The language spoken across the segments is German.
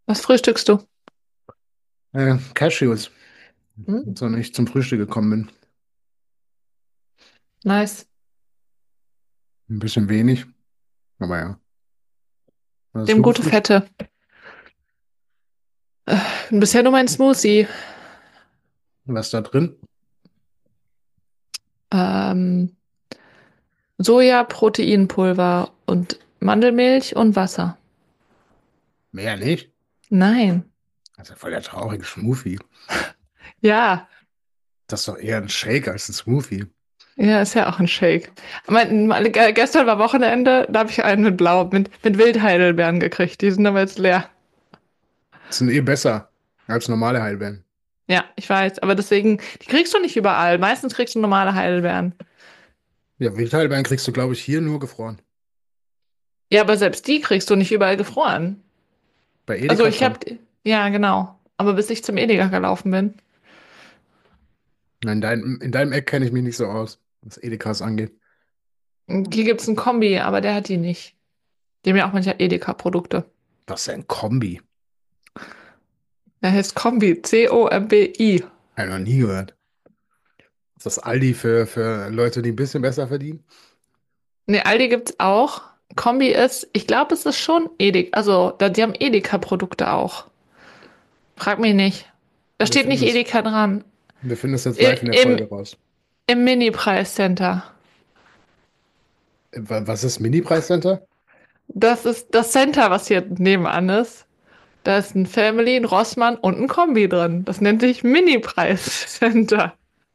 Was frühstückst du? Cashews, Hm? sondern ich zum Frühstück gekommen bin. Nice. Ein bisschen wenig, aber ja. Was hast Dem du gute gefrühstückt? Fette. Bisher nur mein Smoothie. Was ist da drin? Ähm, Soja, Proteinpulver und Mandelmilch und Wasser. Mehr nicht. Nein. Das ist ja voll der traurige Smoothie. Ja. Das ist doch eher ein Shake als ein Smoothie. Ja, ist ja auch ein Shake. Gestern war Wochenende, da habe ich einen mit mit Wildheidelbeeren gekriegt. Die sind aber jetzt leer. Das sind eh besser als normale Heidelbeeren. Ja, ich weiß. Aber deswegen, die kriegst du nicht überall. Meistens kriegst du normale Heidelbeeren. Ja, Wildheidelbeeren kriegst du, glaube ich, hier nur gefroren. Ja, aber selbst die kriegst du nicht überall gefroren. Bei Also Edeka ich schon. habe, ja, genau. Aber bis ich zum Edeka gelaufen bin. In deinem Eck kenne ich mich nicht so aus, was Edekas angeht. Hier gibt's einen Kombi, aber der hat die nicht. Die haben ja auch manchmal Edeka-Produkte. Was ist ein Kombi? Der heißt Kombi, Combi. Hab ich noch nie gehört. Ist das Aldi für Leute, die ein bisschen besser verdienen? Ne, Aldi gibt's auch. Kombi ist, ich glaube, es ist schon Edeka. Also, die haben Edeka-Produkte auch. Frag mich nicht. Da Wir steht finden nicht es, Edeka dran. wir finden es jetzt I live in der im, Folge raus. Im Mini-Preis-Center. Was ist Mini-Preiscenter? Das ist das Center, was hier nebenan ist. Da ist ein Family, ein Rossmann und ein Kombi drin. Das nennt sich Mini-Preis-Center.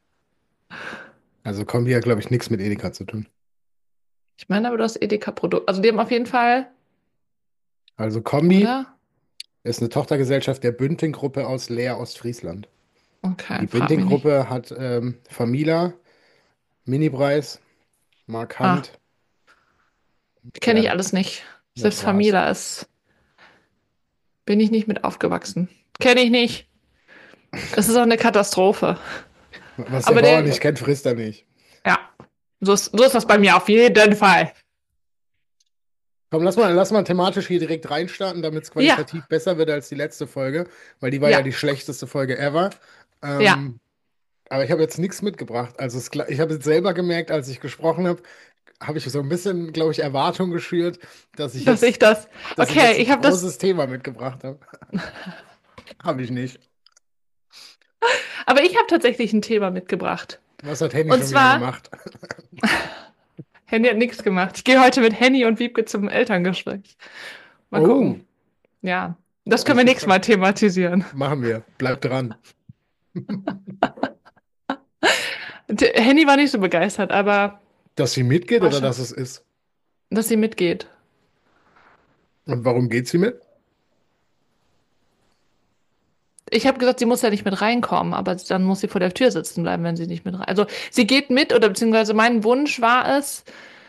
Also Kombi hat, glaube ich, nichts mit Edeka zu tun. Ich meine aber, das Edeka-Produkt. Also, die haben auf jeden Fall, Also Kombi oder? ist eine Tochtergesellschaft der Bünding-Gruppe aus Leer, Ostfriesland. Die Okay, frag mich nicht. Bünding-Gruppe hat Famila, Mini-Preis, Ah. Markant. Kenne Ja, ich alles nicht. das Selbst war's. Famila bin ich nicht mit aufgewachsen. Kenne ich nicht. Es ist auch eine Katastrophe. Was der Aber Bauer nicht der, kennt, frisst er nicht. ja, so ist das bei mir auf jeden Fall. Komm, lass mal thematisch hier direkt reinstarten, damit es Ja, qualitativ besser wird als die letzte Folge, weil die war ja ja, die schlechteste Folge ever. ja, Ähm, aber ich habe jetzt nichts mitgebracht. Also ich habe jetzt selber gemerkt, als ich gesprochen habe ich so ein bisschen, glaube ich, Erwartung geschürt, dass ich dass ich jetzt, das. dass ich Okay, jetzt ein ich habe das. großes Thema mitgebracht habe. Habe ich nicht. Aber ich habe tatsächlich ein Thema mitgebracht. Was hat Henny Und schon wieder zwar, gemacht? Henny hat nichts gemacht. Ich gehe heute mit Henny und Wiebke zum Elterngespräch. Mal gucken. Oh, Ja, das bin können ich wir nächstes gespannt. Mal thematisieren. Machen wir. Bleib dran. Henny war nicht so begeistert, aber Dass sie mitgeht mal oder schauen, dass es ist? dass sie mitgeht. Und warum geht sie mit? Ich habe gesagt, sie muss ja nicht mit reinkommen, aber dann muss sie vor der Tür sitzen bleiben, wenn sie nicht mit rein. Also sie geht mit, oder beziehungsweise mein Wunsch war es,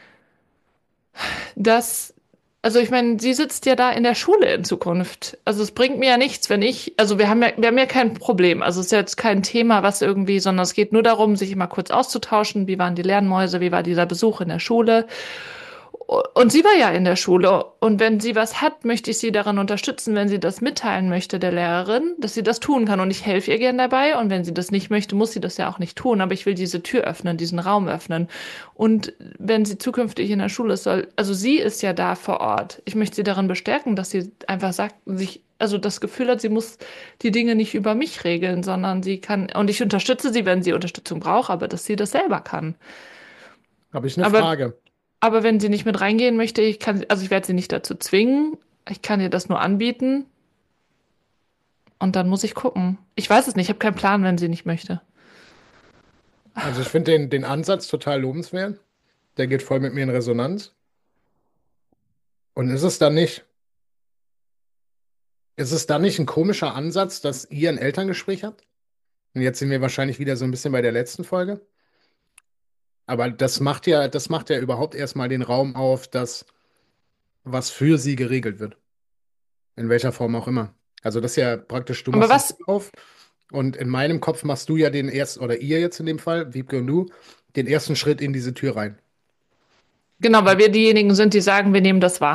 dass, also ich meine, sie sitzt ja da in der Schule in Zukunft. Also es bringt mir ja nichts, wenn ich, also wir haben ja kein Problem. Also es ist jetzt kein Thema, was irgendwie, sondern es geht nur darum, sich immer kurz auszutauschen. Wie waren die Lernmäuse? Wie war dieser Besuch in der Schule? Und sie war ja in der Schule. Und wenn sie was hat, möchte ich sie daran unterstützen, wenn sie das mitteilen möchte der Lehrerin, dass sie das tun kann. Und ich helfe ihr gern dabei. Und wenn sie das nicht möchte, muss sie das ja auch nicht tun. Aber ich will diese Tür öffnen, diesen Raum öffnen. Und wenn sie zukünftig in der Schule ist, also sie ist ja da vor Ort. Ich möchte sie darin bestärken, dass sie einfach sagt, also das Gefühl hat, sie muss die Dinge nicht über mich regeln, sondern sie kann, und ich unterstütze sie, wenn sie Unterstützung braucht, aber dass sie das selber kann. Habe ich eine Aber Frage. aber wenn sie nicht mit reingehen möchte, also ich werde sie nicht dazu zwingen. Ich kann ihr das nur anbieten und dann muss ich gucken. Ich weiß es nicht, ich habe keinen Plan, wenn sie nicht möchte. Also ich finde den Ansatz total lobenswert. Der geht voll mit mir in Resonanz. Und ist es dann nicht ein komischer Ansatz, dass ihr ein Elterngespräch habt? Und jetzt sind wir wahrscheinlich wieder so ein bisschen bei der letzten Folge. Aber das macht ja überhaupt erstmal den Raum auf, dass was für sie geregelt wird. In welcher Form auch immer. Also das ist ja praktisch, du Aber machst die was, Tür auf und in meinem Kopf machst du ja den ersten, oder ihr jetzt in dem Fall, Wiebke und du, den ersten Schritt in diese Tür rein. genau, weil wir diejenigen sind, die sagen, wir nehmen das wahr.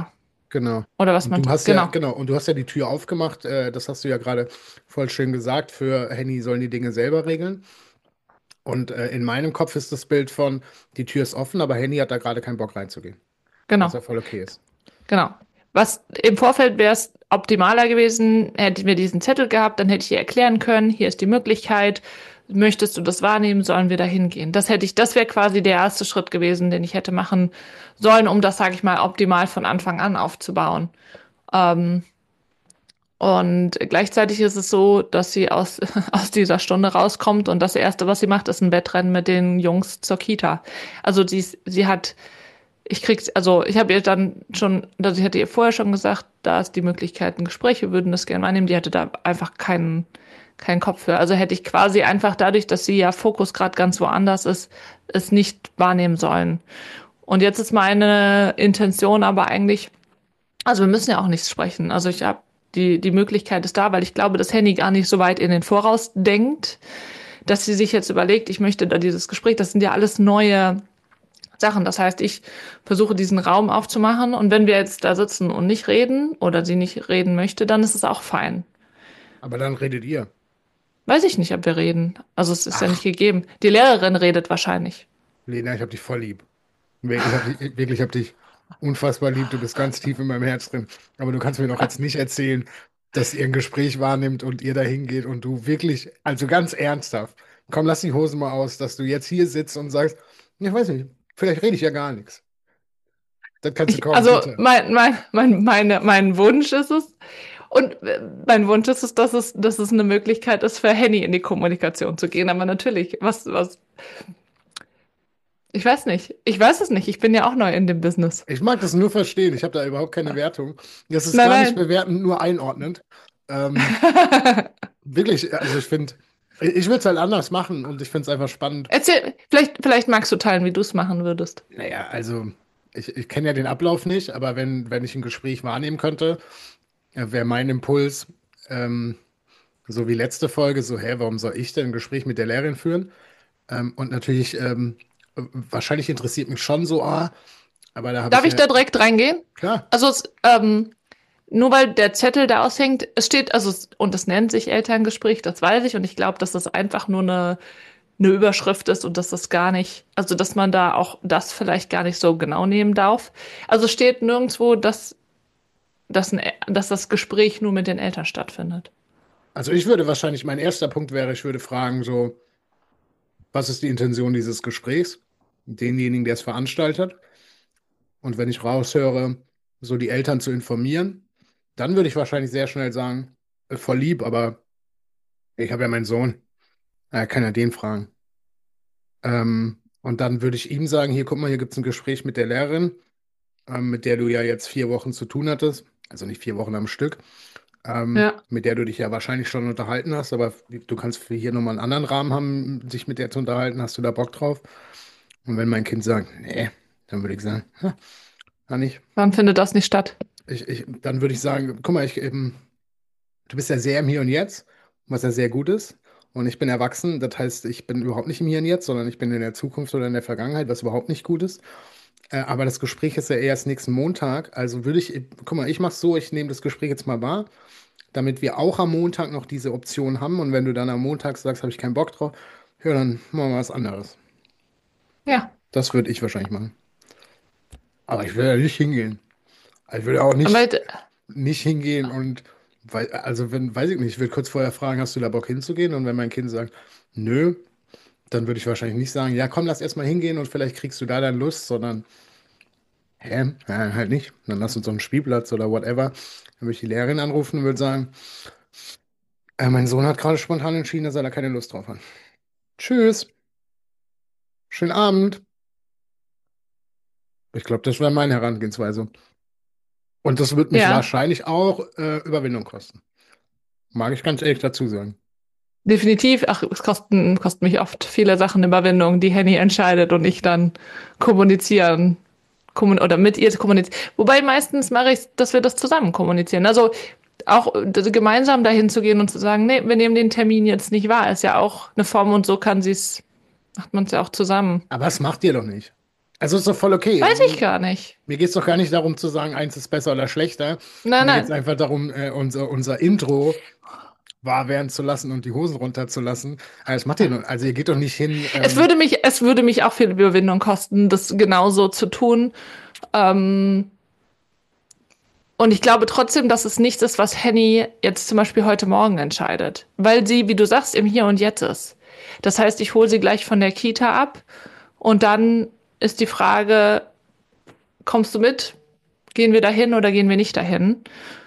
Genau. Oder was Und du meint, hast ja, genau, genau, und du hast ja die Tür aufgemacht, das hast du ja gerade voll schön gesagt, für Henny sollen die Dinge selber regeln. Und in meinem Kopf ist das Bild von, die Tür ist offen, aber Henny hat da gerade keinen Bock reinzugehen. Was ja genau, voll okay ist. genau. Was im Vorfeld wäre es optimaler gewesen, hätten wir diesen Zettel gehabt, dann hätte ich ihr erklären können, hier ist die Möglichkeit, möchtest du das wahrnehmen, sollen wir da hingehen. Das wäre quasi der erste Schritt gewesen, den ich hätte machen sollen, um das, sage ich mal, optimal von Anfang an aufzubauen. Ähm, Und gleichzeitig ist es so, dass sie aus dieser Stunde rauskommt und das Erste, was sie macht, ist ein Wettrennen mit den Jungs zur Kita. Also sie hat, ich habe ihr dann schon, also ich hatte ihr vorher schon gesagt, da ist die Möglichkeit, ein Gespräch, wir würden das gerne wahrnehmen. Die hatte da einfach keinen Kopf für. Also hätte ich quasi einfach dadurch, dass sie ja Fokus gerade ganz woanders ist, es nicht wahrnehmen sollen. Und jetzt ist meine Intention aber eigentlich, also wir müssen ja auch nichts sprechen. Also ich habe die Möglichkeit ist da, weil ich glaube, dass Henny gar nicht so weit in den Voraus denkt, dass sie sich jetzt überlegt, ich möchte da dieses Gespräch, das sind ja alles neue Sachen. Das heißt, ich versuche diesen Raum aufzumachen und wenn wir jetzt da sitzen und nicht reden oder sie nicht reden möchte, dann ist es auch fein. Aber dann redet ihr. Weiß ich nicht, ob wir reden. Also es ist ja nicht Ach, gegeben. Die Lehrerin redet wahrscheinlich. Lena, ich hab dich voll lieb. Ich hab dich unfassbar lieb. Du bist ganz tief in meinem Herz drin. Aber du kannst mir doch jetzt nicht erzählen, dass ihr ein Gespräch wahrnimmt und ihr da hingeht und du wirklich, also ganz ernsthaft, komm, lass die Hosen mal aus, dass du jetzt hier sitzt und sagst, ich weiß nicht, vielleicht rede ich ja gar nichts. Das kannst du kommen, Also bitte. mein Wunsch ist es, und mein Wunsch ist es, dass es eine Möglichkeit ist, für Henny in die Kommunikation zu gehen. Aber natürlich, ich weiß nicht. Ich weiß es nicht. Ich bin ja auch neu in dem Business. Ich mag das nur verstehen. Ich habe da überhaupt keine Wertung. Das ist Nein, gar nicht nein. bewertend, nur einordnend. Ähm, wirklich, also ich würde es halt anders machen und ich finde es einfach spannend. Erzähl, vielleicht magst du teilen, wie du es machen würdest. Naja, also ich kenne ja den Ablauf nicht, aber wenn ich ein Gespräch wahrnehmen könnte, wäre mein Impuls, ähm, so wie letzte Folge, so, hä, warum soll ich denn ein Gespräch mit der Lehrerin führen? Und natürlich, wahrscheinlich interessiert mich schon so, ah, aber da habe ich Darf ich ja, da direkt reingehen? klar, Also, nur weil der Zettel da aushängt, es steht, und es nennt sich Elterngespräch, das weiß ich, und ich glaube, dass das einfach nur eine Überschrift ist und dass das gar nicht, also dass man da auch das vielleicht gar nicht so genau nehmen darf. Also steht nirgendwo, dass das Gespräch nur mit den Eltern stattfindet. also ich würde wahrscheinlich, mein erster Punkt wäre, ich würde fragen, so, was ist die Intention dieses Gesprächs? Denjenigen, der es veranstaltet. Und wenn ich raushöre, so die Eltern zu informieren, dann würde ich wahrscheinlich sehr schnell sagen, voll lieb, aber ich habe ja meinen Sohn, kann ja den fragen. Und dann würde ich ihm sagen, hier, guck mal, hier gibt es ein Gespräch mit der Lehrerin, mit der du ja jetzt 4 Wochen zu tun hattest, also nicht 4 Wochen am Stück, Ja. mit der du dich ja wahrscheinlich schon unterhalten hast, aber du kannst für hier nochmal einen anderen Rahmen haben, sich mit der zu unterhalten, hast du da Bock drauf? Und wenn mein Kind sagt, nee, dann würde ich sagen, kann ich. Wann findet das nicht statt? Dann würde ich sagen, guck mal, du bist ja sehr im Hier und Jetzt, was ja sehr gut ist. Und ich bin erwachsen, das heißt, ich bin überhaupt nicht im Hier und Jetzt, sondern ich bin in der Zukunft oder in der Vergangenheit, was überhaupt nicht gut ist. Aber das Gespräch ist ja erst nächsten Montag. Also würde ich, guck mal, ich mache so, ich nehme das Gespräch jetzt mal wahr, damit wir auch am Montag noch diese Option haben. Und wenn du dann am Montag sagst, habe ich keinen Bock drauf, ja, dann machen wir was anderes. Ja. Das würde ich wahrscheinlich machen. Aber ich will ja nicht hingehen. Ich will ja auch Aber nicht hingehen und, weil, also wenn, weiß ich nicht, ich würde kurz vorher fragen, hast du da Bock hinzugehen? Und wenn mein Kind sagt, nö, dann würde ich wahrscheinlich nicht sagen, ja, komm, lass erst mal hingehen und vielleicht kriegst du da dann Lust, sondern, hä, ja, halt nicht. Dann lass uns so einen Spielplatz oder whatever. Dann würde ich die Lehrerin anrufen und würde sagen, mein Sohn hat gerade spontan entschieden, dass er da keine Lust drauf hat. Tschüss, schönen Abend. Ich glaube, das wäre meine Herangehensweise. Und das wird mich ja, wahrscheinlich auch Überwindung kosten. Mag ich ganz ehrlich dazu sagen. definitiv. Ach, kostet mich oft viele Sachen Überwindung, die Henny entscheidet und ich dann kommunizieren, oder mit ihr kommunizieren. Wobei meistens mache ich, dass wir das zusammen kommunizieren. Also auch gemeinsam dahin zu gehen und zu sagen, nee, wir nehmen den Termin jetzt nicht wahr, ist ja auch eine Form und so macht man es ja auch zusammen. Aber das macht ihr doch nicht. Also ist doch voll okay. Weiß ich gar nicht. Mir geht es doch gar nicht darum zu sagen, eins ist besser oder schlechter. Nein, Mir geht es nein. einfach darum, unser Intro wahr werden zu lassen und die Hosen runterzulassen. Also das macht ihr doch, also ihr geht doch nicht hin. Es würde mich auch viel Überwindung kosten, das genauso zu tun. Ähm, und ich glaube trotzdem, dass es nichts ist, was Henny jetzt zum Beispiel heute Morgen entscheidet. Weil sie, wie du sagst, im Hier und Jetzt ist. Das heißt, ich hole sie gleich von der Kita ab und dann ist die Frage, kommst du mit? Gehen wir dahin oder gehen wir nicht dahin?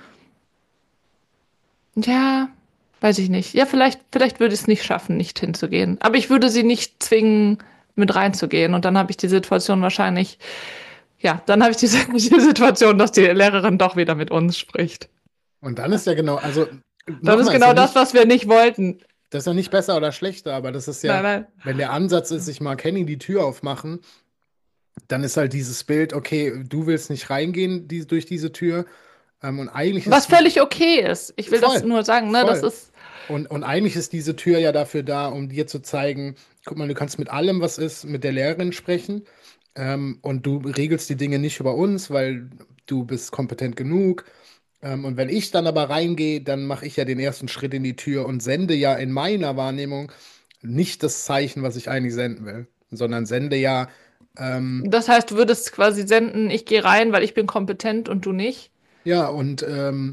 Ja, weiß ich nicht. Ja, vielleicht würde ich es nicht schaffen, nicht hinzugehen. Aber ich würde sie nicht zwingen, mit reinzugehen. Und dann habe ich die Situation wahrscheinlich, ja, dann habe ich die Situation, dass die Lehrerin doch wieder mit uns spricht. Und dann ist ja genau, also Das ist nochmal, genau das, was wir nicht wollten. das ist ja nicht besser oder schlechter, aber das ist Nein, ja, nein. wenn der Ansatz ist, ich mag Kenny die Tür aufmachen, dann ist halt dieses Bild, okay, du willst nicht reingehen durch diese Tür. Und eigentlich Was ist die völlig okay ist. Ich will das voll, nur sagen, ne? Das voll. ist, Und eigentlich ist diese Tür ja dafür da, um dir zu zeigen, guck mal, du kannst mit allem, was ist, mit der Lehrerin sprechen. Und du regelst die Dinge nicht über uns, weil du bist kompetent genug. Und wenn ich dann aber reingehe, dann mache ich ja den ersten Schritt in die Tür und sende ja in meiner Wahrnehmung nicht das Zeichen, was ich eigentlich senden will, sondern sende ja, ähm, das heißt, du würdest quasi senden, ich gehe rein, weil ich bin kompetent und du nicht. ja, und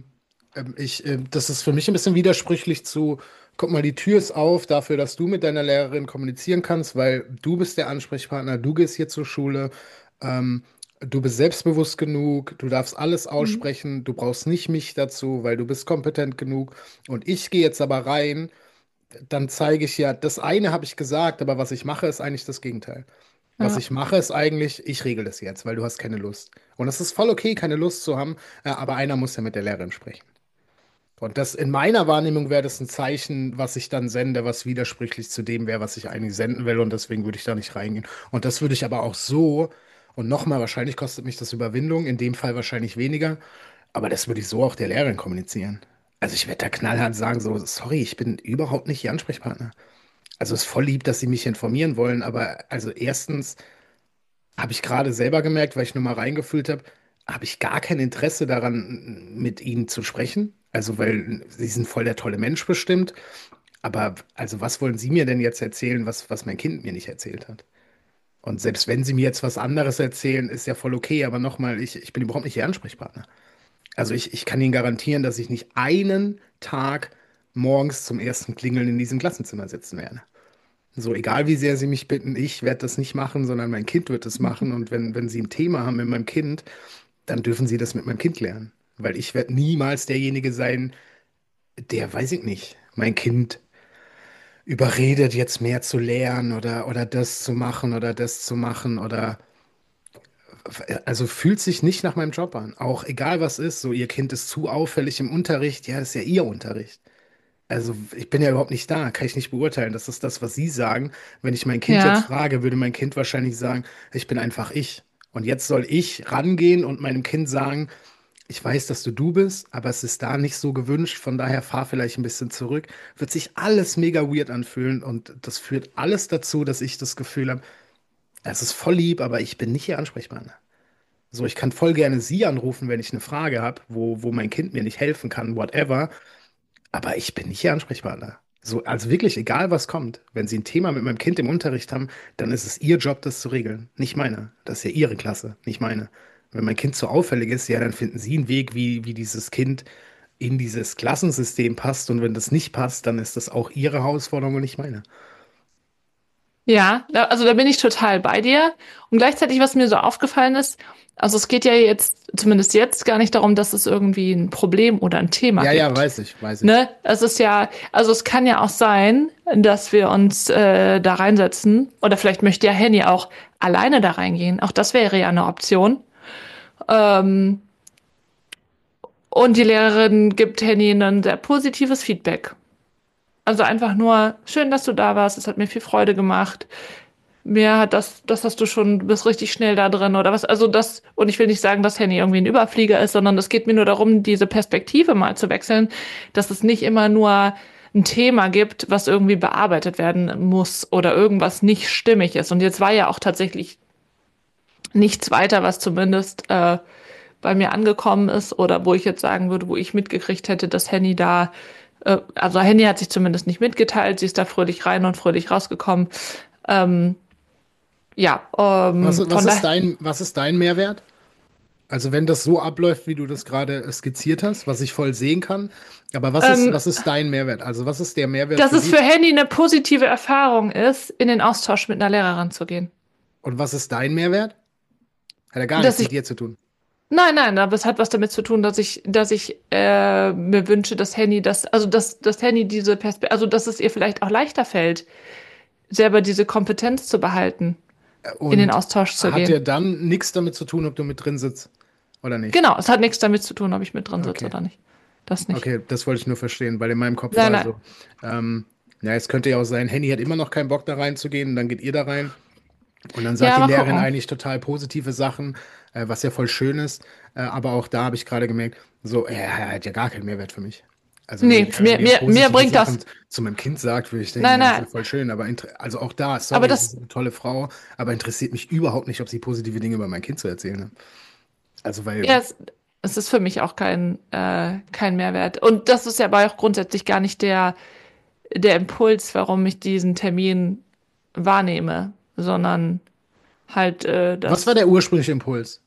das ist für mich ein bisschen widersprüchlich guck mal, die Tür ist auf dafür, dass du mit deiner Lehrerin kommunizieren kannst, weil du bist der Ansprechpartner, du gehst hier zur Schule, du bist selbstbewusst genug, du darfst alles Mhm. aussprechen, du brauchst nicht mich dazu, weil du bist kompetent genug. Und ich gehe jetzt aber rein, dann zeige ich ja, das eine habe ich gesagt, aber was ich mache, ist eigentlich das Gegenteil. Was Ja. ich mache, ist eigentlich, ich regel das jetzt, weil du hast keine Lust. Und es ist voll okay, keine Lust zu haben, aber einer muss ja mit der Lehrerin sprechen. Und das in meiner Wahrnehmung wäre das ein Zeichen, was ich dann sende, was widersprüchlich zu dem wäre, was ich eigentlich senden will. Und deswegen würde ich da nicht reingehen. Und das würde ich aber auch so, und nochmal, wahrscheinlich kostet mich das Überwindung, in dem Fall wahrscheinlich weniger, aber das würde ich so auch der Lehrerin kommunizieren. Also ich werde da knallhart sagen, so, sorry, ich bin überhaupt nicht Ihr Ansprechpartner. Also es ist voll lieb, dass Sie mich informieren wollen, aber also erstens habe ich gerade selber gemerkt, weil ich nur mal reingefühlt habe ich gar kein Interesse daran, mit ihnen zu sprechen. Also, weil sie sind voll der tolle Mensch bestimmt. Aber also, was wollen Sie mir denn jetzt erzählen, was mein Kind mir nicht erzählt hat? Und selbst wenn Sie mir jetzt was anderes erzählen, ist ja voll okay. Aber nochmal, ich bin überhaupt nicht Ihr Ansprechpartner. Also, ich kann Ihnen garantieren, dass ich nicht einen Tag morgens zum ersten Klingeln in diesem Klassenzimmer sitzen werde. So, egal wie sehr Sie mich bitten, ich werde das nicht machen, sondern mein Kind wird es machen. Und wenn Sie ein Thema haben mit meinem Kind, dann dürfen Sie das mit meinem Kind lernen. Weil ich werde niemals derjenige sein, der, weiß ich nicht, mein Kind überredet, jetzt mehr zu lernen oder das zu machen oder das zu machen oder also fühlt sich nicht nach meinem Job an. Auch egal was ist, so Ihr Kind ist zu auffällig im Unterricht, ja, das ist ja Ihr Unterricht. Also ich bin ja überhaupt nicht da, kann ich nicht beurteilen. Das ist das, was Sie sagen. Wenn ich mein Kind jetzt Ja. frage, würde mein Kind wahrscheinlich sagen, ich bin einfach ich. Und jetzt soll ich rangehen und meinem Kind sagen, ich weiß, dass du bist, aber es ist da nicht so gewünscht, von daher fahr vielleicht ein bisschen zurück. Wird sich alles mega weird anfühlen und das führt alles dazu, dass ich das Gefühl habe, es ist voll lieb, aber ich bin nicht Ihr Ansprechpartner. So, ich kann voll gerne Sie anrufen, wenn ich eine Frage habe, wo mein Kind mir nicht helfen kann, whatever. Aber ich bin nicht Ihr Ansprechpartner. So, also wirklich, egal was kommt, wenn Sie ein Thema mit meinem Kind im Unterricht haben, dann ist es Ihr Job, das zu regeln, nicht meiner. Das ist ja Ihre Klasse, nicht meine. Wenn mein Kind zu auffällig ist, ja, dann finden Sie einen Weg, wie dieses Kind in dieses Klassensystem passt. Und wenn das nicht passt, dann ist das auch Ihre Herausforderung und nicht meine. Ja, also da bin ich total bei dir. Und gleichzeitig, was mir so aufgefallen ist, also es geht ja jetzt, zumindest jetzt, gar nicht darum, dass es irgendwie ein Problem oder ein Thema Ja, ja, gibt. weiß ich, weiß ich. Ne? Es ist ja, also es kann ja auch sein, dass wir uns da reinsetzen. Oder vielleicht möchte ja Henny auch alleine da reingehen. Auch das wäre ja eine Option. Ähm, und die Lehrerin gibt Henny ein sehr positives Feedback. Also einfach nur, schön, dass du da warst. Es hat mir viel Freude gemacht. Mir hat das hast du schon, du bist richtig schnell da drin oder was. Also das, und ich will nicht sagen, dass Henny irgendwie ein Überflieger ist, sondern es geht mir nur darum, diese Perspektive mal zu wechseln, dass es nicht immer nur ein Thema gibt, was irgendwie bearbeitet werden muss oder irgendwas nicht stimmig ist. Und jetzt war ja auch tatsächlich nichts weiter, was zumindest bei mir angekommen ist oder wo ich jetzt sagen würde, wo ich mitgekriegt hätte, dass Henny da, also Henny hat sich zumindest nicht mitgeteilt, sie ist da fröhlich rein und fröhlich rausgekommen. Ähm, ja, von daher, Was ist dein Mehrwert? Also wenn das so abläuft, wie du das gerade skizziert hast, was ich voll sehen kann, aber ähm, was ist dein Mehrwert? Also was ist der Mehrwert dass für es für dich Henny eine positive Erfahrung ist, in den Austausch mit einer Lehrerin zu gehen. und was ist dein Mehrwert? Hat ja gar Dass nichts mit ich dir zu tun. Nein, aber es hat was damit zu tun, dass ich mir wünsche, dass Henny dass Henny diese Perspektive, also dass es ihr vielleicht auch leichter fällt, selber diese Kompetenz zu behalten, in den Und Austausch zu hat gehen. ja dann nichts damit zu tun, ob du mit drin sitzt oder nicht. Genau, es hat nichts damit zu tun, ob ich mit drin sitze Okay, oder nicht. Das nicht. okay, das wollte ich nur verstehen, weil in meinem Kopf Nein, war nein. so, ja, es könnte ja auch sein, Henny hat immer noch keinen Bock da reinzugehen, dann geht ihr da rein. Und dann sagt Ja, die mal Lehrerin gucken. eigentlich total positive Sachen, was ja voll schön ist. Aber auch da habe ich gerade gemerkt, so, er hat ja gar keinen Mehrwert für mich. Also wenn die Nee, Lehrerin mir mir positive bringt Sachen das. zu meinem Kind sagt, würde ich denken, Nein, ja, ist nein. ja voll schön. Aber also auch da, Aber sorry, sie ist das, eine tolle Frau, aber interessiert mich überhaupt nicht, ob sie positive Dinge über mein Kind zu erzählen hat. Also weil, ja, es ist für mich auch kein Mehrwert. Und das ist ja aber auch grundsätzlich gar nicht der Impuls, warum ich diesen Termin wahrnehme, sondern halt, was war der ursprüngliche Impuls?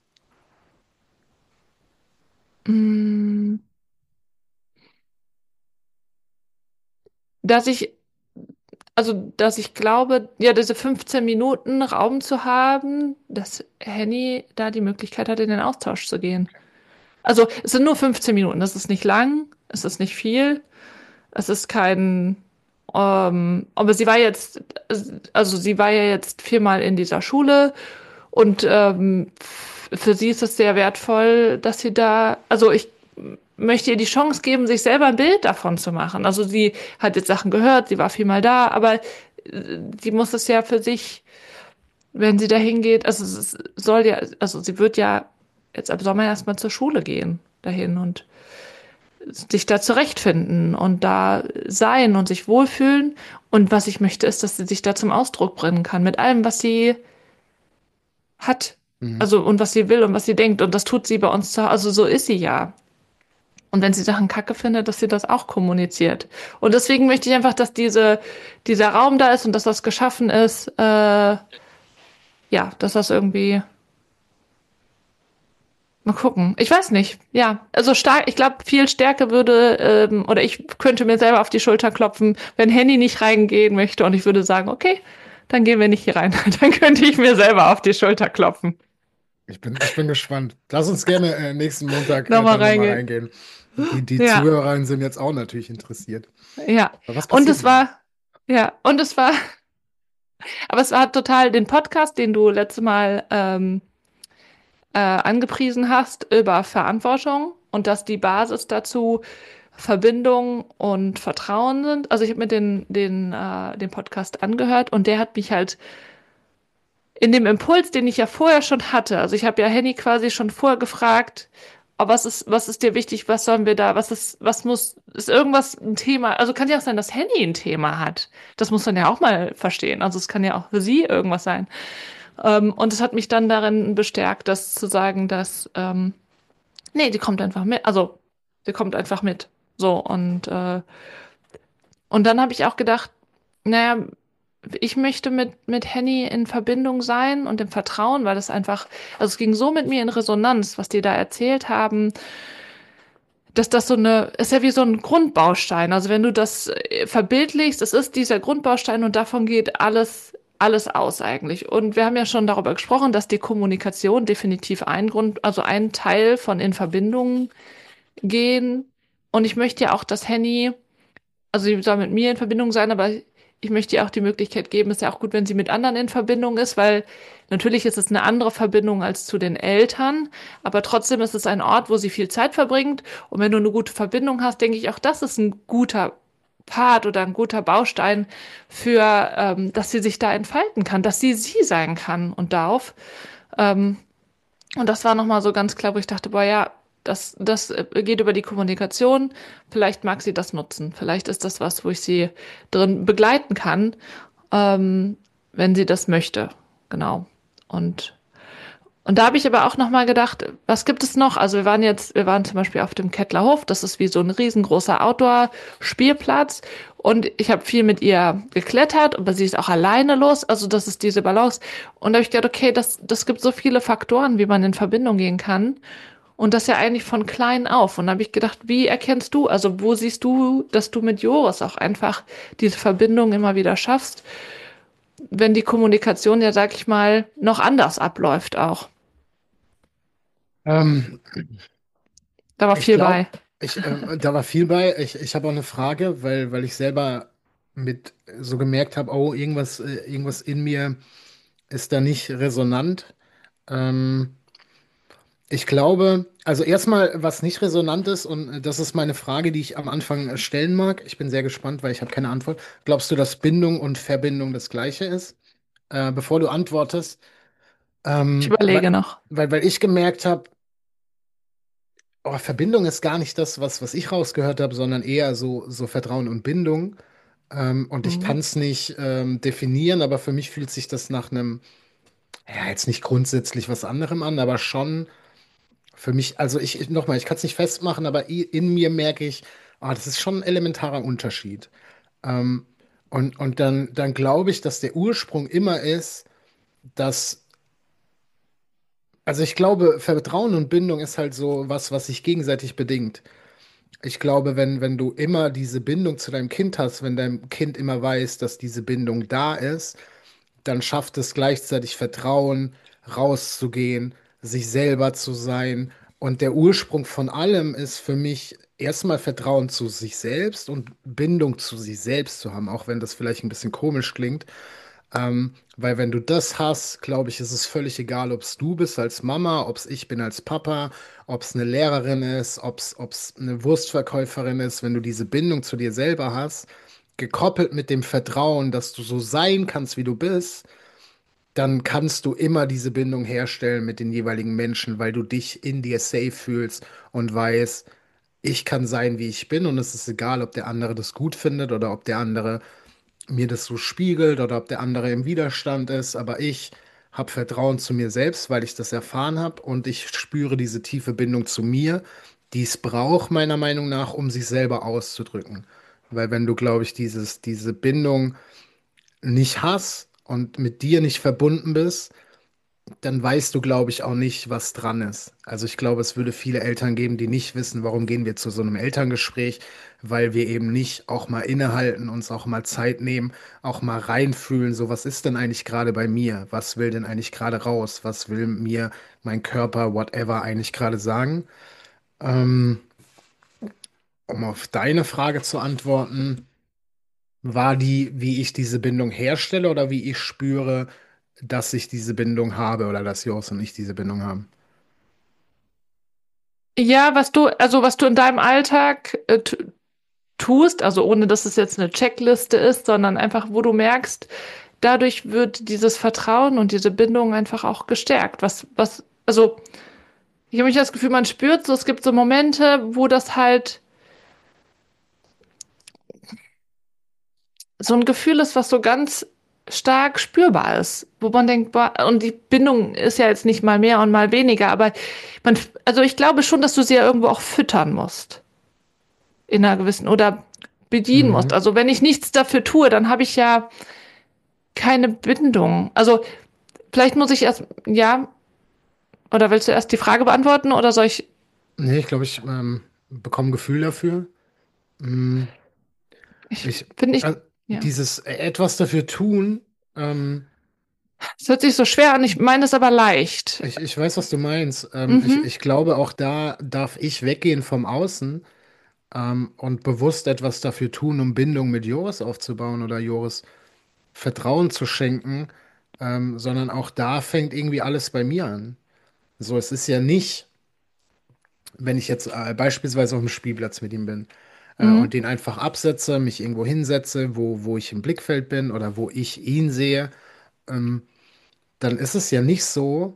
mh, dass ich, dass ich glaube, ja, diese 15 Minuten Raum zu haben, dass Henny da die Möglichkeit hat, in den Austausch zu gehen. Also, es sind nur 15 Minuten, das ist nicht lang, es ist nicht viel, es ist kein, aber also sie war ja jetzt 4-mal in dieser Schule und für sie ist es sehr wertvoll, dass sie da, also ich möchte ihr die Chance geben, sich selber ein Bild davon zu machen. Also sie hat jetzt Sachen gehört, sie war 4-mal da, aber sie muss es ja für sich, wenn sie da hingeht, also es soll ja, also sie wird ja jetzt ab Sommer erstmal zur Schule gehen dahin und sich da zurechtfinden und da sein und sich wohlfühlen. Und was ich möchte, ist, dass sie sich da zum Ausdruck bringen kann mit allem, was sie hat. Mhm. Also und was sie will und was sie denkt. Und das tut sie bei uns zu Hause. Also so ist sie ja. Und wenn sie Sachen kacke findet, dass sie das auch kommuniziert. Und deswegen möchte ich einfach, dass dieser Raum da ist und dass das geschaffen ist. Ja, dass das irgendwie. Mal gucken. Ich weiß nicht. Ja, also stark. Ich glaube, viel Stärke würde oder ich könnte mir selber auf die Schulter klopfen, wenn Henny nicht reingehen möchte und ich würde sagen, okay, dann gehen wir nicht hier rein. Dann könnte ich mir selber auf die Schulter klopfen. Ich bin gespannt. Lass uns gerne nächsten Montag Nochmal dann nochmal reingehen. reingehen. Die Ja, Zuhörerinnen sind jetzt auch natürlich interessiert. ja. Aber was Und passiert es denn? war, ja, und es war, aber es war total den Podcast, den du letztes Mal angepriesen hast, über Verantwortung und dass die Basis dazu Verbindung und Vertrauen sind. Also ich habe mir den Podcast angehört und der hat mich halt in dem Impuls, den ich ja vorher schon hatte, also ich habe ja Henny quasi schon vorher gefragt, oh, was ist dir wichtig, was sollen wir da, ist irgendwas ein Thema, also kann ja auch sein, dass Henny ein Thema hat. Das muss man ja auch mal verstehen. Also es kann ja auch für sie irgendwas sein. Und es hat mich dann darin bestärkt, das zu sagen, dass, nee, die kommt einfach mit, also sie kommt einfach mit. So, und dann habe ich auch gedacht, naja, ich möchte mit Henny in Verbindung sein und im Vertrauen, weil das einfach, also es ging so mit mir in Resonanz, was die da erzählt haben, dass das ist ja wie so ein Grundbaustein. Also wenn du das verbildlichst, es ist dieser Grundbaustein und davon geht alles aus eigentlich. Und wir haben ja schon darüber gesprochen, dass die Kommunikation definitiv also ein Teil von in Verbindung gehen. Und ich möchte ja auch, dass Henny also sie soll mit mir in Verbindung sein, aber ich möchte ihr auch die Möglichkeit geben, ist ja auch gut, wenn sie mit anderen in Verbindung ist, weil natürlich ist es eine andere Verbindung als zu den Eltern, aber trotzdem ist es ein Ort, wo sie viel Zeit verbringt. Und wenn du eine gute Verbindung hast, denke ich, auch das ist ein guter Part oder ein guter Baustein für, dass sie sich da entfalten kann, dass sie sein kann und darf. Ähm, und das war nochmal so ganz klar, wo ich dachte, boah, ja, das geht über die Kommunikation. Vielleicht mag sie das nutzen. Vielleicht ist das was, wo ich sie drin begleiten kann, ähm, wenn sie das möchte. Genau. Und, Und da habe ich aber auch noch mal gedacht, was gibt es noch? Also wir waren zum Beispiel auf dem Kettlerhof, das ist wie so ein riesengroßer Outdoor-Spielplatz. Und ich habe viel mit ihr geklettert, aber sie ist auch alleine los. Also das ist diese Balance. Und da habe ich gedacht, okay, das gibt so viele Faktoren, wie man in Verbindung gehen kann. Und das ja eigentlich von klein auf. Und da habe ich gedacht, wie erkennst du, also wo siehst du, dass du mit Joris auch einfach diese Verbindung immer wieder schaffst, wenn die Kommunikation ja, sag ich mal, noch anders abläuft auch. Ähm, Da war Ich viel glaube, bei. da war viel bei. Ich habe auch eine Frage, weil ich selber mit so gemerkt habe, oh, irgendwas in mir ist da nicht resonant. Ähm, Ich glaube, also erstmal, was nicht resonant ist, und das ist meine Frage, die ich am Anfang stellen mag. Ich bin sehr gespannt, weil ich habe keine Antwort. Glaubst du, dass Bindung und Verbindung das Gleiche ist? Bevor du antwortest, Ich überlege noch. weil ich gemerkt habe, oh, Verbindung ist gar nicht das, was ich rausgehört habe, sondern eher so Vertrauen und Bindung. Und ich Mhm. kann es nicht definieren, aber für mich fühlt sich das nach einem, ja, jetzt nicht grundsätzlich was anderem an, aber schon für mich, also nochmal, ich kann es nicht festmachen, aber in mir merke ich, ah, das ist schon ein elementarer Unterschied. Ähm, und dann glaube ich, dass der Ursprung immer ist, dass, also ich glaube, Vertrauen und Bindung ist halt so was sich gegenseitig bedingt. Ich glaube, wenn du immer diese Bindung zu deinem Kind hast, wenn dein Kind immer weiß, dass diese Bindung da ist, dann schafft es gleichzeitig Vertrauen, rauszugehen, sich selber zu sein. Und der Ursprung von allem ist für mich erstmal Vertrauen zu sich selbst und Bindung zu sich selbst zu haben, auch wenn das vielleicht ein bisschen komisch klingt. Weil wenn du das hast, glaube ich, ist es völlig egal, ob es du bist als Mama, ob es ich bin als Papa, ob es eine Lehrerin ist, ob es eine Wurstverkäuferin ist. Wenn du diese Bindung zu dir selber hast, gekoppelt mit dem Vertrauen, dass du so sein kannst, wie du bist, dann kannst du immer diese Bindung herstellen mit den jeweiligen Menschen, weil du dich in dir safe fühlst und weißt, ich kann sein, wie ich bin und es ist egal, ob der andere das gut findet oder ob der andere mir das so spiegelt oder ob der andere im Widerstand ist, aber ich habe Vertrauen zu mir selbst, weil ich das erfahren habe und ich spüre diese tiefe Bindung zu mir, die es braucht, meiner Meinung nach, um sich selber auszudrücken. Weil wenn du, glaube ich, diese Bindung nicht hast und mit dir nicht verbunden bist, dann weißt du, glaube ich, auch nicht, was dran ist. Also ich glaube, es würde viele Eltern geben, die nicht wissen, warum gehen wir zu so einem Elterngespräch, weil wir eben nicht auch mal innehalten, uns auch mal Zeit nehmen, auch mal reinfühlen, so was ist denn eigentlich gerade bei mir? Was will denn eigentlich gerade raus? Was will mir mein Körper, whatever, eigentlich gerade sagen? Ähm, um auf deine Frage zu antworten, war die, wie ich diese Bindung herstelle oder wie ich spüre, dass ich diese Bindung habe oder dass Jos und ich diese Bindung haben? Ja, was du in deinem Alltag tust, also ohne dass es jetzt eine Checkliste ist, sondern einfach, wo du merkst, dadurch wird dieses Vertrauen und diese Bindung einfach auch gestärkt. Also ich habe mich das Gefühl, man spürt so, es gibt so Momente, wo das halt so ein Gefühl ist, was so ganz stark spürbar ist, wo man denkt, boah, und die Bindung ist ja jetzt nicht mal mehr und mal weniger, aber also ich glaube schon, dass du sie ja irgendwo auch füttern musst, in einer gewissen, oder bedienen musst. Mhm. Also wenn ich nichts dafür tue, dann habe ich ja keine Bindung. Also vielleicht muss ich erst, ja, oder willst du erst die Frage beantworten oder soll ich, Nee, ich glaube, ich bekomme ein Gefühl dafür. Mm, ich Ich, finde ich, äh, ja, dieses etwas dafür tun, ähm, es hört sich so schwer an, ich meine es aber leicht. ich weiß, was du meinst. Mhm, Ich glaube, auch da darf ich weggehen vom Außen, und bewusst etwas dafür tun, um Bindung mit Joris aufzubauen oder Joris Vertrauen zu schenken, sondern auch da fängt irgendwie alles bei mir an. So, es ist ja nicht, wenn ich jetzt beispielsweise auf dem Spielplatz mit ihm bin und mhm. den einfach absetze, mich irgendwo hinsetze, wo ich im Blickfeld bin oder wo ich ihn sehe, ähm, dann ist es ja nicht so,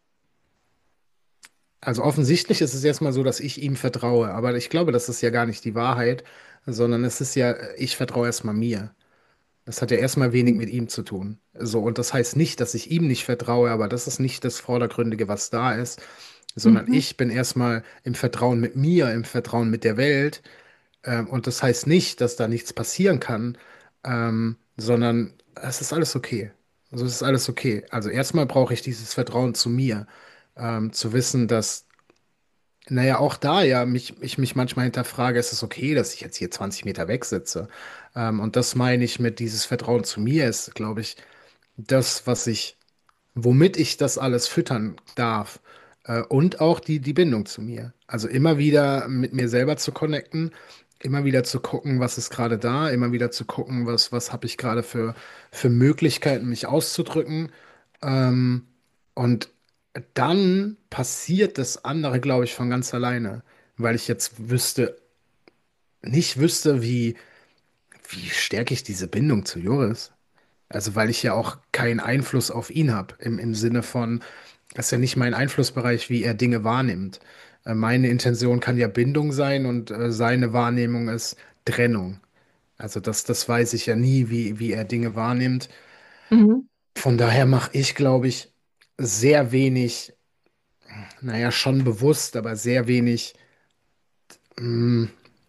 also offensichtlich ist es erstmal so, dass ich ihm vertraue, aber ich glaube, das ist ja gar nicht die Wahrheit, sondern es ist ja, ich vertraue erstmal mir. Das hat ja erstmal wenig mit ihm zu tun. So, und das heißt nicht, dass ich ihm nicht vertraue, aber das ist nicht das Vordergründige, was da ist, sondern Mhm. ich bin erstmal im Vertrauen mit mir, im Vertrauen mit der Welt. Und das heißt nicht, dass da nichts passieren kann, sondern es ist alles okay. Also es ist alles okay. Also erstmal brauche ich dieses Vertrauen zu mir, zu wissen, dass, naja, auch da ja, ich mich manchmal hinterfrage, ist es okay, dass ich jetzt hier 20 Meter weg sitze? Und das meine ich mit dieses Vertrauen zu mir ist, glaube ich, das, womit ich das alles füttern darf. Und auch die Bindung zu mir. Also immer wieder mit mir selber zu connecten, immer wieder zu gucken, was ist gerade da, immer wieder zu gucken, was habe ich gerade für Möglichkeiten, mich auszudrücken. Ähm, und dann passiert das andere, glaube ich, von ganz alleine, weil ich jetzt nicht wüsste, wie stärke ich diese Bindung zu Joris. Also weil ich ja auch keinen Einfluss auf ihn habe, im Sinne von, das ist ja nicht mein Einflussbereich, wie er Dinge wahrnimmt. Meine Intention kann ja Bindung sein und seine Wahrnehmung ist Trennung. Also das weiß ich ja nie, wie er Dinge wahrnimmt. Mhm. Von daher mache ich, glaube ich, sehr wenig, naja, schon bewusst, aber sehr wenig mh,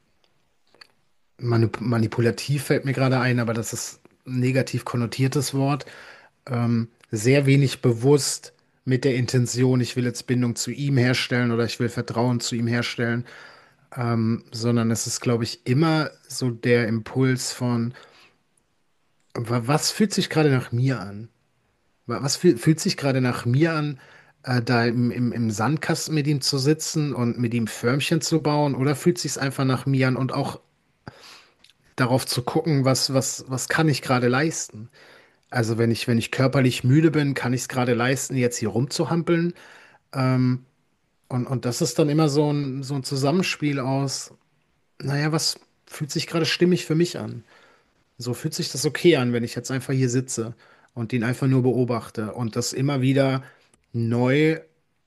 manipulativ fällt mir gerade ein, aber das ist ein negativ konnotiertes Wort. Sehr wenig bewusst mit der Intention, ich will jetzt Bindung zu ihm herstellen oder ich will Vertrauen zu ihm herstellen, sondern es ist, glaube ich, immer so der Impuls von, was fühlt sich gerade nach mir an? Was fühlt sich gerade nach mir an, da im Sandkasten mit ihm zu sitzen und mit ihm Förmchen zu bauen? Oder fühlt sich einfach nach mir an und auch darauf zu gucken, was kann ich gerade leisten? Also wenn ich körperlich müde bin, kann ich es gerade leisten, jetzt hier rumzuhampeln. Und das ist dann immer so ein Zusammenspiel aus, naja, was fühlt sich gerade stimmig für mich an? So fühlt sich das okay an, wenn ich jetzt einfach hier sitze und ihn einfach nur beobachte und das immer wieder neu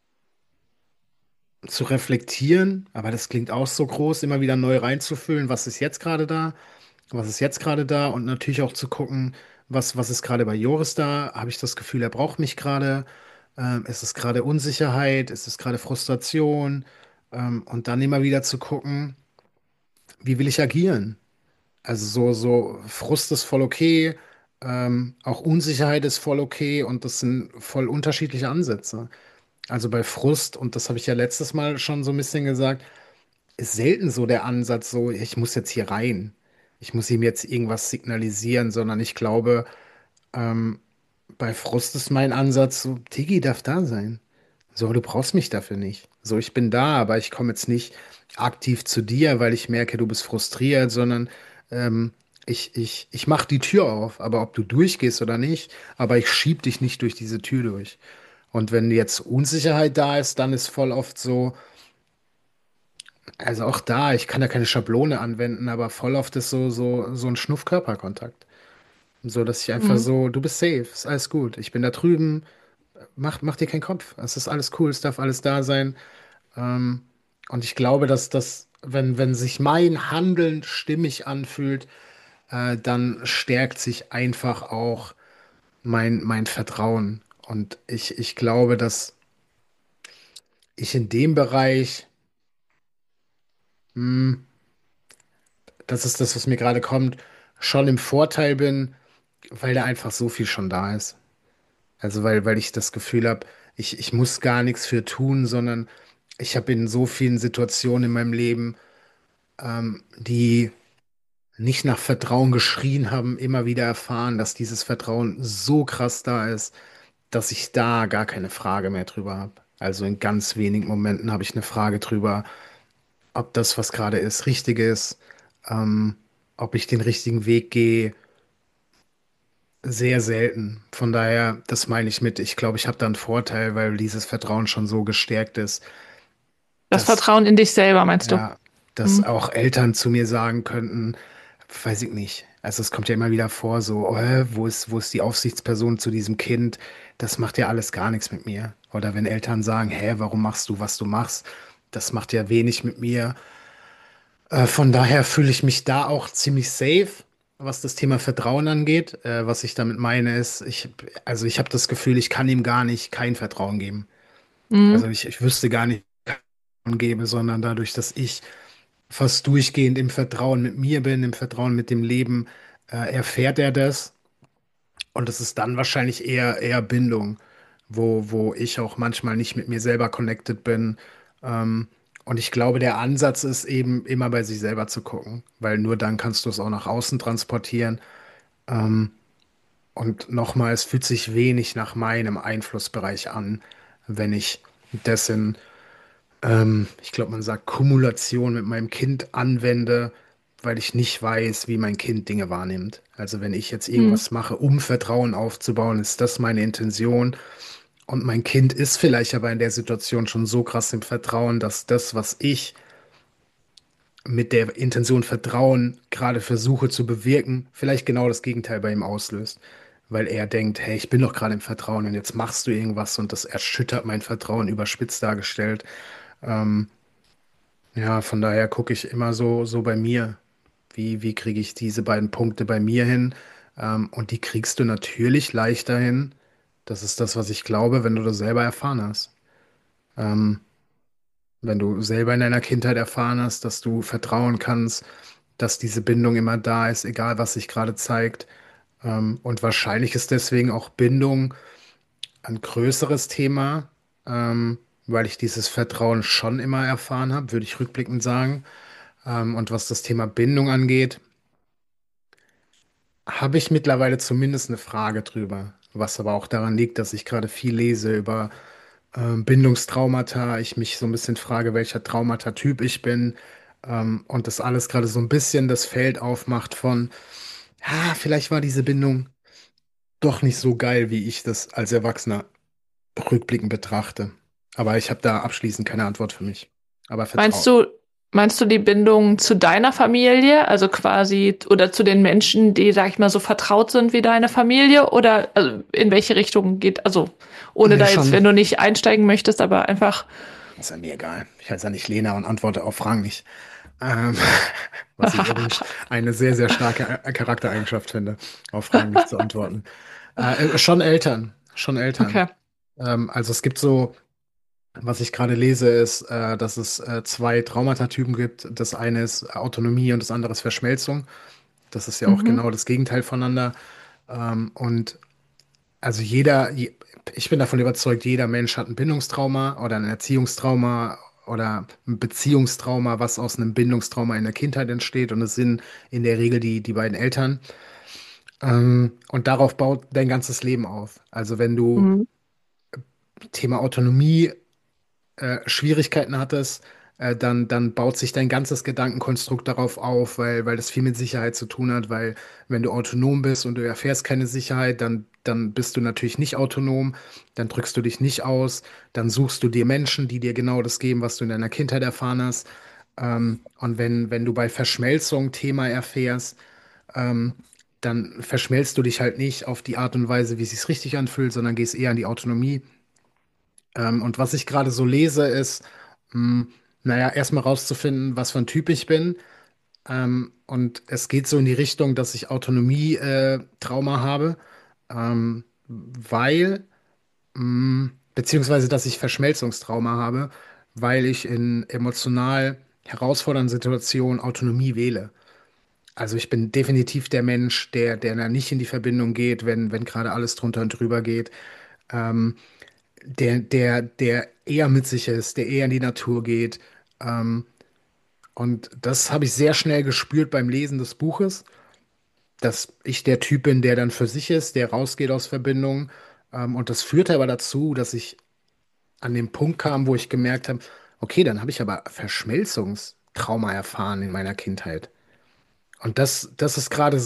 zu reflektieren, aber das klingt auch so groß, immer wieder neu reinzufühlen, was ist jetzt gerade da, was ist jetzt gerade da und natürlich auch zu gucken, was ist gerade bei Joris da? Habe ich das Gefühl, er braucht mich gerade? Ist es gerade Unsicherheit? Ist es gerade Frustration? Und dann immer wieder zu gucken, wie will ich agieren? Also so Frust ist voll okay, auch Unsicherheit ist voll okay und das sind voll unterschiedliche Ansätze. Also bei Frust, und das habe ich ja letztes Mal schon so ein bisschen gesagt, ist selten so der Ansatz so, ich muss jetzt hier rein. Ich muss ihm jetzt irgendwas signalisieren, sondern ich glaube, bei Frust ist mein Ansatz so, Tigi darf da sein. So, du brauchst mich dafür nicht. So, ich bin da, aber ich komme jetzt nicht aktiv zu dir, weil ich merke, du bist frustriert, sondern ähm, ich mache die Tür auf, aber ob du durchgehst oder nicht, aber ich schieb dich nicht durch diese Tür durch. Und wenn jetzt Unsicherheit da ist, dann ist voll oft so, also auch da, ich kann da keine Schablone anwenden, aber voll oft ist so ein Schnuff-Körperkontakt. So, dass ich einfach Mhm. so, du bist safe, ist alles gut. Ich bin da drüben, mach dir keinen Kopf. Es ist alles cool, es darf alles da sein. Ähm, und ich glaube, dass wenn sich mein Handeln stimmig anfühlt, dann stärkt sich einfach auch mein Vertrauen. Und ich glaube, dass ich in dem Bereich, mh, das ist das, was mir gerade kommt, schon im Vorteil bin, weil da einfach so viel schon da ist. Also weil ich das Gefühl habe, ich muss gar nichts für tun, sondern ich habe in so vielen Situationen in meinem Leben, die nicht nach Vertrauen geschrien haben, immer wieder erfahren, dass dieses Vertrauen so krass da ist, dass ich da gar keine Frage mehr drüber habe. Also in ganz wenigen Momenten habe ich eine Frage drüber, ob das, was gerade ist, richtig ist, ähm, ob ich den richtigen Weg gehe. Sehr selten. Von daher, das meine ich mit, ich glaube, ich habe da einen Vorteil, weil dieses Vertrauen schon so gestärkt ist, Das dass, Vertrauen in dich selber, meinst du? ja, dass Mhm. auch Eltern zu mir sagen könnten, weiß ich nicht. Also es kommt ja immer wieder vor, so, wo ist die Aufsichtsperson zu diesem Kind? Das macht ja alles gar nichts mit mir. Oder wenn Eltern sagen, hä, warum machst du, was du machst? Das macht ja wenig mit mir. Von daher fühle ich mich da auch ziemlich safe. was das Thema Vertrauen angeht. Was ich damit meine ist, also ich habe das Gefühl, ich kann ihm gar nicht kein Vertrauen geben. Also Mhm. ich wüsste gar nicht, wie ich Vertrauen gebe, sondern dadurch, dass ich fast durchgehend im Vertrauen mit mir bin, im Vertrauen mit dem Leben, erfährt er das. Und es ist dann wahrscheinlich eher Bindung, wo ich auch manchmal nicht mit mir selber connected bin. Ähm, und ich glaube, der Ansatz ist eben immer bei sich selber zu gucken, weil nur dann kannst du es auch nach außen transportieren. Ähm, und nochmal, es fühlt sich wenig nach meinem Einflussbereich an, wenn ich dessen ich glaube, man sagt Kumulation mit meinem Kind anwende, weil ich nicht weiß, wie mein Kind Dinge wahrnimmt. Also wenn ich jetzt Mhm. irgendwas mache, um Vertrauen aufzubauen, ist das meine Intention. Und mein Kind ist vielleicht aber in der Situation schon so krass im Vertrauen, dass das, was ich mit der Intention Vertrauen gerade versuche zu bewirken, vielleicht genau das Gegenteil bei ihm auslöst. Weil er denkt, hey, ich bin doch gerade im Vertrauen und jetzt machst du irgendwas und das erschüttert mein Vertrauen, überspitzt dargestellt. Ähm, Ja, von daher gucke ich immer so bei mir. Wie kriege ich diese beiden Punkte bei mir hin? Und die kriegst du natürlich leichter hin. Das ist das, was ich glaube, wenn du das selber erfahren hast. Ähm, Wenn du selber in deiner Kindheit erfahren hast, dass du vertrauen kannst, dass diese Bindung immer da ist, egal was sich gerade zeigt. Und wahrscheinlich ist deswegen auch Bindung ein größeres Thema, weil ich dieses Vertrauen schon immer erfahren habe, würde ich rückblickend sagen. Und was das Thema Bindung angeht, habe ich mittlerweile zumindest eine Frage drüber. Was aber auch daran liegt, dass ich gerade viel lese über Bindungstraumata. Ich mich so ein bisschen frage, welcher Traumata-Typ ich bin. Und das alles gerade so ein bisschen das Feld aufmacht von, vielleicht war diese Bindung doch nicht so geil, wie ich das als Erwachsener rückblickend betrachte. Aber ich habe da abschließend keine Antwort für mich. Aber Meinst Vertrauen. du, meinst du die Bindung zu deiner Familie, also quasi, oder zu den Menschen, die, sag ich mal, so vertraut sind wie deine Familie? Oder also in welche Richtung geht, also ohne Nee, da jetzt, schon. wenn du nicht einsteigen möchtest, aber einfach, Ist ja mir egal. Ich heiße ja nicht Lena und antworte auf Fragen nicht. Ähm, was ich übrigens eine sehr, sehr starke Charaktereigenschaft finde, auf Fragen nicht zu antworten. Schon Eltern, schon Eltern. okay. Also es gibt so, was ich gerade lese, ist, dass es zwei Traumatatypen gibt. Das eine ist Autonomie und das andere ist Verschmelzung. Das ist ja auch Mhm. genau das Gegenteil voneinander. Und also ich bin davon überzeugt, jeder Mensch hat ein Bindungstrauma oder ein Erziehungstrauma oder ein Beziehungstrauma, was aus einem Bindungstrauma in der Kindheit entsteht. Und es sind in der Regel die beiden Eltern. Und darauf baut dein ganzes Leben auf. Also wenn du Mhm. Thema Autonomie Schwierigkeiten hattest, dann baut sich dein ganzes Gedankenkonstrukt darauf auf, weil das viel mit Sicherheit zu tun hat, weil wenn du autonom bist und du erfährst keine Sicherheit, dann bist du natürlich nicht autonom, dann drückst du dich nicht aus, dann suchst du dir Menschen, die dir genau das geben, was du in deiner Kindheit erfahren hast. Und wenn du bei Verschmelzung Thema erfährst, ähm, dann verschmelzt du dich halt nicht auf die Art und Weise, wie es sich richtig anfühlt, sondern gehst eher in die Autonomie. Und was ich gerade so lese, ist, mh, naja, erstmal rauszufinden, was für ein Typ ich bin. Und es geht so in die Richtung, dass ich Autonomie-Trauma habe, weil, beziehungsweise, dass ich Verschmelzungstrauma habe, weil ich in emotional herausfordernden Situationen Autonomie wähle. Also ich bin definitiv der Mensch, der da nicht in die Verbindung geht, wenn gerade alles drunter und drüber geht. Ähm, der eher mit sich ist, der eher in die Natur geht. Ähm, und das habe ich sehr schnell gespürt beim Lesen des Buches, dass ich der Typ bin, der dann für sich ist, der rausgeht aus Verbindungen. Und das führte aber dazu, dass ich an den Punkt kam, wo ich gemerkt habe, okay, dann habe ich aber Verschmelzungstrauma erfahren in meiner Kindheit. Und das ist gerade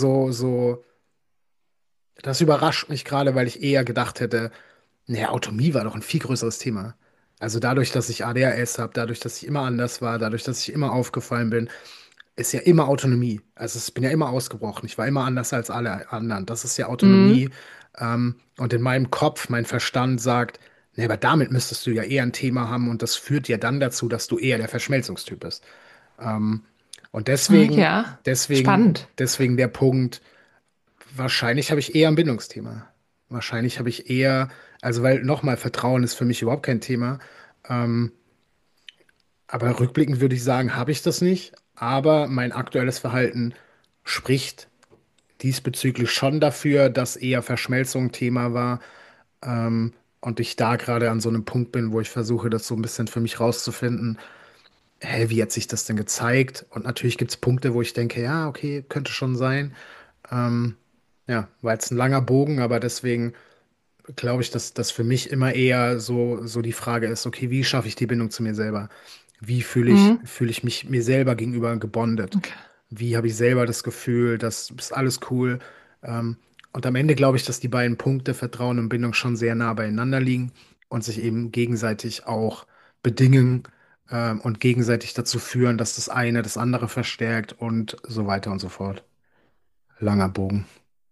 das überrascht mich gerade, weil ich eher gedacht hätte, naja, Autonomie war doch ein viel größeres Thema. Also dadurch, dass ich ADHS habe, dadurch, dass ich immer anders war, dadurch, dass ich immer aufgefallen bin, ist ja immer Autonomie. Also ich bin ja immer ausgebrochen. Ich war immer anders als alle anderen. Das ist ja Mhm. Autonomie. Und in meinem Kopf, mein Verstand sagt, nee, aber damit müsstest du ja eher ein Thema haben und das führt ja dann dazu, dass du eher der Verschmelzungstyp bist. Und Ah, deswegen, ja, deswegen, spannend. deswegen der Punkt, wahrscheinlich habe ich eher ein Bindungsthema. Wahrscheinlich habe ich eher, also weil nochmal, Vertrauen ist für mich überhaupt kein Thema. Ähm, aber rückblickend würde ich sagen, habe ich das nicht. Aber mein aktuelles Verhalten spricht diesbezüglich schon dafür, dass eher Verschmelzung ein Thema war. Und ich da gerade an so einem Punkt bin, wo ich versuche, das so ein bisschen für mich rauszufinden. Hä, wie hat sich das denn gezeigt? Und natürlich gibt es Punkte, wo ich denke, ja, okay, könnte schon sein. Ähm, ja, war jetzt ein langer Bogen, aber deswegen glaube ich, dass das für mich immer eher so die Frage ist, okay, wie schaffe ich die Bindung zu mir selber? Wie Mhm. fühle ich mich mir selber gegenüber gebondet? Okay. Wie habe ich selber das Gefühl, das ist alles cool? Ähm, und am Ende glaube ich, dass die beiden Punkte Vertrauen und Bindung schon sehr nah beieinander liegen und sich eben gegenseitig auch bedingen, und gegenseitig dazu führen, dass das eine das andere verstärkt und so weiter und so fort. Langer Bogen.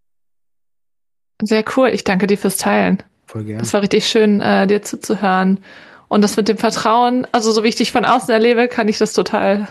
Sehr cool. Ich danke dir fürs Teilen. Voll Das gern. war richtig schön, dir zuzuhören. Und das mit dem Vertrauen, also so wie ich dich von außen erlebe, kann ich das total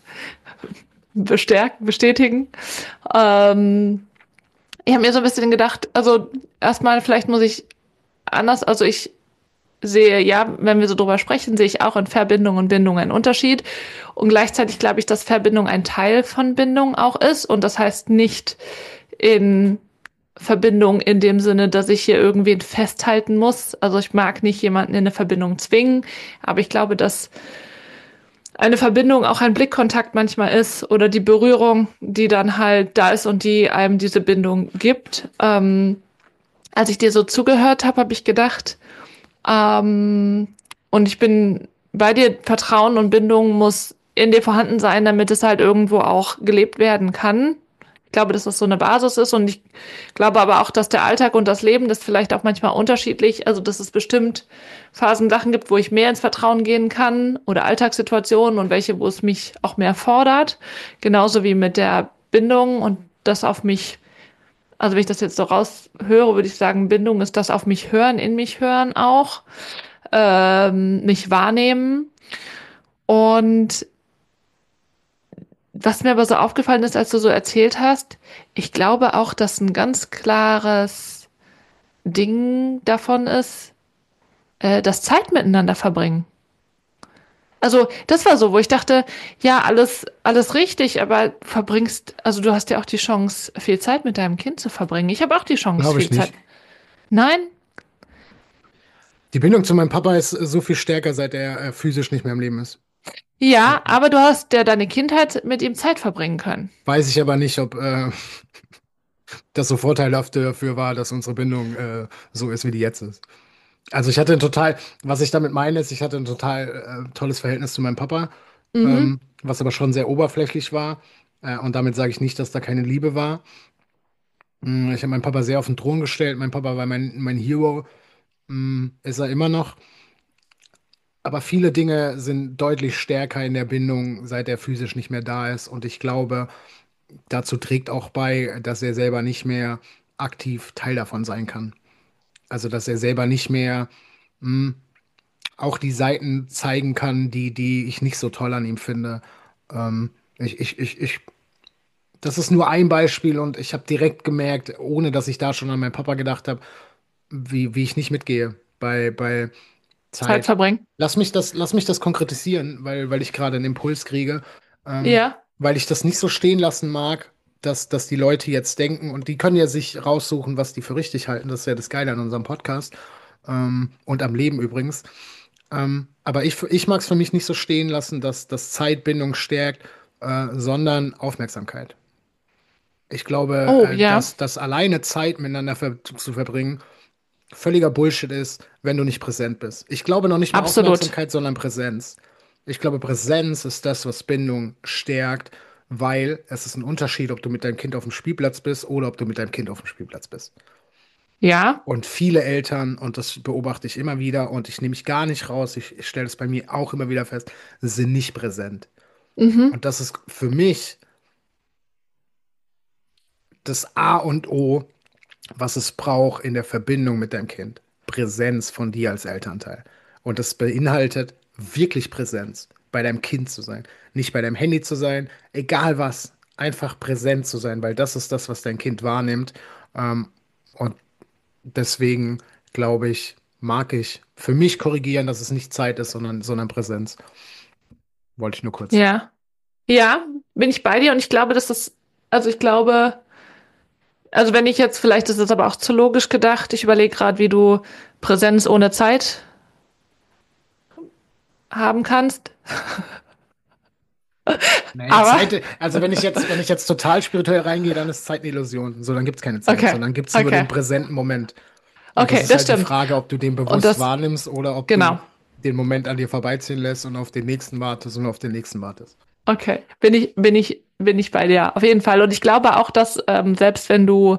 bestätigen. Ähm, Ich habe mir so ein bisschen gedacht, also erstmal vielleicht muss ich anders, also ich sehe, ja, wenn wir so drüber sprechen, sehe ich auch in Verbindung und Bindung einen Unterschied. Und gleichzeitig glaube ich, dass Verbindung ein Teil von Bindung auch ist. Und das heißt nicht in Verbindung in dem Sinne, dass ich hier irgendwen festhalten muss. Also ich mag nicht jemanden in eine Verbindung zwingen, aber ich glaube, dass eine Verbindung auch ein Blickkontakt manchmal ist oder die Berührung, die dann halt da ist und die einem diese Bindung gibt. Als ich dir so zugehört habe, habe ich gedacht, ähm, und ich bin bei dir, Vertrauen und Bindung muss in dir vorhanden sein, damit es halt irgendwo auch gelebt werden kann. Ich glaube, dass das so eine Basis ist und ich glaube aber auch, dass der Alltag und das Leben das vielleicht auch manchmal unterschiedlich, also dass es bestimmt Phasen, Sachen gibt, wo ich mehr ins Vertrauen gehen kann oder Alltagssituationen und welche, wo es mich auch mehr fordert. Genauso wie mit der Bindung und das auf mich, also wenn ich das jetzt so raushöre, würde ich sagen, Bindung ist das auf mich hören, in mich hören auch, mich wahrnehmen. Und was mir aber so aufgefallen ist, als du so erzählt hast, ich glaube auch, dass ein ganz klares Ding davon ist, das Zeit miteinander verbringen. Also, das war so, wo ich dachte, ja, alles richtig, aber du verbringst, also du hast ja auch die Chance, viel Zeit mit deinem Kind zu verbringen. Ich habe auch die Chance, Glaube viel ich Zeit. nicht. Nein? Die Bindung zu meinem Papa ist so viel stärker, seit er physisch nicht mehr im Leben ist. Ja, aber du hast ja deine Kindheit mit ihm Zeit verbringen können. Weiß ich aber nicht, ob das so vorteilhaft dafür war, dass unsere Bindung so ist, wie die jetzt ist. Also ich hatte ein total, was ich damit meine, ist, ich hatte ein total tolles Verhältnis zu meinem Papa, Mhm. was aber schon sehr oberflächlich war. Und damit sage ich nicht, dass da keine Liebe war. Ich habe meinen Papa sehr auf den Thron gestellt. Mein Papa war mein Hero, ist er immer noch. Aber viele Dinge sind deutlich stärker in der Bindung, seit er physisch nicht mehr da ist. Und ich glaube, dazu trägt auch bei, dass er selber nicht mehr aktiv Teil davon sein kann. Also, dass er selber nicht mehr mh, auch die Seiten zeigen kann, die ich nicht so toll an ihm finde. Ähm, ich, das ist nur ein Beispiel und ich habe direkt gemerkt, ohne dass ich da schon an meinen Papa gedacht habe, wie ich nicht mitgehe bei Zeit Zeit. verbringen. Lass mich das konkretisieren, weil ich gerade einen Impuls kriege, Ja. weil ich das nicht so stehen lassen mag, dass die Leute jetzt denken, und die können ja sich raussuchen, was die für richtig halten. Das ist ja das Geile an unserem Podcast, und am Leben übrigens. Aber ich mag es für mich nicht so stehen lassen, dass das Zeitbindung stärkt, sondern Aufmerksamkeit. Ich glaube, Oh, ja, dass alleine Zeit miteinander zu verbringen völliger Bullshit ist, wenn du nicht präsent bist. Ich glaube noch nicht mal absolut. Aufmerksamkeit, sondern Präsenz. Ich glaube, Präsenz ist das, was Bindung stärkt, weil es ist ein Unterschied, ob du mit deinem Kind auf dem Spielplatz bist oder ob du mit deinem Kind auf dem Spielplatz bist. Ja. Und viele Eltern, und das beobachte ich immer wieder, und ich nehme mich gar nicht raus, ich stelle es bei mir auch immer wieder fest, sind nicht präsent. Mhm. Und das ist für mich das A und O, was es braucht in der Verbindung mit deinem Kind. Präsenz von dir als Elternteil. Und das beinhaltet wirklich Präsenz. bei deinem Kind zu sein. Nicht bei deinem Handy zu sein, egal was, einfach präsent zu sein, weil das ist das, was dein Kind wahrnimmt. Und deswegen glaube ich, mag ich für mich korrigieren, dass es nicht Zeit ist, sondern Präsenz. Wollte ich nur kurz. Ja. Ja, bin ich bei dir und ich glaube, also ich glaube, also wenn ich jetzt, vielleicht ist es aber auch zu logisch gedacht, ich überlege gerade, wie du Präsenz ohne Zeit haben kannst. Naja, Aber, also wenn ich jetzt total spirituell reingehe, dann ist Zeit eine Illusion. So, dann gibt es keine Zeit, okay, sondern gibt es nur den okay, präsenten Moment. Und das okay, ist das halt die stimmt. Frage, ob du den Und bewusst das, wahrnimmst oder ob du genau. den Moment an dir vorbeiziehen lässt und auf den nächsten wartest und auf den nächsten wartest. Okay, bin ich bei dir, auf jeden Fall. Und ich glaube auch, dass selbst wenn du,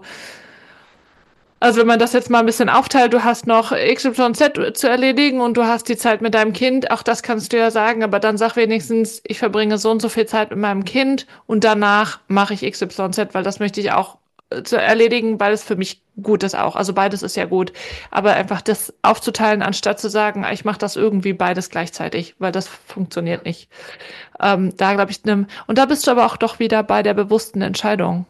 also wenn man das jetzt mal ein bisschen aufteilt, du hast noch XYZ zu erledigen und du hast die Zeit mit deinem Kind, auch das kannst du ja sagen, aber dann sag wenigstens, ich verbringe so und so viel Zeit mit meinem Kind und danach mache ich XYZ, weil das möchte ich auch zu erledigen, weil es für mich gut ist auch. Also beides ist ja gut. Aber einfach das aufzuteilen, anstatt zu sagen, ich mache das irgendwie beides gleichzeitig, weil das funktioniert nicht. Da glaube ich, und da bist du aber auch doch wieder bei der bewussten Entscheidung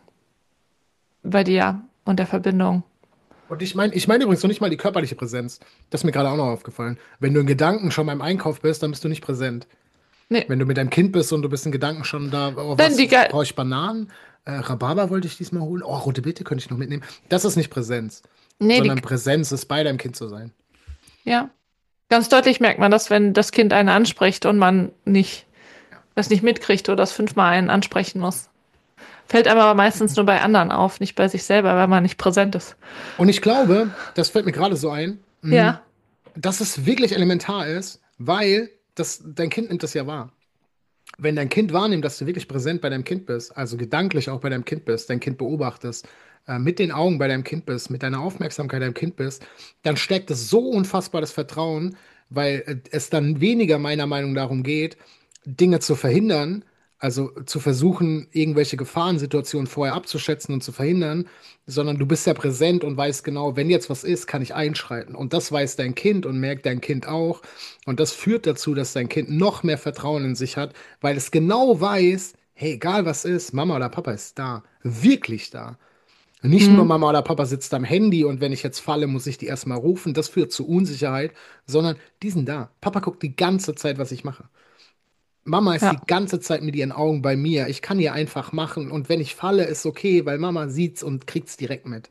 bei dir und der Verbindung. Und ich meine übrigens noch nicht mal die körperliche Präsenz. Das ist mir gerade auch noch aufgefallen. Wenn du in Gedanken schon beim Einkauf bist, dann bist du nicht präsent. Nee, Wenn du mit deinem Kind bist und du bist in Gedanken schon da, oh, wenn was die, Ge brauche ich Bananen? Rhabarber wollte ich diesmal holen. Oh, rote Beete könnte ich noch mitnehmen. Das ist nicht Präsenz, nee, sondern Präsenz ist bei deinem Kind zu sein. ja, ganz deutlich merkt man das, wenn das Kind einen anspricht und man nicht, das nicht mitkriegt oder das fünfmal einen ansprechen muss. Fällt einem aber meistens nur bei anderen auf, nicht bei sich selber, weil man nicht präsent ist. Und ich glaube, das fällt mir gerade so ein, Ja, dass es wirklich elementar ist, weil dein Kind nimmt das ja wahr. Wenn dein Kind wahrnimmt, dass du wirklich präsent bei deinem Kind bist, also gedanklich auch bei deinem Kind bist, dein Kind beobachtest, mit den Augen bei deinem Kind bist, mit deiner Aufmerksamkeit deinem Kind bist, dann steckt es so unfassbar das Vertrauen, weil es dann weniger meiner Meinung nach darum geht, Dinge zu verhindern, also zu versuchen, irgendwelche Gefahrensituationen vorher abzuschätzen und zu verhindern, sondern du bist ja präsent und weißt genau, wenn jetzt was ist, kann ich einschreiten. Und das weiß dein Kind und merkt dein Kind auch. Und das führt dazu, dass dein Kind noch mehr Vertrauen in sich hat, weil es genau weiß, hey, egal was ist, Mama oder Papa ist da, wirklich da. Nicht nur hm, Mama oder Papa sitzt am Handy und wenn ich jetzt falle, muss ich die erstmal rufen, das führt zu Unsicherheit, sondern die sind da. Papa guckt die ganze Zeit, was ich mache. Mama ist die ja, ganze Zeit mit ihren Augen bei mir. Ich kann ihr einfach machen und wenn ich falle, ist okay, weil Mama sieht's und kriegt's direkt mit.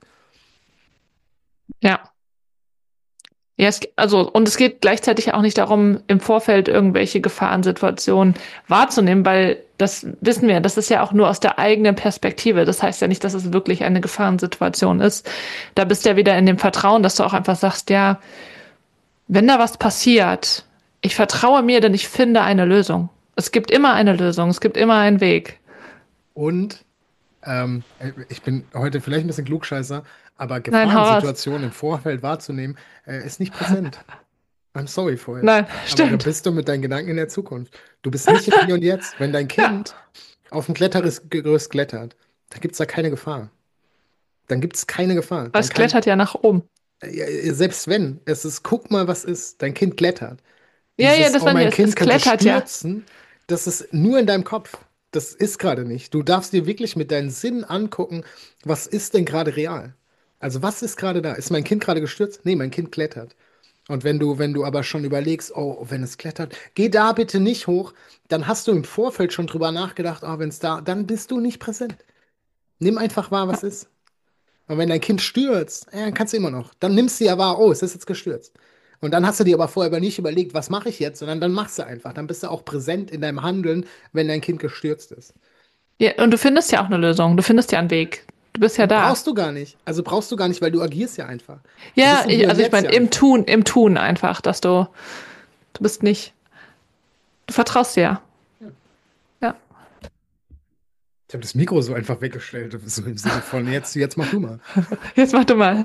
ja. Ja, also, und es geht gleichzeitig auch nicht darum, im Vorfeld irgendwelche Gefahrensituationen wahrzunehmen, weil das wissen wir, das ist ja auch nur aus der eigenen Perspektive. Das heißt ja nicht, dass es wirklich eine Gefahrensituation ist. Da bist du ja wieder in dem Vertrauen, dass du auch einfach sagst, ja, wenn da was passiert, ich vertraue mir, denn ich finde eine Lösung. Es gibt immer eine Lösung, es gibt immer einen Weg. Und ich bin heute vielleicht ein bisschen Klugscheißer, aber Nein, hau raus. Gefahrensituationen im Vorfeld wahrzunehmen, ist nicht präsent. I'm sorry for it. Nein, Aber da stimmt. bist du mit deinen Gedanken in der Zukunft. Du bist nicht im Hier und Jetzt. Wenn dein Ja, Kind auf dem Klettergerüst klettert, dann gibt es da keine Gefahr. Dann gibt es keine Gefahr. aber Dann es kann, klettert ja nach oben. selbst wenn, es ist, guck mal, was ist, dein Kind klettert. Ja, ja, Dieses, das oh, waren wir. mein Es Kind könnte klettert ja. stürzen, das ist nur in deinem Kopf. Das ist gerade nicht. Du darfst dir wirklich mit deinen Sinnen angucken, was ist denn gerade real? Also, was ist gerade da? Ist mein Kind gerade gestürzt? Nee, mein Kind klettert. Und wenn du aber schon überlegst, oh, wenn es klettert, geh da bitte nicht hoch, dann hast du im Vorfeld schon drüber nachgedacht, oh, wenn es da, dann bist du nicht präsent. Nimm einfach wahr, was ist. Und wenn dein Kind stürzt, ja, dann kannst du immer noch. Dann nimmst du ja wahr, oh, es ist jetzt gestürzt. Und dann hast du dir aber vorher aber nicht überlegt, was mache ich jetzt, sondern dann machst du einfach. Dann bist du auch präsent in deinem Handeln, wenn dein Kind gestürzt ist. Ja, und du findest ja auch eine Lösung. Du findest ja einen Weg. Du bist ja da. Brauchst du gar nicht. Also brauchst du gar nicht, weil du agierst ja einfach. Du Ja, bist im Hier und also ich Jetzt meine, ja einfach. Im Tun einfach, dass du bist nicht, du vertraust dir ja. Ja. Ja. Ich habe das Mikro so einfach weggestellt, so im Sinne von, jetzt mach du mal. Jetzt mach du mal.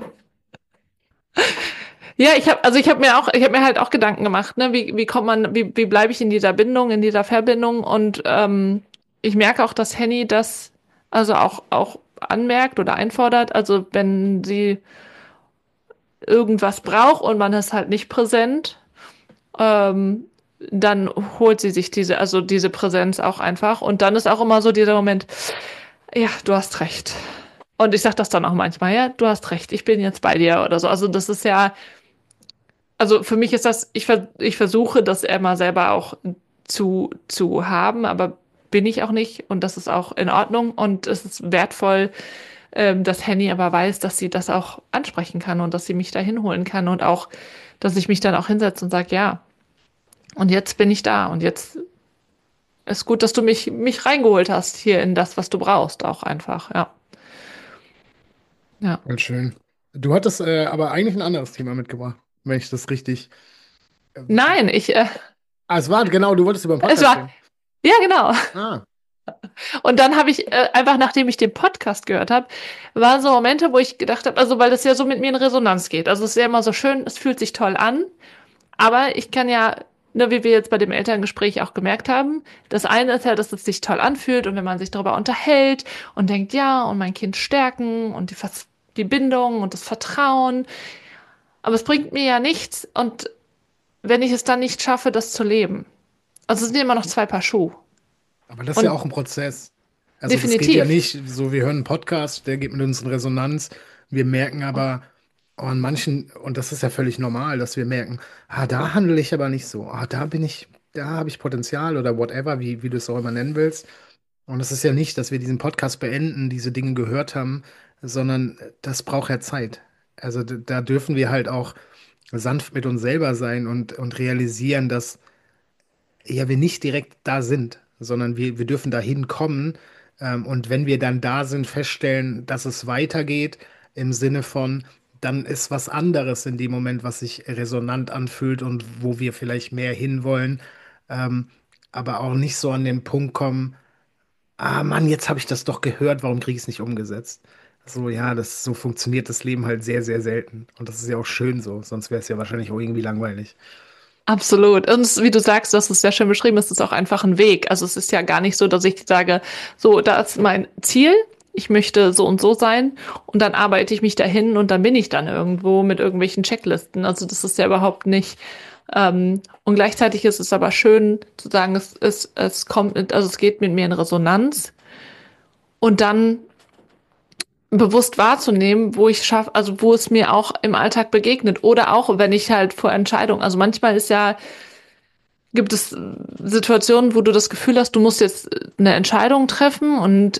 Ja, ich habe mir halt auch Gedanken gemacht, ne, wie kommt man, wie bleibe ich in dieser Bindung, in dieser Verbindung und ich merke auch, dass Henny das also auch anmerkt oder einfordert, also wenn sie irgendwas braucht und man ist halt nicht präsent, dann holt sie sich diese Präsenz auch einfach. Und dann ist auch immer so dieser Moment, ja, du hast recht. Und ich sage das dann auch manchmal, ja, du hast recht, ich bin jetzt bei dir oder so. Also das ist ja, also für mich ist das, ich versuche das immer selber auch zu haben, aber bin ich auch nicht und das ist auch in Ordnung und es ist wertvoll, dass Henny aber weiß, dass sie das auch ansprechen kann und dass sie mich da hinholen kann und auch, dass ich mich dann auch hinsetze und sage, ja, und jetzt bin ich da und jetzt ist gut, dass du mich reingeholt hast hier in das, was du brauchst, auch einfach, ja. Ja. Voll schön. Du hattest aber eigentlich ein anderes Thema mitgebracht, wenn ich das richtig. Äh, Nein, es war genau, du wolltest über den es Podcast war, reden. ja, genau. Ah, Und dann habe ich einfach, nachdem ich den Podcast gehört habe, waren so Momente, wo ich gedacht habe, also weil das ja so mit mir in Resonanz geht. Also es ist ja immer so schön, es fühlt sich toll an, aber ich kann ja, ne, wie wir jetzt bei dem Elterngespräch auch gemerkt haben, das eine ist ja, dass es sich toll anfühlt und wenn man sich darüber unterhält und denkt, ja, und mein Kind stärken und die Bindung und das Vertrauen, aber es bringt mir ja nichts und wenn ich es dann nicht schaffe, das zu leben. Also es sind immer noch zwei Paar Schuhe. aber das ist ja Und auch ein Prozess. Also das geht ja definitiv. nicht so, wir hören einen Podcast, der geht mit uns in Resonanz. Wir merken aber an manchen, und das ist ja völlig normal, dass wir merken, da handle ich aber nicht so. Da habe ich Potenzial oder whatever, wie du es auch immer nennen willst. Und es ist ja nicht, dass wir diesen Podcast beenden, diese Dinge gehört haben, sondern das braucht ja Zeit. Also da dürfen wir halt auch sanft mit uns selber sein und realisieren, dass ja wir nicht direkt da sind, sondern wir dürfen dahin kommen. Und wenn wir dann da sind, feststellen, dass es weitergeht, im Sinne von, dann ist was anderes in dem Moment, was sich resonant anfühlt und wo wir vielleicht mehr hinwollen, aber auch nicht so an den Punkt kommen, Mann, jetzt habe ich das doch gehört, warum kriege ich es nicht umgesetzt? So, ja, so funktioniert das Leben halt sehr, sehr selten. Und das ist ja auch schön so, sonst wäre es ja wahrscheinlich auch irgendwie langweilig. Absolut. Und wie du sagst, das ist sehr schön beschrieben, es ist auch einfach ein Weg. Also es ist ja gar nicht so, dass ich sage, so, da ist mein Ziel, ich möchte so und so sein und dann arbeite ich mich dahin und dann bin ich dann irgendwo mit irgendwelchen Checklisten. Also das ist ja überhaupt nicht. Und gleichzeitig ist es aber schön zu sagen, es kommt, also es geht mit mir in Resonanz und dann bewusst wahrzunehmen, wo ich schaffe, also wo es mir auch im Alltag begegnet oder auch, wenn ich halt vor Entscheidungen, also manchmal gibt es Situationen, wo du das Gefühl hast, du musst jetzt eine Entscheidung treffen und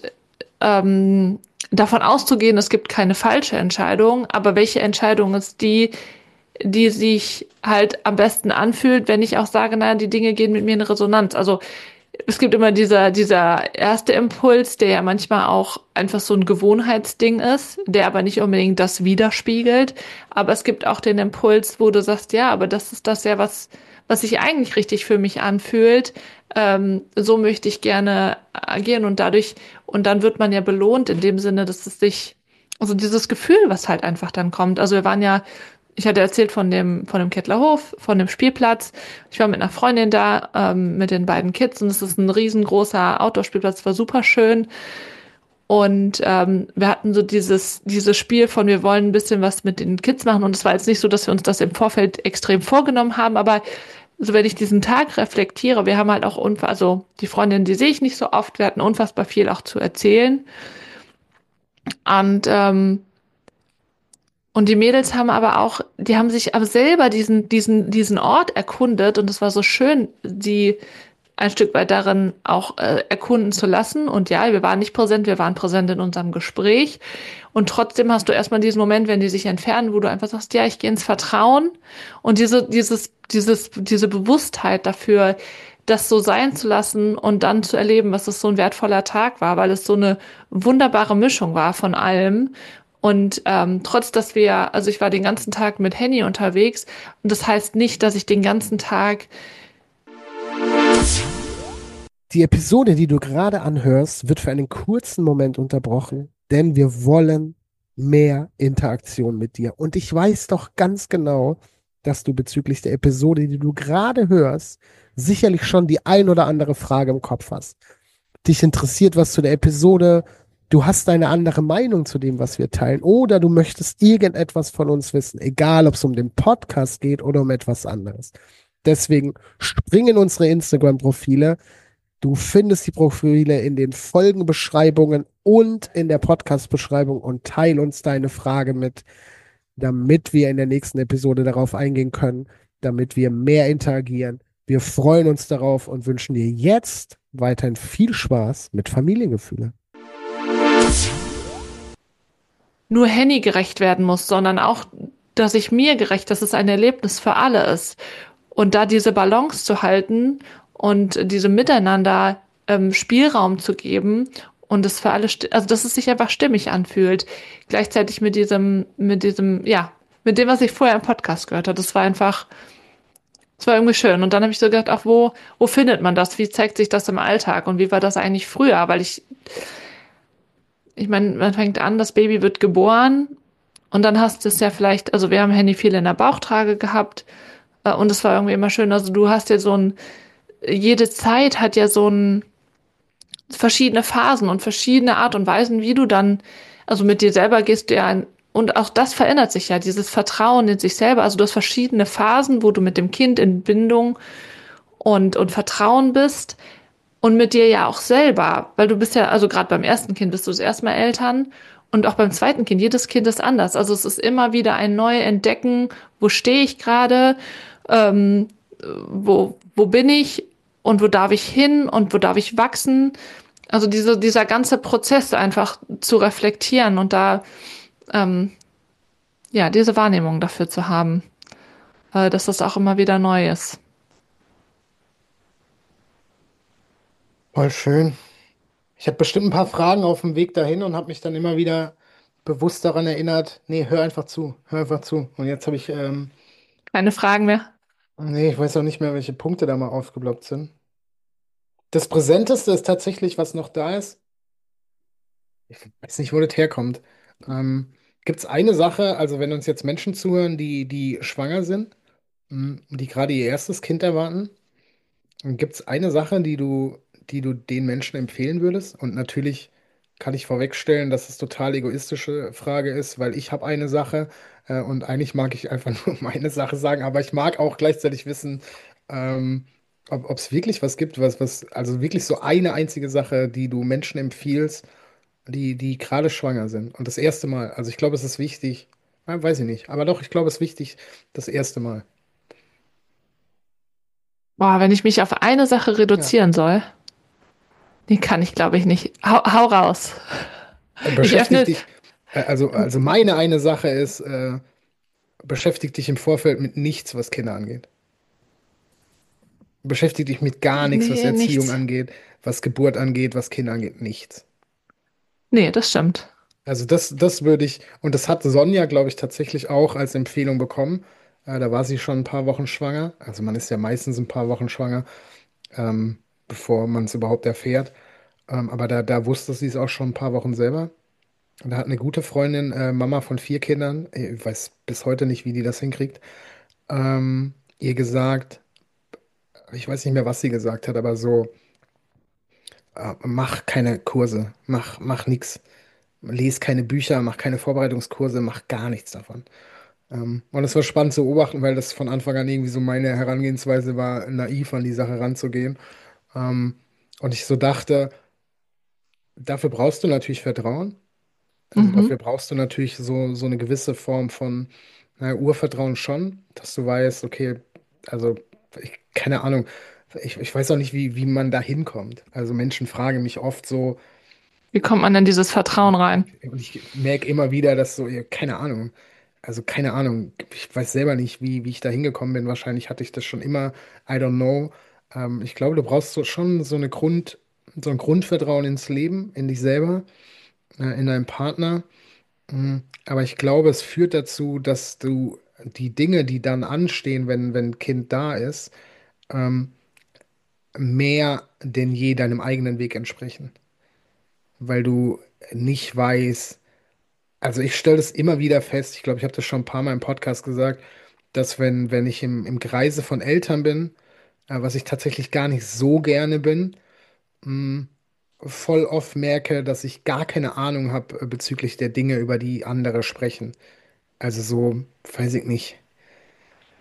davon auszugehen, es gibt keine falsche Entscheidung, aber welche Entscheidung ist die sich halt am besten anfühlt, wenn ich auch sage, naja, die Dinge gehen mit mir in Resonanz. Also es gibt immer dieser erste Impuls, der ja manchmal auch einfach so ein Gewohnheitsding ist, der aber nicht unbedingt das widerspiegelt. Aber es gibt auch den Impuls, wo du sagst, ja, aber das ist das ja, was sich eigentlich richtig für mich anfühlt. So möchte ich gerne agieren und dann wird man ja belohnt in dem Sinne, dass also dieses Gefühl, was halt einfach dann kommt. Also ich hatte erzählt von dem Kettlerhof, von dem Spielplatz. Ich war mit einer Freundin da, mit den beiden Kids und es ist ein riesengroßer Outdoor-Spielplatz, war super schön. Und wir hatten so dieses Spiel von, wir wollen ein bisschen was mit den Kids machen. Und es war jetzt nicht so, dass wir uns das im Vorfeld extrem vorgenommen haben, aber so wenn ich diesen Tag reflektiere, wir haben halt auch also die Freundin, die sehe ich nicht so oft, wir hatten unfassbar viel auch zu erzählen. Und und die Mädels haben aber auch, die haben sich aber selber diesen Ort erkundet und es war so schön, die ein Stück weit darin auch erkunden zu lassen. Und ja, wir waren nicht präsent, wir waren präsent in unserem Gespräch. Und trotzdem hast du erstmal diesen Moment, wenn die sich entfernen, wo du einfach sagst, ja, ich gehe ins Vertrauen. Und diese Bewusstheit dafür, das so sein zu lassen und dann zu erleben, was es so ein wertvoller Tag war, weil es so eine wunderbare Mischung war von allem. Und trotz, also ich war den ganzen Tag mit Henny unterwegs und das heißt nicht, dass ich den ganzen Tag. Die Episode, die du gerade anhörst, wird für einen kurzen Moment unterbrochen, denn wir wollen mehr Interaktion mit dir. Und ich weiß doch ganz genau, dass du bezüglich der Episode, die du gerade hörst, sicherlich schon die ein oder andere Frage im Kopf hast. Dich interessiert was zu der Episode, du hast eine andere Meinung zu dem, was wir teilen, oder du möchtest irgendetwas von uns wissen, egal ob es um den Podcast geht oder um etwas anderes. Deswegen spring in unsere Instagram-Profile. Du findest die Profile in den Folgenbeschreibungen und in der Podcast-Beschreibung und teil uns deine Frage mit, damit wir in der nächsten Episode darauf eingehen können, damit wir mehr interagieren. Wir freuen uns darauf und wünschen dir jetzt weiterhin viel Spaß mit Familiengefühle. Nur Henny gerecht werden muss, sondern auch, dass ich mir gerecht, dass es ein Erlebnis für alle ist. Und da diese Balance zu halten und diesem Miteinander Spielraum zu geben und es für alle, also dass es sich einfach stimmig anfühlt. Gleichzeitig ja, mit dem, was ich vorher im Podcast gehört habe. Das war einfach, es war irgendwie schön. Und dann habe ich so gedacht, ach, wo findet man das? Wie zeigt sich das im Alltag? Und wie war das eigentlich früher? Weil ich meine, man fängt an, das Baby wird geboren und dann hast du es ja vielleicht, also wir haben Henny viel in der Bauchtrage gehabt und es war irgendwie immer schön. Also du hast ja jede Zeit hat ja verschiedene Phasen und verschiedene Art und Weisen, wie du dann, also mit dir selber gehst du ja und auch das verändert sich ja, dieses Vertrauen in sich selber. Also du hast verschiedene Phasen, wo du mit dem Kind in Bindung und Vertrauen bist. Und mit dir ja auch selber, weil du bist ja, also gerade beim ersten Kind bist du das erste Mal Eltern und auch beim zweiten Kind, jedes Kind ist anders. Also es ist immer wieder ein neu Entdecken, wo stehe ich gerade, ähm, wo bin ich und wo darf ich hin und wo darf ich wachsen. Also dieser ganze Prozess einfach zu reflektieren und da, ähm, ja, diese Wahrnehmung dafür zu haben, dass das auch immer wieder neu ist. Voll schön. Ich habe bestimmt ein paar Fragen auf dem Weg dahin und habe mich dann immer wieder bewusst daran erinnert, nee, hör einfach zu, hör einfach zu. Und jetzt habe ich, Keine Fragen mehr? nee, ich weiß auch nicht mehr, welche Punkte da mal aufgeploppt sind. Das Präsenteste ist tatsächlich, was noch da ist. Ich weiß nicht, wo das herkommt. Gibt es eine Sache, also wenn uns jetzt Menschen zuhören, die schwanger sind, die gerade ihr erstes Kind erwarten, gibt es eine Sache, die du den Menschen empfehlen würdest? Und natürlich kann ich vorwegstellen, dass es total egoistische Frage ist, weil ich habe eine Sache und eigentlich mag ich einfach nur meine Sache sagen, aber ich mag auch gleichzeitig wissen, ähm, ob es wirklich was gibt, also wirklich so eine einzige Sache, die du Menschen empfiehlst, die gerade schwanger sind. Und das erste Mal. Also ich glaube, es ist wichtig, weiß ich nicht, aber doch, ich glaube, es ist wichtig, das erste Mal. Boah, wenn ich mich auf eine Sache Ja. reduzieren soll. Den kann ich, glaube ich, nicht. Hau raus. Ich Beschäftig öffne. dich, also meine eine Sache ist, beschäftig dich im Vorfeld mit nichts, was Kinder angeht. Beschäftig dich mit gar nichts, was Nee, Erziehung nichts. angeht, was Geburt angeht, was Kinder angeht, nichts. Nee, das stimmt. Also das würde ich, und das hat Sonja, glaube ich, tatsächlich auch als Empfehlung bekommen. Da war sie schon ein paar Wochen schwanger. Also man ist ja meistens ein paar Wochen schwanger, bevor man es überhaupt erfährt. Aber da wusste sie es auch schon ein paar Wochen selber. Und da hat eine gute Freundin, Mama von 4 Kindern, ich weiß bis heute nicht, wie die das hinkriegt, ihr gesagt, ich weiß nicht mehr, was sie gesagt hat, aber so, mach keine Kurse, mach nix, lies keine Bücher, mach keine Vorbereitungskurse, mach gar nichts davon. Und es war spannend zu beobachten, weil das von Anfang an irgendwie so meine Herangehensweise war, naiv an die Sache ranzugehen. Ähm, und ich so dachte, dafür brauchst du natürlich Vertrauen. Also dafür Mhm. brauchst du natürlich so eine gewisse Form von Urvertrauen schon, dass du weißt, okay, also keine Ahnung, ich weiß auch nicht, wie man da hinkommt. Also Menschen fragen mich oft so, Wie kommt man in dieses Vertrauen rein? und ich merke immer wieder, dass so, ja, keine Ahnung, also keine Ahnung, ich weiß selber nicht, wie ich da hingekommen bin. Wahrscheinlich hatte ich das schon immer, I don't know. Ich glaube, du brauchst so schon so ein Grundvertrauen ins Leben, in dich selber, in deinen Partner. Aber ich glaube, es führt dazu, dass du die Dinge, die dann anstehen, wenn ein Kind da ist, ähm, mehr denn je deinem eigenen Weg entsprechen. Weil du nicht weißt, also ich stelle das immer wieder fest, ich glaube, ich habe das schon ein paar Mal im Podcast gesagt, dass wenn ich im Kreise von Eltern bin, was ich tatsächlich gar nicht so gerne bin, mh, voll oft merke, dass ich gar keine Ahnung habe bezüglich der Dinge, über die andere sprechen. Also so, weiß ich nicht.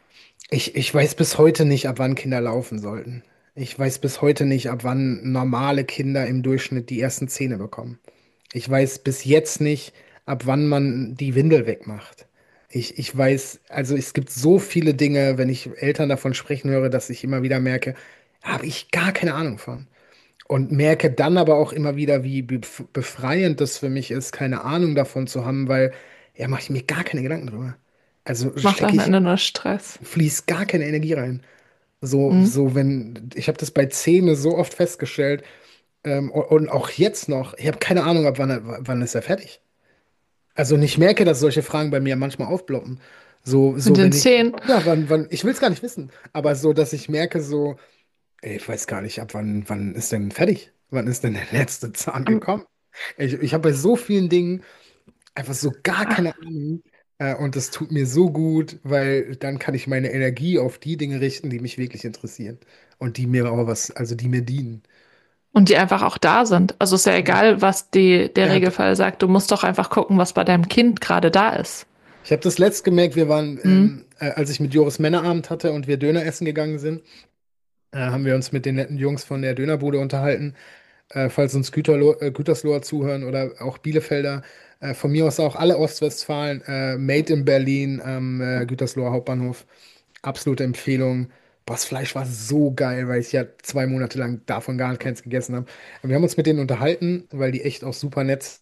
Ich weiß bis heute nicht, ab wann Kinder laufen sollten. Ich weiß bis heute nicht, ab wann normale Kinder im Durchschnitt die ersten Zähne bekommen. Ich weiß bis jetzt nicht, ab wann man die Windel wegmacht. Ich weiß, also es gibt so viele Dinge, wenn ich Eltern davon sprechen höre, dass ich immer wieder merke, habe ich gar keine Ahnung von. Und merke dann aber auch immer wieder, wie befreiend das für mich ist, keine Ahnung davon zu haben, weil ja, mache ich mir gar keine Gedanken drüber. Also Macht stecke am ich, Ende nur Stress. fließt gar keine Energie rein. So, Mhm. so wenn, ich habe das bei Zähne so oft festgestellt, und auch jetzt noch, ich habe keine Ahnung, ab wann ist er fertig. Also und ich merke, dass solche Fragen bei mir manchmal aufploppen. Mit den Wenn ich, Zehen. ja, ich will es gar nicht wissen, aber so, dass ich merke, so, ey, ich weiß gar nicht, ab wann ist denn fertig? Wann ist denn der letzte Zahn Am- gekommen? Ich habe bei so vielen Dingen einfach so gar keine Ahnung. Und das tut mir so gut, weil dann kann ich meine Energie auf die Dinge richten, die mich wirklich interessieren. Und die mir auch also die mir dienen. Und die einfach auch da sind. Also ist ja Ja. egal, was der Ja, Regelfall sagt. Du musst doch einfach gucken, was bei deinem Kind gerade da ist. ich habe das letzt gemerkt, wir waren, Mhm. als ich mit Joris Männerabend hatte und wir Döner essen gegangen sind, haben wir uns mit den netten Jungs von der Dönerbude unterhalten. Falls uns Gütersloher zuhören oder auch Bielefelder, von mir aus auch alle Ostwestfalen, Made in Berlin am Gütersloher Hauptbahnhof. Absolute Empfehlung. Boah, das Fleisch war so geil, weil ich ja 2 Monate lang davon gar keins gegessen habe. Wir haben uns mit denen unterhalten, weil die echt auch super nett sind.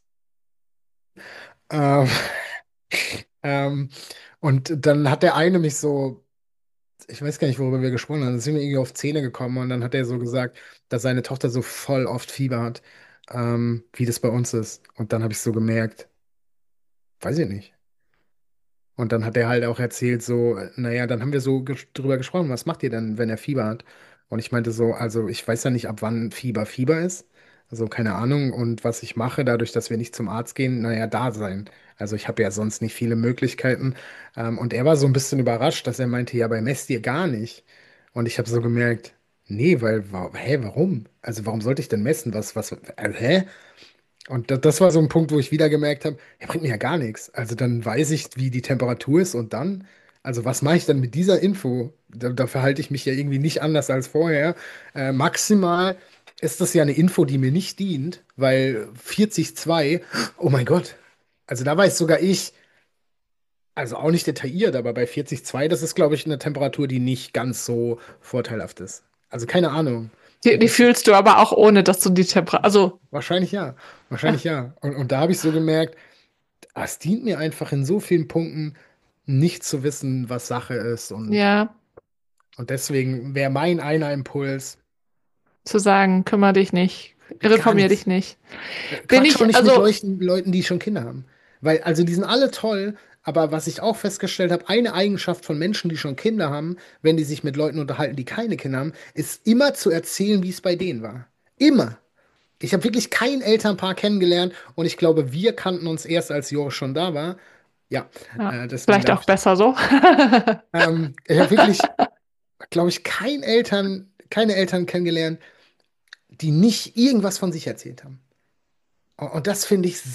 Ähm, ähm, und dann hat der eine mich so, ich weiß gar nicht, worüber wir gesprochen haben, dann sind wir irgendwie auf Zähne gekommen und dann hat er so gesagt, dass seine Tochter so voll oft Fieber hat, wie das bei uns ist. Und dann habe ich so gemerkt, weiß ich nicht. Und dann hat er halt auch erzählt, so, naja, dann haben wir so drüber gesprochen, was macht ihr denn, wenn er Fieber hat? Und ich meinte so, also ich weiß ja nicht, ab wann Fieber ist. Also keine Ahnung. Und was ich mache, dadurch, dass wir nicht zum Arzt gehen, naja, da sein. Also ich habe ja sonst nicht viele Möglichkeiten. Und er war so ein bisschen überrascht, dass er meinte, ja, bei messt ihr gar nicht. Und ich habe so gemerkt, nee, weil, hä, warum? Also warum sollte ich denn messen? Hä? Und das war so ein Punkt, wo ich wieder gemerkt habe, er bringt mir ja gar nichts. Also dann weiß ich, wie die Temperatur ist und dann, also was mache ich dann mit dieser Info? Da verhalte ich mich ja irgendwie nicht anders als vorher. Maximal ist das ja eine Info, die mir nicht dient, weil 40,2, oh mein Gott. Also da weiß sogar ich, also auch nicht detailliert, aber bei 40,2, das ist, glaube ich, eine Temperatur, die nicht ganz so vorteilhaft ist. Also keine Ahnung. Die Das fühlst du aber auch ohne, dass du die Temperatur. Also, wahrscheinlich ja. ja, Wahrscheinlich ja. Und da habe ich so gemerkt, es dient mir einfach in so vielen Punkten, nicht zu wissen, was Sache ist. ja, Und deswegen wäre mein einer Impuls zu sagen, kümmere dich nicht, gar reformier dich nichts. nicht. Bin Quatsch auch ich, nicht mit also, Leuten, die schon Kinder haben. Weil, also die sind alle toll, aber was ich auch festgestellt habe, eine Eigenschaft von Menschen, die schon Kinder haben, wenn die sich mit Leuten unterhalten, die keine Kinder haben, ist immer zu erzählen, wie es bei denen war. Immer. Ich habe wirklich kein Elternpaar kennengelernt und ich glaube, wir kannten uns erst, als Joris schon da war. Ja, ja, deswegen vielleicht darf auch ich das. besser so. Ich habe wirklich, glaube ich, keine Eltern kennengelernt, die nicht irgendwas von sich erzählt haben. Und das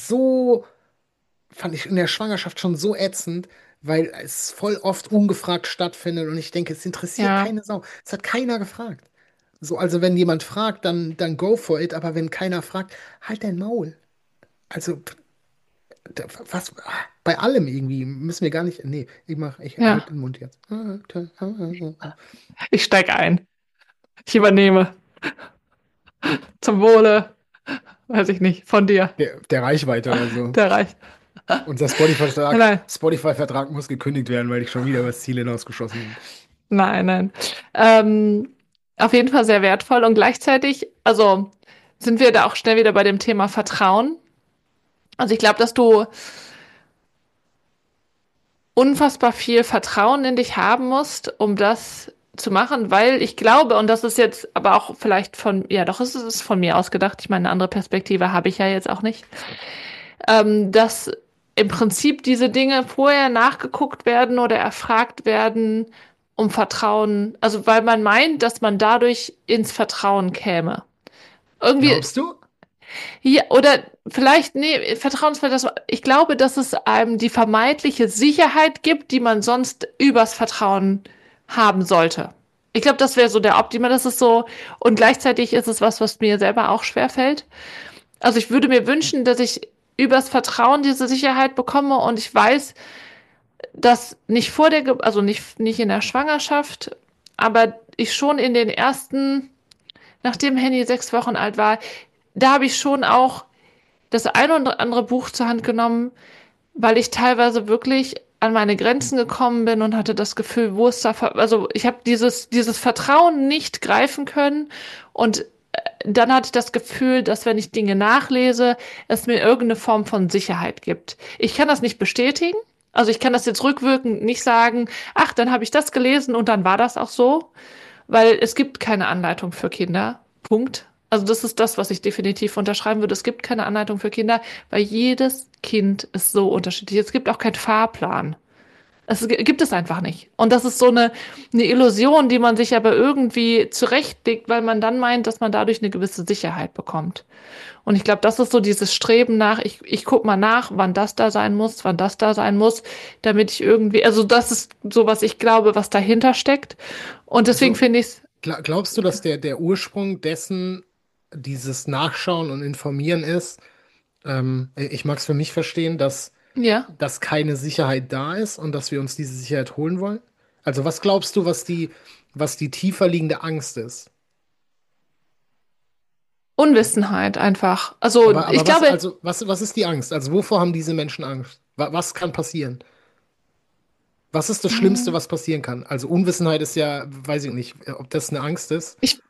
fand ich in der Schwangerschaft schon so ätzend, weil es voll oft ungefragt stattfindet und ich denke, es interessiert Ja, keine Sau. Es hat keiner gefragt. So, also wenn jemand fragt, dann go for it, aber wenn keiner fragt, halt dein Maul. Also, was, bei allem irgendwie müssen wir gar nicht, nee, ich ja, halte den Mund jetzt. ich steige ein. Ich übernehme. Zum Wohle, weiß ich nicht, von dir. Der Reichweite oder so. Der reicht. Unser Nein, Spotify-Vertrag muss gekündigt werden, weil ich schon wieder übers Ziel hinausgeschossen bin. nein, nein. Ähm, auf jeden Fall sehr wertvoll und gleichzeitig, also sind wir da auch schnell wieder bei dem Thema Vertrauen. Also ich glaube, dass du unfassbar viel Vertrauen in dich haben musst, um das zu machen, weil ich glaube, und das ist jetzt aber auch vielleicht von, ja doch, es ist von mir ausgedacht, ich meine, eine andere Perspektive habe ich ja jetzt auch nicht, dass im Prinzip diese Dinge vorher nachgeguckt werden oder erfragt werden, um Vertrauen, also weil man meint, dass man dadurch ins Vertrauen käme. Irgendwie, Glaubst du? ja, oder vielleicht, nee, vertrauensvoll, ich glaube, dass es einem die vermeintliche Sicherheit gibt, die man sonst übers Vertrauen haben sollte. Ich glaube, das wäre so der Optimal. Das ist so, und gleichzeitig ist es was, was mir selber auch schwerfällt. Also ich würde mir wünschen, dass ich übers Vertrauen diese Sicherheit bekomme und ich weiß, dass nicht vor der, also nicht in der Schwangerschaft, aber ich schon in den ersten, nachdem Henny 6 Wochen alt war, da habe ich schon auch das ein oder andere Buch zur Hand genommen, weil ich teilweise wirklich an meine Grenzen gekommen bin und hatte das Gefühl, wo ist da, also ich habe dieses Vertrauen nicht greifen können und dann hatte ich das Gefühl, dass wenn ich Dinge nachlese, es mir irgendeine Form von Sicherheit gibt. Ich kann das nicht bestätigen. Also ich kann das jetzt rückwirkend nicht sagen, ach, dann habe ich das gelesen und dann war das auch so, weil es gibt keine Anleitung für Kinder. Punkt. Also das ist das, was ich definitiv unterschreiben würde. Es gibt keine Anleitung für Kinder, weil jedes Kind ist so unterschiedlich. Es gibt auch keinen Fahrplan. Gibt es einfach nicht. Und das ist so eine Illusion, die man sich aber irgendwie zurechtlegt, weil man dann meint, dass man dadurch eine gewisse Sicherheit bekommt. Und ich glaube, das ist so dieses Streben nach, ich guck mal nach, wann das da sein muss, wann das da sein muss, damit ich irgendwie, also das ist so, was ich glaube, was dahinter steckt. Und deswegen Also, finde ich es, glaubst du, dass der Ursprung dessen, dieses Nachschauen und Informieren ist, ich mag es für mich verstehen, ja, dass keine Sicherheit da ist und dass wir uns diese Sicherheit holen wollen? Also, was glaubst du, was die tiefer liegende Angst ist? Unwissenheit einfach. Also Aber ich glaube, was ist die Angst? Also, wovor haben diese Menschen Angst? Was kann passieren? Was ist das Schlimmste, hm, was passieren kann? Also, Unwissenheit ist ja, weiß ich nicht, ob das eine Angst ist. ich,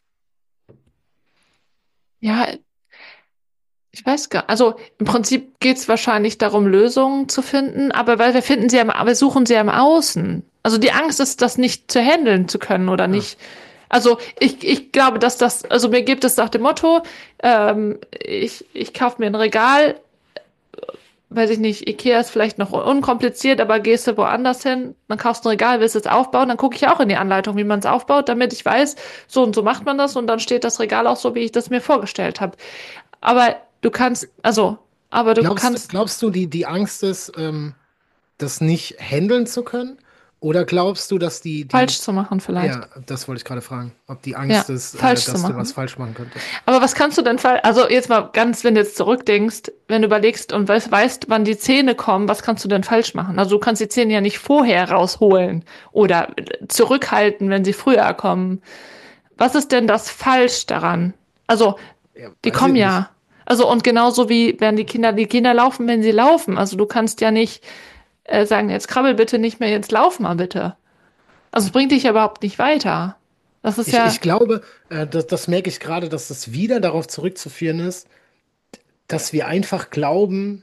ja, ich weiß gar, also im Prinzip geht es wahrscheinlich darum, Lösungen zu finden, aber weil wir suchen sie ja im Außen. Also die Angst ist, das nicht zu handeln zu können oder Ah, nicht. Also ich glaube, dass das, also mir gibt es nach dem Motto, ich kaufe mir ein Regal, weiß ich nicht, Ikea ist vielleicht noch unkompliziert, aber gehst du woanders hin, dann kaufst du ein Regal, willst es aufbauen, dann gucke ich auch in die Anleitung, wie man es aufbaut, damit ich weiß, so und so macht man das und dann steht das Regal auch so, wie ich das mir vorgestellt habe. Aber du kannst, also, aber du kannst glaubst du, die Angst ist, das nicht handeln zu können? Oder glaubst du, dass falsch zu machen vielleicht. ja, das wollte ich gerade fragen, ob die Ja, Angst ist, falsch zu dass du was machen. falsch machen könntest? Aber was kannst du denn also jetzt mal ganz, wenn du jetzt zurückdenkst, wenn du überlegst und weißt, wann die Zähne kommen, was kannst du denn falsch machen? Also du kannst die Zähne ja nicht vorher rausholen oder zurückhalten, wenn sie früher kommen. Was ist denn das falsch daran? Also, Ja, die weiß ich kommen nicht. ja. Also, und genauso wie werden die Kinder laufen, wenn sie laufen. Also, du kannst ja nicht sagen, jetzt krabbel bitte nicht mehr, jetzt lauf mal bitte. Also, es bringt dich ja überhaupt nicht weiter. Das ist Ich ja, glaube, das merke ich gerade, dass das wieder darauf zurückzuführen ist, dass wir einfach glauben,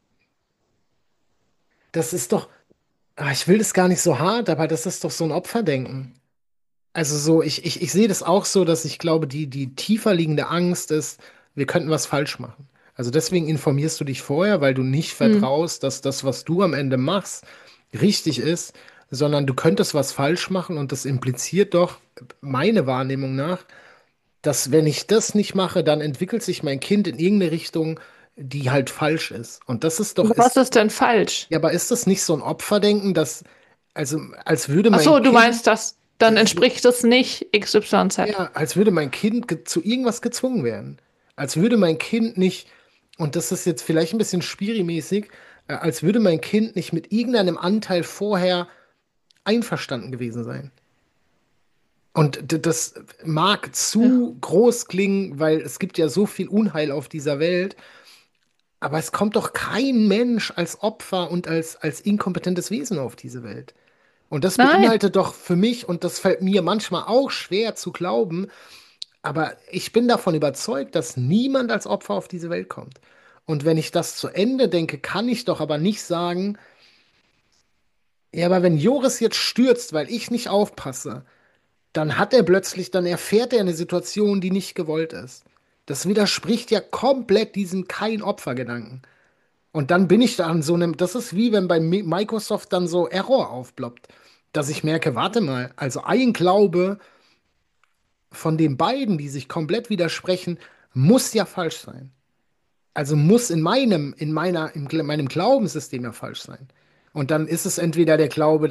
das ist doch, ich will das gar nicht so hart, aber das ist doch so ein Opferdenken. Also so, ich sehe das auch so, dass ich glaube, die tiefer liegende Angst ist, wir könnten was falsch machen. Also deswegen informierst du dich vorher, weil du nicht hm, vertraust, dass das, was du am Ende machst, richtig ist, sondern du könntest was falsch machen und das impliziert doch, meine Wahrnehmung nach, dass wenn ich das nicht mache, dann entwickelt sich mein Kind in irgendeine Richtung, die halt falsch ist. Und das ist doch, was ist denn falsch? ja, aber ist das nicht so ein Opferdenken, also als würde Ach mein so, du Kind meinst das, dann so, entspricht das nicht XYZ. ja, als würde mein Kind zu irgendwas gezwungen werden. Als würde mein Kind nicht, und das ist jetzt vielleicht ein bisschen spiri-mäßig, als würde mein Kind nicht mit irgendeinem Anteil vorher einverstanden gewesen sein. Und das mag Ja. zu groß klingen, weil es gibt ja so viel Unheil auf dieser Welt, aber es kommt doch kein Mensch als Opfer und als inkompetentes Wesen auf diese Welt. Und das Nein, beinhaltet doch für mich, und das fällt mir manchmal auch schwer zu glauben, aber ich bin davon überzeugt, dass niemand als Opfer auf diese Welt kommt. Und wenn ich das zu Ende denke, kann ich doch aber nicht sagen, ja, aber wenn Joris jetzt stürzt, weil ich nicht aufpasse, dann erfährt er eine Situation, die nicht gewollt ist. Das widerspricht ja komplett diesem Kein-Opfer-Gedanken. Und dann bin ich da an so einem, das ist wie wenn bei Microsoft dann so Error aufploppt, dass ich merke, warte mal, also ein Glaube von den beiden, die sich komplett widersprechen, muss ja falsch sein. Also muss in meinem Glaubenssystem ja falsch sein. Und dann ist es entweder der Glaube, dass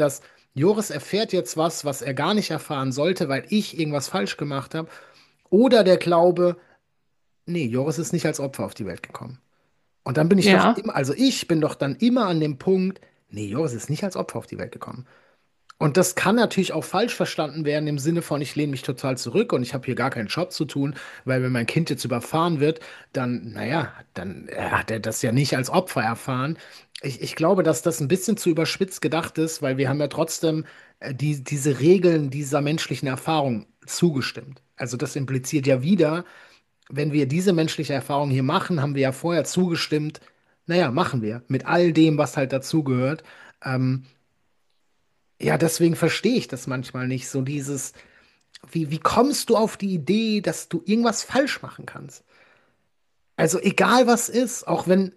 Joris erfährt jetzt was, was er gar nicht erfahren sollte, weil ich irgendwas falsch gemacht habe. Oder der Glaube, nee, Joris ist nicht als Opfer auf die Welt gekommen. Und dann bin ich doch Ja, immer, also ich bin doch dann immer an dem Punkt, nee, Joris ist nicht als Opfer auf die Welt gekommen. Und das kann natürlich auch falsch verstanden werden im Sinne von, ich lehne mich total zurück und ich habe hier gar keinen Job zu tun, weil wenn mein Kind jetzt überfahren wird, dann, naja, dann hat er das ja nicht als Opfer erfahren. Ich glaube, dass das ein bisschen zu überspitzt gedacht ist, weil wir haben ja trotzdem diese Regeln dieser menschlichen Erfahrung zugestimmt. Also das impliziert ja wieder, wenn wir diese menschliche Erfahrung hier machen, haben wir ja vorher zugestimmt, naja, machen wir mit all dem, was halt dazugehört. Ähm, ja, deswegen verstehe ich das manchmal nicht. So dieses, wie kommst du auf die Idee, dass du irgendwas falsch machen kannst? Also egal was ist, auch wenn,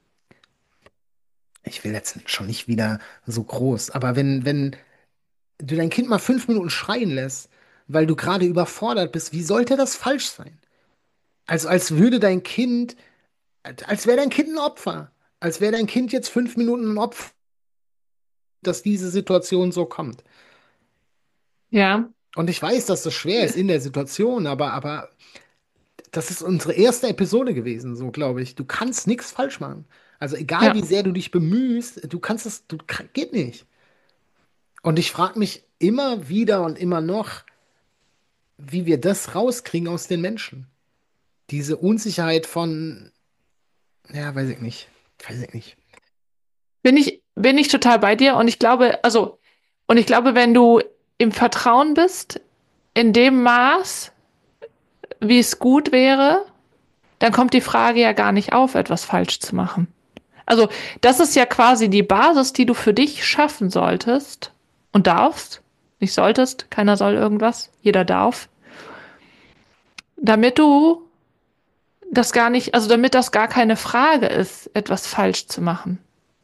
ich will jetzt schon nicht wieder so groß, aber wenn du dein Kind mal 5 Minuten schreien lässt, weil du gerade überfordert bist, wie sollte das falsch sein? Also als würde dein Kind, als wäre dein Kind ein Opfer. Als wäre dein Kind jetzt 5 Minuten ein Opfer, dass diese Situation so kommt. ja, Und ich weiß, dass das schwer ist in der Situation, aber das ist unsere erste Episode gewesen, so glaube ich. Du kannst nichts falsch machen. Also egal wie ja. sehr du dich bemühst, du kannst es, geht nicht. Und ich frage mich immer wieder und immer noch, wie wir das rauskriegen aus den Menschen. Diese Unsicherheit von, ja, weiß ich nicht. Weiß ich nicht. Bin ich total bei dir und ich glaube, also, und ich glaube, wenn du im Vertrauen bist, in dem Maß, wie es gut wäre, dann kommt die Frage ja gar nicht auf, etwas falsch zu machen. Also, das ist ja quasi die Basis, die du für dich schaffen solltest und darfst. Nicht solltest, keiner soll irgendwas, jeder darf. Damit du das gar nicht, also damit das gar keine Frage ist, etwas falsch zu machen.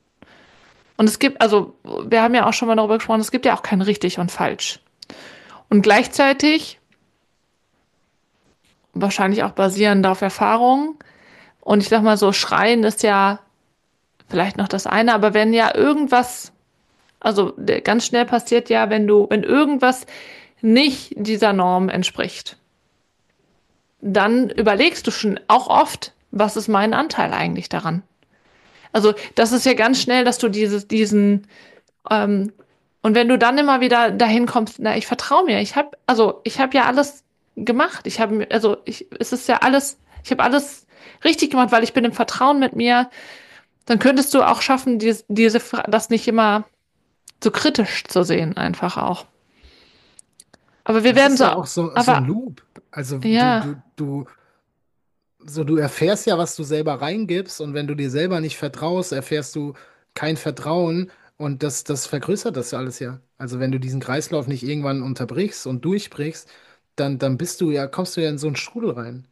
Und es gibt, also, wir haben ja auch schon mal darüber gesprochen, es gibt ja auch kein richtig und falsch. Und gleichzeitig, wahrscheinlich auch basierend auf Erfahrungen, und ich sag mal so, Schreien ist ja vielleicht noch das eine, aber wenn ja irgendwas, also ganz schnell passiert ja, wenn irgendwas nicht dieser Norm entspricht, dann überlegst du schon auch oft, was ist mein Anteil eigentlich daran? Also das ist ja ganz schnell, dass du ähm, und wenn du dann immer wieder dahin kommst, na, ich vertraue mir, ich habe ja alles gemacht, es ist ja alles, ich habe alles richtig gemacht, weil ich bin im Vertrauen mit mir, dann könntest du auch schaffen, das nicht immer so kritisch zu sehen, einfach auch. Aber wir Das werden ist so, ja auch so ein aber Loop. Also ja, du erfährst ja, was du selber reingibst und wenn du dir selber nicht vertraust, erfährst du kein Vertrauen und das vergrößert das ja alles ja. Also wenn du diesen Kreislauf nicht irgendwann unterbrichst und durchbrichst, dann kommst du ja in so einen Strudel rein.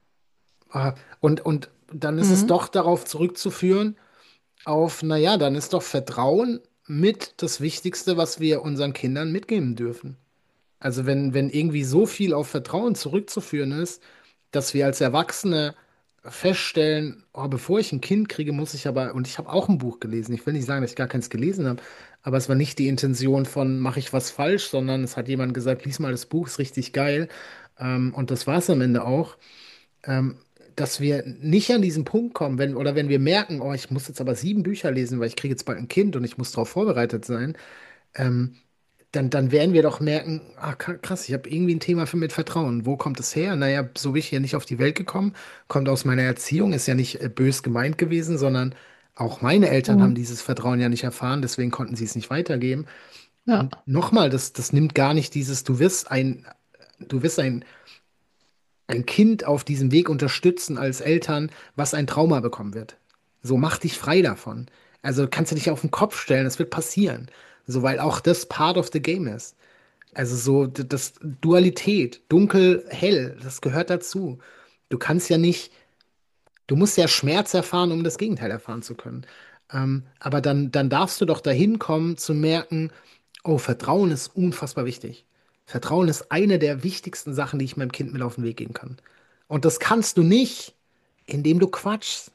Und dann ist es mhm, doch darauf zurückzuführen, auf, naja, dann ist doch Vertrauen mit das Wichtigste, was wir unseren Kindern mitgeben dürfen. Also wenn irgendwie so viel auf Vertrauen zurückzuführen ist, dass wir als Erwachsene feststellen, oh, bevor ich ein Kind kriege, muss ich aber, und ich habe auch ein Buch gelesen, ich will nicht sagen, dass ich gar keins gelesen habe, aber es war nicht die Intention von, mache ich was falsch, sondern es hat jemand gesagt, lies mal das Buch, ist richtig geil. Und das war es am Ende auch, ähm, dass wir nicht an diesen Punkt kommen, wenn wir merken, oh, ich muss jetzt aber 7 Bücher lesen, weil ich kriege jetzt bald ein Kind und ich muss darauf vorbereitet sein, ähm, dann werden wir doch merken, ah, krass, ich habe irgendwie ein Thema mit Vertrauen. Wo kommt es her? Naja, so bin ich ja nicht auf die Welt gekommen, kommt aus meiner Erziehung, ist ja nicht bös gemeint gewesen, sondern auch meine Eltern haben mhm, dieses Vertrauen ja nicht erfahren, deswegen konnten sie es nicht weitergeben. ja, Und nochmal, das nimmt gar nicht dieses, du wirst ein Kind auf diesem Weg unterstützen als Eltern, was ein Trauma bekommen wird. So, mach dich frei davon. Also kannst du dich auf den Kopf stellen, das wird passieren. So, weil auch das part of the game ist. Also so das Dualität, dunkel, hell, das gehört dazu. Du kannst ja nicht, du musst ja Schmerz erfahren, um das Gegenteil erfahren zu können. Aber dann darfst du doch dahin kommen zu merken, oh, Vertrauen ist unfassbar wichtig. Vertrauen ist eine der wichtigsten Sachen, die ich meinem Kind mit auf den Weg geben kann. Und das kannst du nicht, indem du quatschst,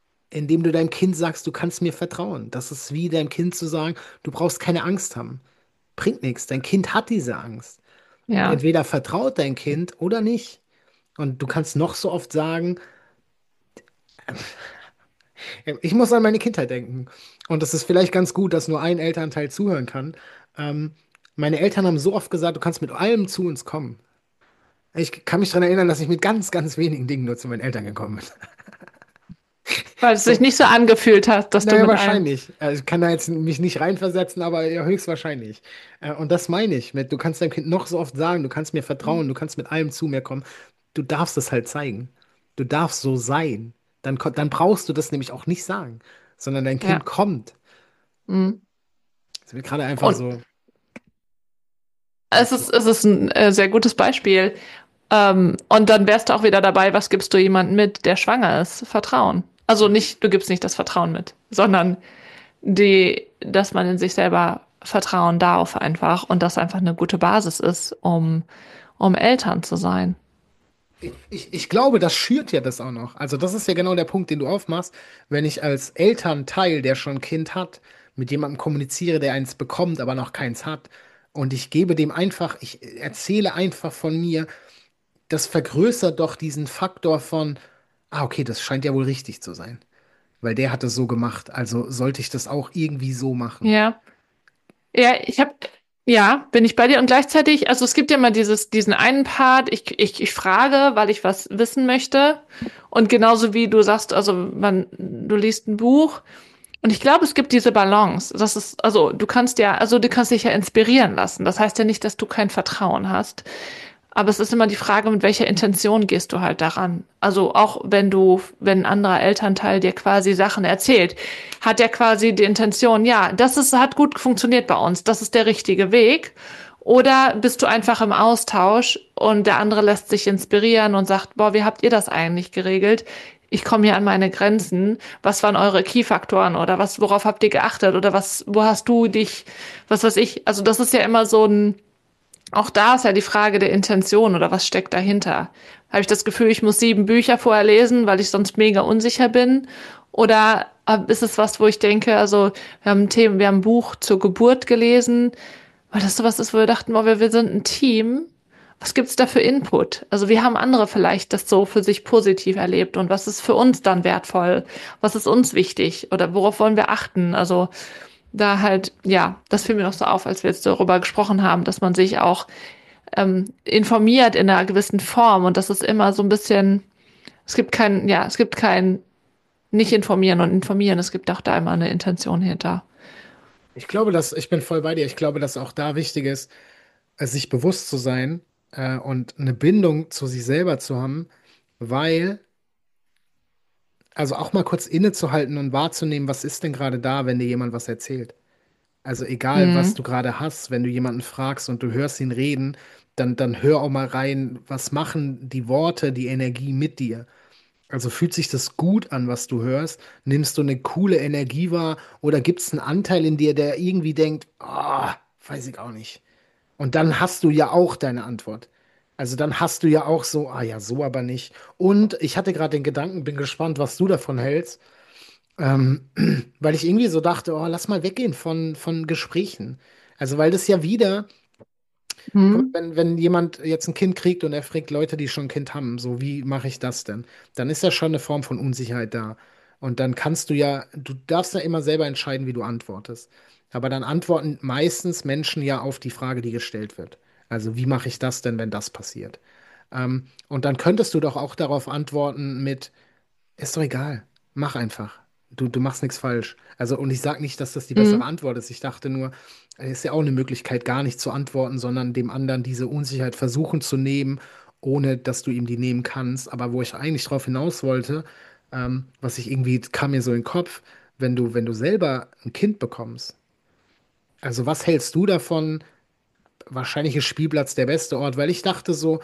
indem du deinem Kind sagst, du kannst mir vertrauen. Das ist wie deinem Kind zu sagen, du brauchst keine Angst haben. Bringt nichts. Dein Kind hat diese Angst. Und Ja. entweder vertraut dein Kind oder nicht. Und du kannst noch so oft sagen, ich muss an meine Kindheit denken. Und es ist vielleicht ganz gut, dass nur ein Elternteil zuhören kann. Ähm, Meine Eltern haben so oft gesagt, du kannst mit allem zu uns kommen. Ich kann mich daran erinnern, dass ich mit ganz, ganz wenigen Dingen nur zu meinen Eltern gekommen bin. Weil es sich So, nicht so angefühlt hat, dass du naja, mit allem. wahrscheinlich. Also ich kann da jetzt mich nicht reinversetzen, aber ja, höchstwahrscheinlich. Und das meine ich mit, du kannst deinem Kind noch so oft sagen, du kannst mir vertrauen, du kannst mit allem zu mir kommen. Du darfst es halt zeigen. Du darfst so sein. Dann brauchst du das nämlich auch nicht sagen, sondern dein Kind Ja. kommt. Mhm. Es wird gerade einfach Und so, es sagst ist, du. es ist ein sehr gutes Beispiel. Und dann wärst du auch wieder dabei, was gibst du jemandem mit, der schwanger ist? Vertrauen. Also nicht, du gibst nicht das Vertrauen mit, sondern dass man in sich selber vertrauen darf einfach und das einfach eine gute Basis ist, um Eltern zu sein. Ich glaube, das schürt ja das auch noch. Also das ist ja genau der Punkt, den du aufmachst. Wenn ich als Elternteil, der schon ein Kind hat, mit jemandem kommuniziere, der eins bekommt, aber noch keins hat, und ich gebe dem einfach, ich erzähle einfach von mir, das vergrößert doch diesen Faktor von, okay, das scheint ja wohl richtig zu sein, weil der hat es so gemacht, also sollte ich das auch irgendwie so machen. Ja. Ja, ja, bin ich bei dir und gleichzeitig, also es gibt ja immer diesen einen Part, ich frage, weil ich was wissen möchte und genauso wie du sagst, also du liest ein Buch und ich glaube, es gibt diese Balance, das ist, also du kannst dich ja inspirieren lassen, das heißt ja nicht, dass du kein Vertrauen hast, aber es ist immer die Frage, mit welcher Intention gehst du halt daran. Also auch wenn ein anderer Elternteil dir quasi Sachen erzählt, hat er quasi die Intention, ja, hat gut funktioniert bei uns, das ist der richtige Weg. Oder bist du einfach im Austausch und der andere lässt sich inspirieren und sagt, boah, wie habt ihr das eigentlich geregelt? Ich komme hier an meine Grenzen. Was waren eure Key-Faktoren oder worauf habt ihr geachtet oder wo hast du dich, was weiß ich? Also das ist ja immer so auch da ist ja die Frage der Intention oder was steckt dahinter. Habe ich das Gefühl, ich muss 7 Bücher vorher lesen, weil ich sonst mega unsicher bin? Oder ist es was, wo ich denke, also wir haben ein Buch zur Geburt gelesen, weil das sowas ist, wo wir dachten, oh, wir sind ein Team. Was gibt's da für Input? Also wie haben andere vielleicht das so für sich positiv erlebt und was ist für uns dann wertvoll? Was ist uns wichtig oder worauf wollen wir achten? Also da halt, ja, das fiel mir noch so auf, als wir jetzt darüber gesprochen haben, dass man sich auch informiert in einer gewissen Form und das ist immer so ein bisschen, es gibt kein nicht informieren und informieren, es gibt auch da immer eine Intention hinter. Ich glaube, ich bin voll bei dir. Ich glaube, dass auch da wichtig ist, sich bewusst zu sein, und eine Bindung zu sich selber zu haben, weil, also auch mal kurz innezuhalten und wahrzunehmen, was ist denn gerade da, wenn dir jemand was erzählt. Also egal, was Mhm. du gerade hast, wenn du jemanden fragst und du hörst ihn reden, dann hör auch mal rein, was machen die Worte, die Energie mit dir. Also fühlt sich das gut an, was du hörst? Nimmst du eine coole Energie wahr? Oder gibt es einen Anteil in dir, der irgendwie denkt, weiß ich auch nicht. Und dann hast du ja auch deine Antwort. Also dann hast du ja auch so, ja, so aber nicht. Und ich hatte gerade den Gedanken, bin gespannt, was du davon hältst, ähm, weil ich irgendwie so dachte, lass mal weggehen von Gesprächen. Also weil das ja wieder, guck Mhm. mal, wenn jemand jetzt ein Kind kriegt und er fragt Leute, die schon ein Kind haben, so wie mache ich das denn? Dann ist ja schon eine Form von Unsicherheit da. Und dann du darfst ja immer selber entscheiden, wie du antwortest. Aber dann antworten meistens Menschen ja auf die Frage, die gestellt wird. Also wie mache ich das denn, wenn das passiert? Und dann könntest du doch auch darauf antworten mit, ist doch egal. Mach einfach. Du machst nichts falsch. Also, und ich sage nicht, dass das die bessere Mhm. Antwort ist. Ich dachte nur, es ist ja auch eine Möglichkeit, gar nicht zu antworten, sondern dem anderen diese Unsicherheit versuchen zu nehmen, ohne dass du ihm die nehmen kannst. Aber wo ich eigentlich drauf hinaus wollte, was ich irgendwie, kam mir so in den Kopf, wenn du selber ein Kind bekommst, also was hältst du davon? Wahrscheinlich ist Spielplatz der beste Ort, weil ich dachte so,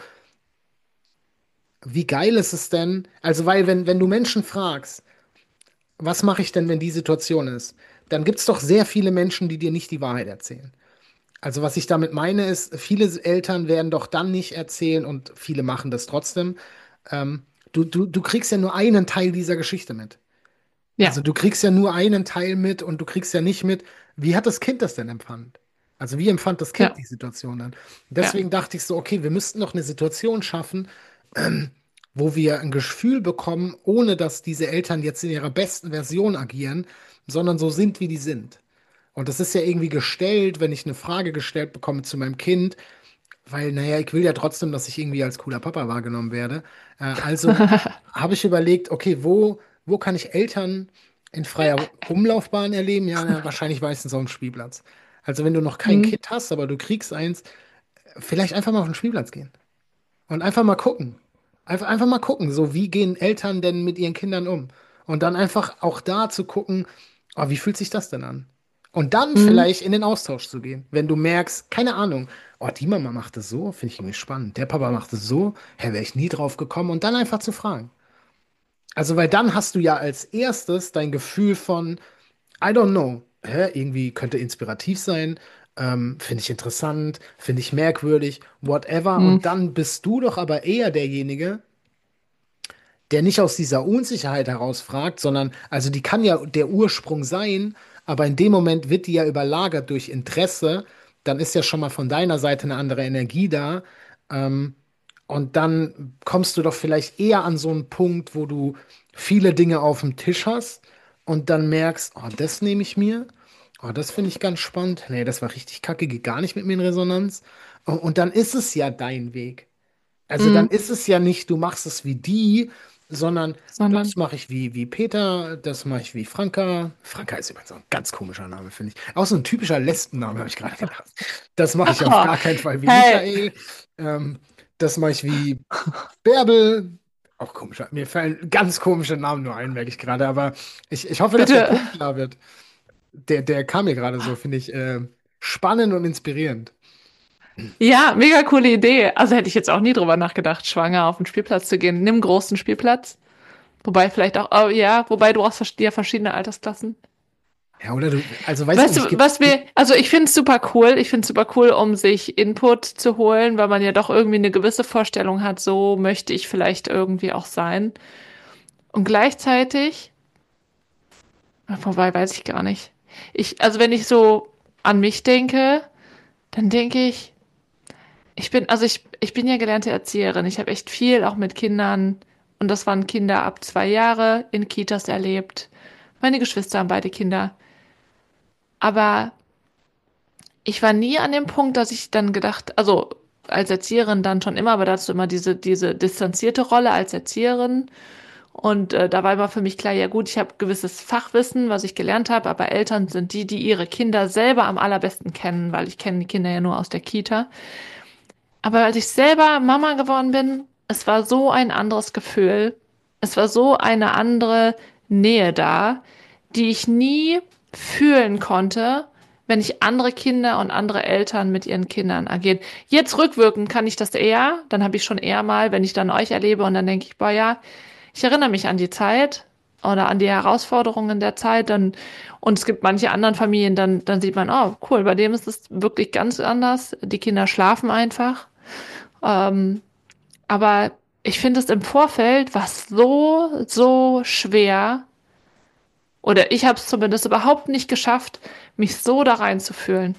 wie geil ist es denn? Also, weil, wenn du Menschen fragst, was mache ich denn, wenn die Situation ist? Dann gibt es doch sehr viele Menschen, die dir nicht die Wahrheit erzählen. Also was ich damit meine ist, viele Eltern werden doch dann nicht erzählen und viele machen das trotzdem. Du kriegst ja nur einen Teil dieser Geschichte mit. Also Ja. du kriegst ja nur einen Teil mit und du kriegst ja nicht mit, wie hat das Kind das denn empfangen? Also wie empfand das Kind Ja, die Situation dann? Und ja. deswegen dachte ich so, okay, wir müssten noch eine Situation schaffen, wo wir ein Gefühl bekommen, ohne dass diese Eltern jetzt in ihrer besten Version agieren, sondern so sind, wie die sind. Und das ist ja irgendwie gestellt, wenn ich eine Frage gestellt bekomme zu meinem Kind, weil, naja, ich will ja trotzdem, dass ich irgendwie als cooler Papa wahrgenommen werde. Also habe ich überlegt, okay, wo kann ich Eltern in freier Umlaufbahn erleben? Ja, na, wahrscheinlich meistens auf dem Spielplatz. Also wenn du noch kein Hm. Kind hast, aber du kriegst eins, vielleicht einfach mal auf den Spielplatz gehen und einfach mal gucken. Einfach mal gucken, so wie gehen Eltern denn mit ihren Kindern um? Und dann einfach auch da zu gucken, oh, wie fühlt sich das denn an? Und dann Hm. vielleicht in den Austausch zu gehen. Wenn du merkst, keine Ahnung, oh, die Mama macht es so, finde ich irgendwie spannend. Der Papa macht es so, wäre ich nie drauf gekommen. Und dann einfach zu fragen. Also, weil dann hast du ja als erstes dein Gefühl von, I don't know, irgendwie könnte inspirativ sein, finde ich interessant, finde ich merkwürdig, whatever. Hm. Und dann bist du doch aber eher derjenige, der nicht aus dieser Unsicherheit heraus fragt, sondern, also die kann ja der Ursprung sein, aber in dem Moment wird die ja überlagert durch Interesse, dann ist ja schon mal von deiner Seite eine andere Energie da. Ähm, und dann kommst du doch vielleicht eher an so einen Punkt, wo du viele Dinge auf dem Tisch hast und dann merkst, oh, das nehme ich mir. Oh, das finde ich ganz spannend. Nee, das war richtig kacke, geht gar nicht mit mir in Resonanz. Und dann ist es ja dein Weg. Also dann Hm. ist es ja nicht, du machst es wie die, sondern das Sondern, mache ich wie Peter, das mache ich wie Franka. Franka ist übrigens auch ein ganz komischer Name, finde ich. Auch so ein typischer Lesbenname, habe ich gerade gedacht. Das mache ich auf gar keinen Fall wie hey, Michael. Ähm, das mache ich wie Bärbel. Auch komischer. Mir fallen ganz komische Namen nur ein, merke ich gerade. Aber ich hoffe, dass der bitte. Punkt klar wird. Der kam mir gerade so, finde ich, spannend und inspirierend. Ja, mega coole Idee. Also hätte ich jetzt auch nie drüber nachgedacht, schwanger auf den Spielplatz zu gehen. Nimm großen Spielplatz. Wobei vielleicht auch, oh, ja, wobei du hast ja verschiedene Altersklassen. Ja, oder du, also weiß ich Weißt nicht, du, was wir, also ich finde es super cool. Ich finde es super cool, um sich Input zu holen, weil man ja doch irgendwie eine gewisse Vorstellung hat, so möchte ich vielleicht irgendwie auch sein. Und gleichzeitig, wobei weiß ich gar nicht. Also wenn ich so an mich denke, dann denke ich, ich bin ja gelernte Erzieherin. Ich habe echt viel auch mit Kindern, und das waren Kinder ab 2 Jahre in Kitas erlebt. Meine Geschwister haben beide Kinder. Aber ich war nie an dem Punkt, dass ich dann gedacht, also als Erzieherin dann schon immer, aber dazu immer diese distanzierte Rolle als Erzieherin. Und da war immer für mich klar, ja gut, ich habe gewisses Fachwissen, was ich gelernt habe, aber Eltern sind die, die ihre Kinder selber am allerbesten kennen, weil ich kenne die Kinder ja nur aus der Kita. Aber als ich selber Mama geworden bin, es war so ein anderes Gefühl. Es war so eine andere Nähe da, die ich nie fühlen konnte, wenn ich andere Kinder und andere Eltern mit ihren Kindern agieren. Jetzt rückwirkend kann ich das eher, dann habe ich schon eher mal, wenn ich dann euch erlebe und dann denke ich, boah ja, ich erinnere mich an die Zeit oder an die Herausforderungen der Zeit, dann und es gibt manche anderen Familien, dann sieht man, oh cool, bei dem ist es wirklich ganz anders. Die Kinder schlafen einfach. Ähm, aber ich finde es im Vorfeld was so schwer, oder ich habe es zumindest überhaupt nicht geschafft, mich so da reinzufühlen.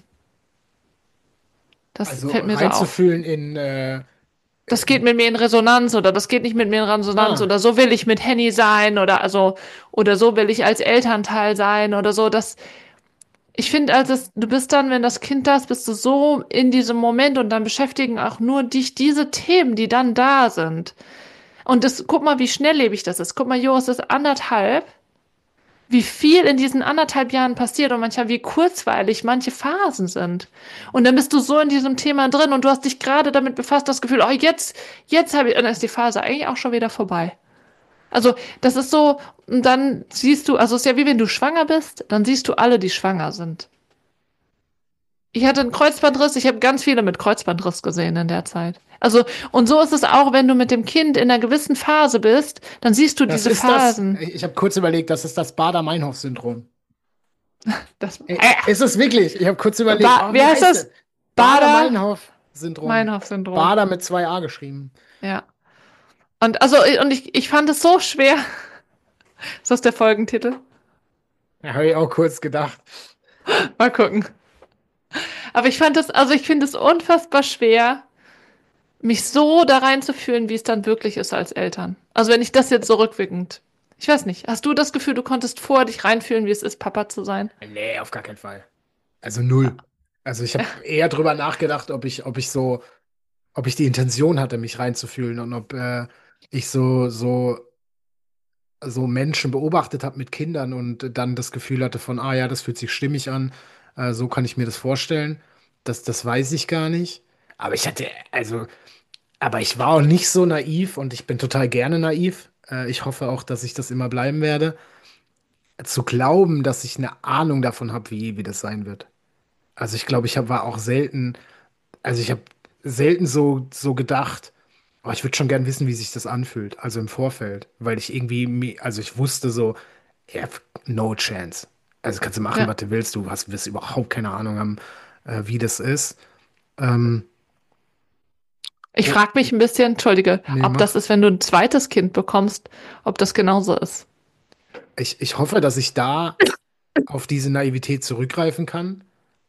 Das Also fällt mir so auf. reinzufühlen in Das geht mit mir in Resonanz oder das geht nicht mit mir in Resonanz ah, oder so will ich mit Henny sein oder so will ich als Elternteil sein oder so. Ich finde, du bist dann, wenn das Kind da ist, bist du so in diesem Moment und dann beschäftigen auch nur dich diese Themen, die dann da sind. Und guck mal, wie schnelllebig das ist. Guck mal, Jo, es ist 1,5. Wie viel in diesen 1,5 Jahren passiert und manchmal wie kurzweilig manche Phasen sind. Und dann bist du so in diesem Thema drin und du hast dich gerade damit befasst, das Gefühl, oh, jetzt habe ich, und dann ist die Phase eigentlich auch schon wieder vorbei. Also, das ist so, und dann siehst du, also es ist ja wie wenn du schwanger bist, dann siehst du alle, die schwanger sind. Ich hatte einen Kreuzbandriss, ich habe ganz viele mit Kreuzbandriss gesehen in der Zeit. Also, und so ist es auch, wenn du mit dem Kind in einer gewissen Phase bist, dann siehst du das diese ist das, Phasen. ich habe kurz überlegt, das ist das Bader-Meinhof-Syndrom. Das, Ist es wirklich? Ich habe kurz überlegt, oh, wie wie heißt heißt es? das? Bader Bader-Meinhof-Syndrom. Meinhof-Syndrom. Bader mit zwei A geschrieben. Ja. Und ich fand es so schwer. Ist das der Folgentitel? Ja, habe ich auch kurz gedacht. Mal gucken. Aber ich finde es unfassbar schwer, mich so da reinzufühlen, wie es dann wirklich ist als Eltern. Also wenn ich das jetzt so rückwirkend. Ich weiß nicht. Hast du das Gefühl, du konntest vorher dich reinfühlen, wie es ist, Papa zu sein? Nee, auf gar keinen Fall. Also null. Also ich habe eher drüber nachgedacht, ob ich die Intention hatte, mich reinzufühlen und ob ich so Menschen beobachtet habe mit Kindern und dann das Gefühl hatte von, ah ja, das fühlt sich stimmig an, so kann ich mir das vorstellen. Das weiß ich gar nicht. Aber aber ich war auch nicht so naiv und ich bin total gerne naiv. Ich hoffe auch, dass ich das immer bleiben werde. Zu glauben, dass ich eine Ahnung davon habe, wie das sein wird. Also ich glaube, war auch selten, also ich habe selten so gedacht, oh, ich würde schon gern wissen, wie sich das anfühlt, also im Vorfeld, weil ich irgendwie, also ich wusste so, ja, no chance. Also kannst du machen, Ja. was du willst, wirst überhaupt keine Ahnung haben, wie das ist. Ähm, Ich oh, frage mich ein bisschen, entschuldige, nee, ob das mach. ist, wenn du ein zweites Kind bekommst, ob das genauso ist. Ich hoffe, dass ich da auf diese Naivität zurückgreifen kann,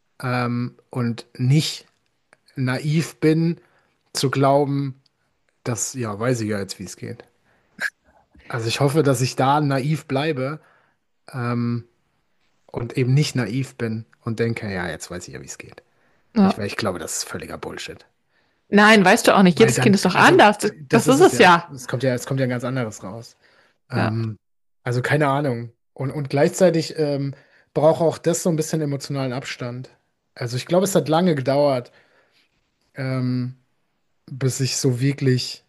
und nicht naiv bin, zu glauben, dass, ja, weiß ich ja jetzt, wie es geht. Also ich hoffe, dass ich da naiv bleibe, ähm, und eben nicht naiv bin und denke, ja, jetzt weiß ich ja, wie es geht. Ja. Weil ich glaube, das ist völliger Bullshit. Nein, weißt du auch nicht. Weil Jedes Kind dann, ist doch also, anders. das Das ist ist es es ja. ja. Es kommt ja ein ganz anderes raus. Ja. Ähm, also keine Ahnung. Und gleichzeitig braucht auch das so ein bisschen emotionalen Abstand. Also ich glaube, es hat lange gedauert, ähm, bis ich so wirklich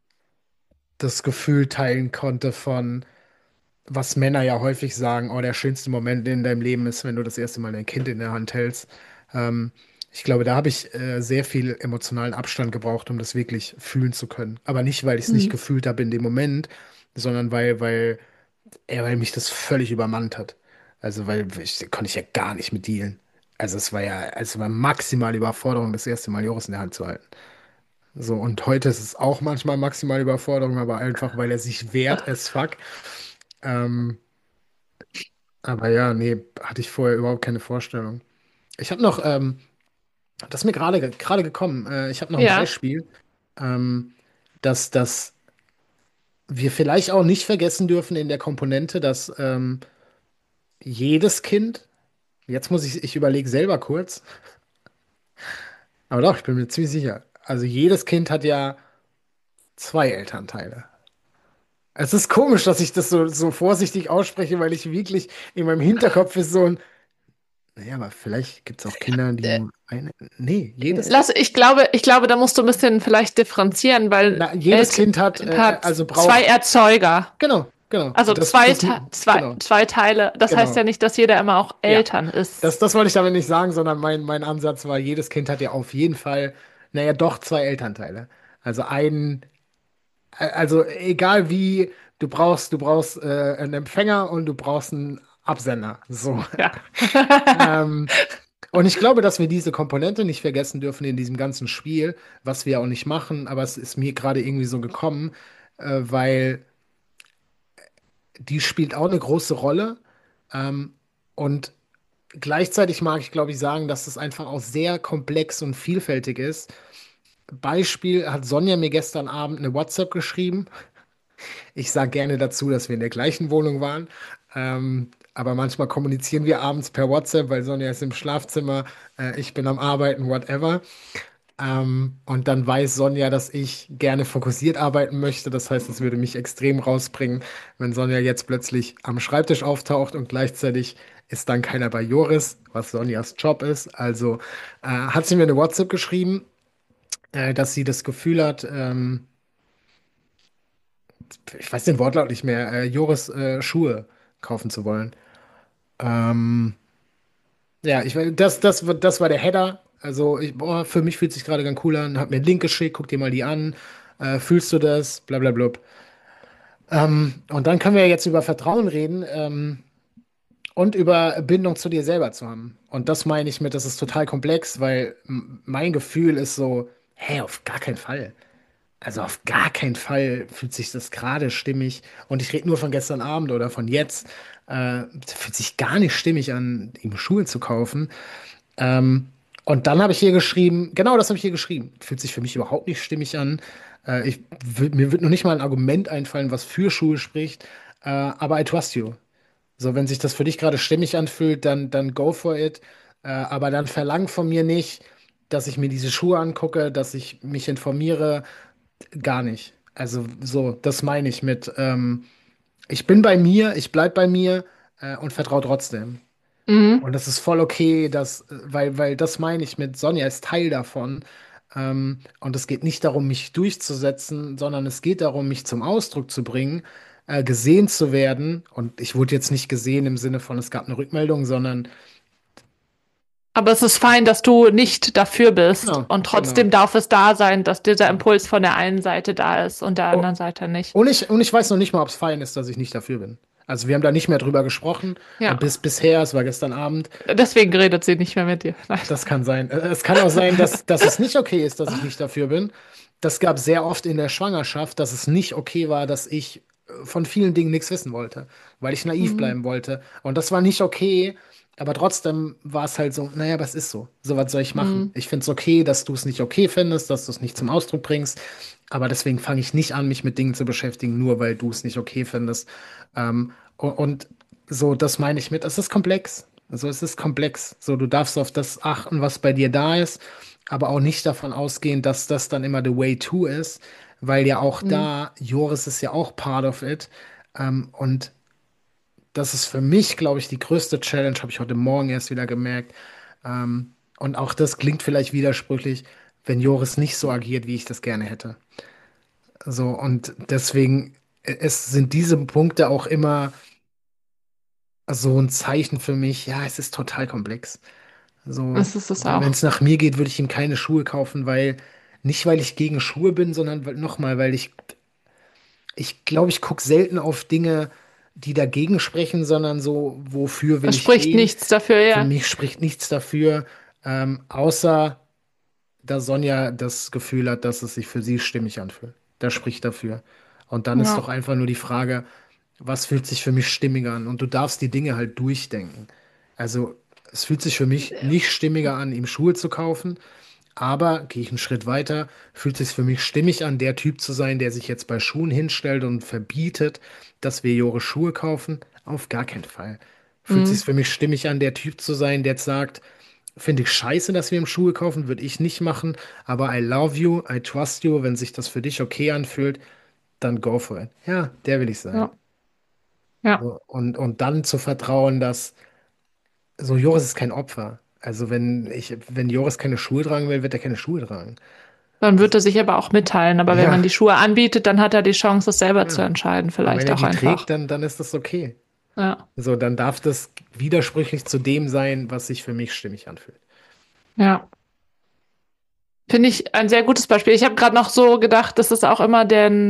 das Gefühl teilen konnte von, was Männer ja häufig sagen, oh, der schönste Moment in deinem Leben ist, wenn du das erste Mal dein Kind in der Hand hältst. Ähm, Ich glaube, da habe ich sehr viel emotionalen Abstand gebraucht, um das wirklich fühlen zu können. Aber nicht, weil ich es nicht Hm. gefühlt habe in dem Moment, sondern weil mich das völlig übermannt hat. Also, konnte ich ja gar nicht mit dealen. Also es war maximale Überforderung, das erste Mal Joris in der Hand zu halten. So, und heute ist es auch manchmal maximale Überforderung, aber einfach, weil er sich wehrt as fuck. Ähm, aber ja, nee, hatte ich vorher überhaupt keine Vorstellung. Ich habe noch, das ist mir gerade gekommen, ich habe noch ein Ja. Beispiel, ähm, dass wir vielleicht auch nicht vergessen dürfen in der Komponente, dass jedes Kind, ich überlege selber kurz, aber doch, ich bin mir ziemlich sicher. Also jedes Kind hat ja zwei Elternteile. Es ist komisch, dass ich das so vorsichtig ausspreche, weil ich wirklich in meinem Hinterkopf ist so ein, naja, aber vielleicht gibt es auch Kinder, die Äh, nur eine. Nee, jedes Kind. ich glaube, da musst du ein bisschen vielleicht differenzieren, weil Jedes Kind Hat also zwei braucht. Erzeuger. Genau. Also Genau, zwei Teile. Das heißt genau. ja nicht, dass jeder immer auch Ja. Eltern ist. Das wollte ich damit nicht sagen, sondern mein Ansatz war, jedes Kind hat ja auf jeden Fall, naja, doch zwei Elternteile. Also also egal wie, du brauchst einen Empfänger und du brauchst einen Absender. So. Ja. Ähm, und ich glaube, dass wir diese Komponente nicht vergessen dürfen in diesem ganzen Spiel, was wir auch nicht machen, aber es ist mir gerade irgendwie so gekommen, weil die spielt auch eine große Rolle. Ähm, und gleichzeitig mag ich, glaube ich, sagen, dass es einfach auch sehr komplex und vielfältig ist. Beispiel hat Sonja mir gestern Abend eine WhatsApp geschrieben. Ich sage gerne dazu, dass wir in der gleichen Wohnung waren. Aber manchmal kommunizieren wir abends per WhatsApp, weil Sonja ist im Schlafzimmer, ich bin am Arbeiten, whatever. Und dann weiß Sonja, dass ich gerne fokussiert arbeiten möchte. Das heißt, es würde mich extrem rausbringen, wenn Sonja jetzt plötzlich am Schreibtisch auftaucht und gleichzeitig ist dann keiner bei Joris, was Sonjas Job ist. Also hat sie mir eine WhatsApp geschrieben, dass sie das Gefühl hat, ich weiß den Wortlaut nicht mehr, Joris Schuhe kaufen zu wollen. Ähm, ja, das war der Header. Also, für mich fühlt sich gerade ganz cool an. Hab mir einen Link geschickt, guck dir mal die an. Fühlst du das? Blablabla. Und dann können wir jetzt über Vertrauen reden, und über Bindung zu dir selber zu haben. Und das meine ich mit, das ist total komplex, weil mein Gefühl ist so, hä, auf gar keinen Fall. Also auf gar keinen Fall fühlt sich das gerade stimmig. Und ich rede nur von gestern Abend oder von jetzt. Fühlt sich gar nicht stimmig an, ihm Schuhe zu kaufen. Ähm, Und dann habe ich hier geschrieben, genau das habe ich hier geschrieben. Fühlt sich für mich überhaupt nicht stimmig an. Mir wird noch nicht mal ein Argument einfallen, was für Schuhe spricht. Aber I trust you. So, wenn sich das für dich gerade stimmig anfühlt, dann go for it. Aber dann verlang von mir nicht, dass ich mir diese Schuhe angucke, dass ich mich informiere. Gar nicht. Also so, das meine ich mit, ich bin bei mir, ich bleib bei mir und vertraue trotzdem. Mhm. Und das ist voll okay, weil das meine ich mit Sonja ist Teil davon. Und es geht nicht darum, mich durchzusetzen, sondern es geht darum, mich zum Ausdruck zu bringen, gesehen zu werden. Und ich wurde jetzt nicht gesehen im Sinne von, es gab eine Rückmeldung, sondern Aber es ist fein, dass du nicht dafür bist. genau, Und genau. trotzdem darf es da sein, dass dieser Impuls von der einen Seite da ist und der Oh, anderen Seite nicht. und ich weiß noch nicht mal, ob es fein ist, dass ich nicht dafür bin. Also wir haben da nicht mehr drüber gesprochen. Ja. Bisher, es war gestern Abend. Deswegen redet sie nicht mehr mit dir. Nein. Das kann sein. Es kann auch sein, dass es nicht okay ist, dass ich nicht dafür bin. Das gab sehr oft in der Schwangerschaft, dass es nicht okay war, dass ich von vielen Dingen nichts wissen wollte, weil ich naiv Mhm. bleiben wollte. Und das war nicht okay, aber trotzdem war es halt so, naja, was ist so? So, was soll ich machen? Mhm. Ich finde es okay, dass du es nicht okay findest, dass du es nicht zum Ausdruck bringst. Aber deswegen fange ich nicht an, mich mit Dingen zu beschäftigen, nur weil du es nicht okay findest. Und so, das meine ich mit, es ist komplex. Also es ist komplex. So, du darfst auf das achten, was bei dir da ist, aber auch nicht davon ausgehen, dass das dann immer the way to ist, weil ja auch Mhm. da, Joris ist ja auch part of it. Und das ist für mich, glaube ich, die größte Challenge, habe ich heute Morgen erst wieder gemerkt. Und auch das klingt vielleicht widersprüchlich, wenn Joris nicht so agiert, wie ich das gerne hätte. So, und deswegen, es sind diese Punkte auch immer so ein Zeichen für mich, ja, es ist total komplex. So, Das ist es wenn auch. es nach mir geht, würde ich ihm keine Schuhe kaufen, nicht weil ich gegen Schuhe bin, sondern nochmal, weil ich glaube, ich gucke selten auf Dinge, die dagegen sprechen, sondern so, wofür will Es ich spricht stehen? nichts dafür, Für ja. mich spricht nichts dafür, außer da Sonja das Gefühl hat, dass es sich für sie stimmig anfühlt. Das spricht dafür. Und dann ist doch Ja. einfach nur die Frage, was fühlt sich für mich stimmiger an? Und du darfst die Dinge halt durchdenken. Also, es fühlt sich für mich nicht stimmiger an, ihm Schuhe zu kaufen, aber gehe ich einen Schritt weiter, fühlt sich für mich stimmig an, der Typ zu sein, der sich jetzt bei Schuhen hinstellt und verbietet, dass wir Jore Schuhe kaufen? Auf gar keinen Fall. Fühlt sich Mhm. für mich stimmig an, der Typ zu sein, der jetzt sagt, finde ich scheiße, dass wir ihm Schuhe kaufen, würde ich nicht machen, aber I love you, I trust you, wenn sich das für dich okay anfühlt, dann go for it. Ja, der will ich sein. Ja. Ja. So, und dann zu vertrauen, dass so Joris ist kein Opfer. Also wenn Joris keine Schuhe tragen will, wird er keine Schuhe tragen. Dann Also, wird er sich aber auch mitteilen. Aber wenn man ja, die Schuhe anbietet, dann hat er die Chance, es selber zu ja. entscheiden. Und wenn Vielleicht er auch die einfach. trägt, dann ist das okay. Ja. So, dann darf das widersprüchlich zu dem sein, was sich für mich stimmig anfühlt. Ja. Finde ich ein sehr gutes Beispiel. Ich habe gerade noch so gedacht, dass es auch immer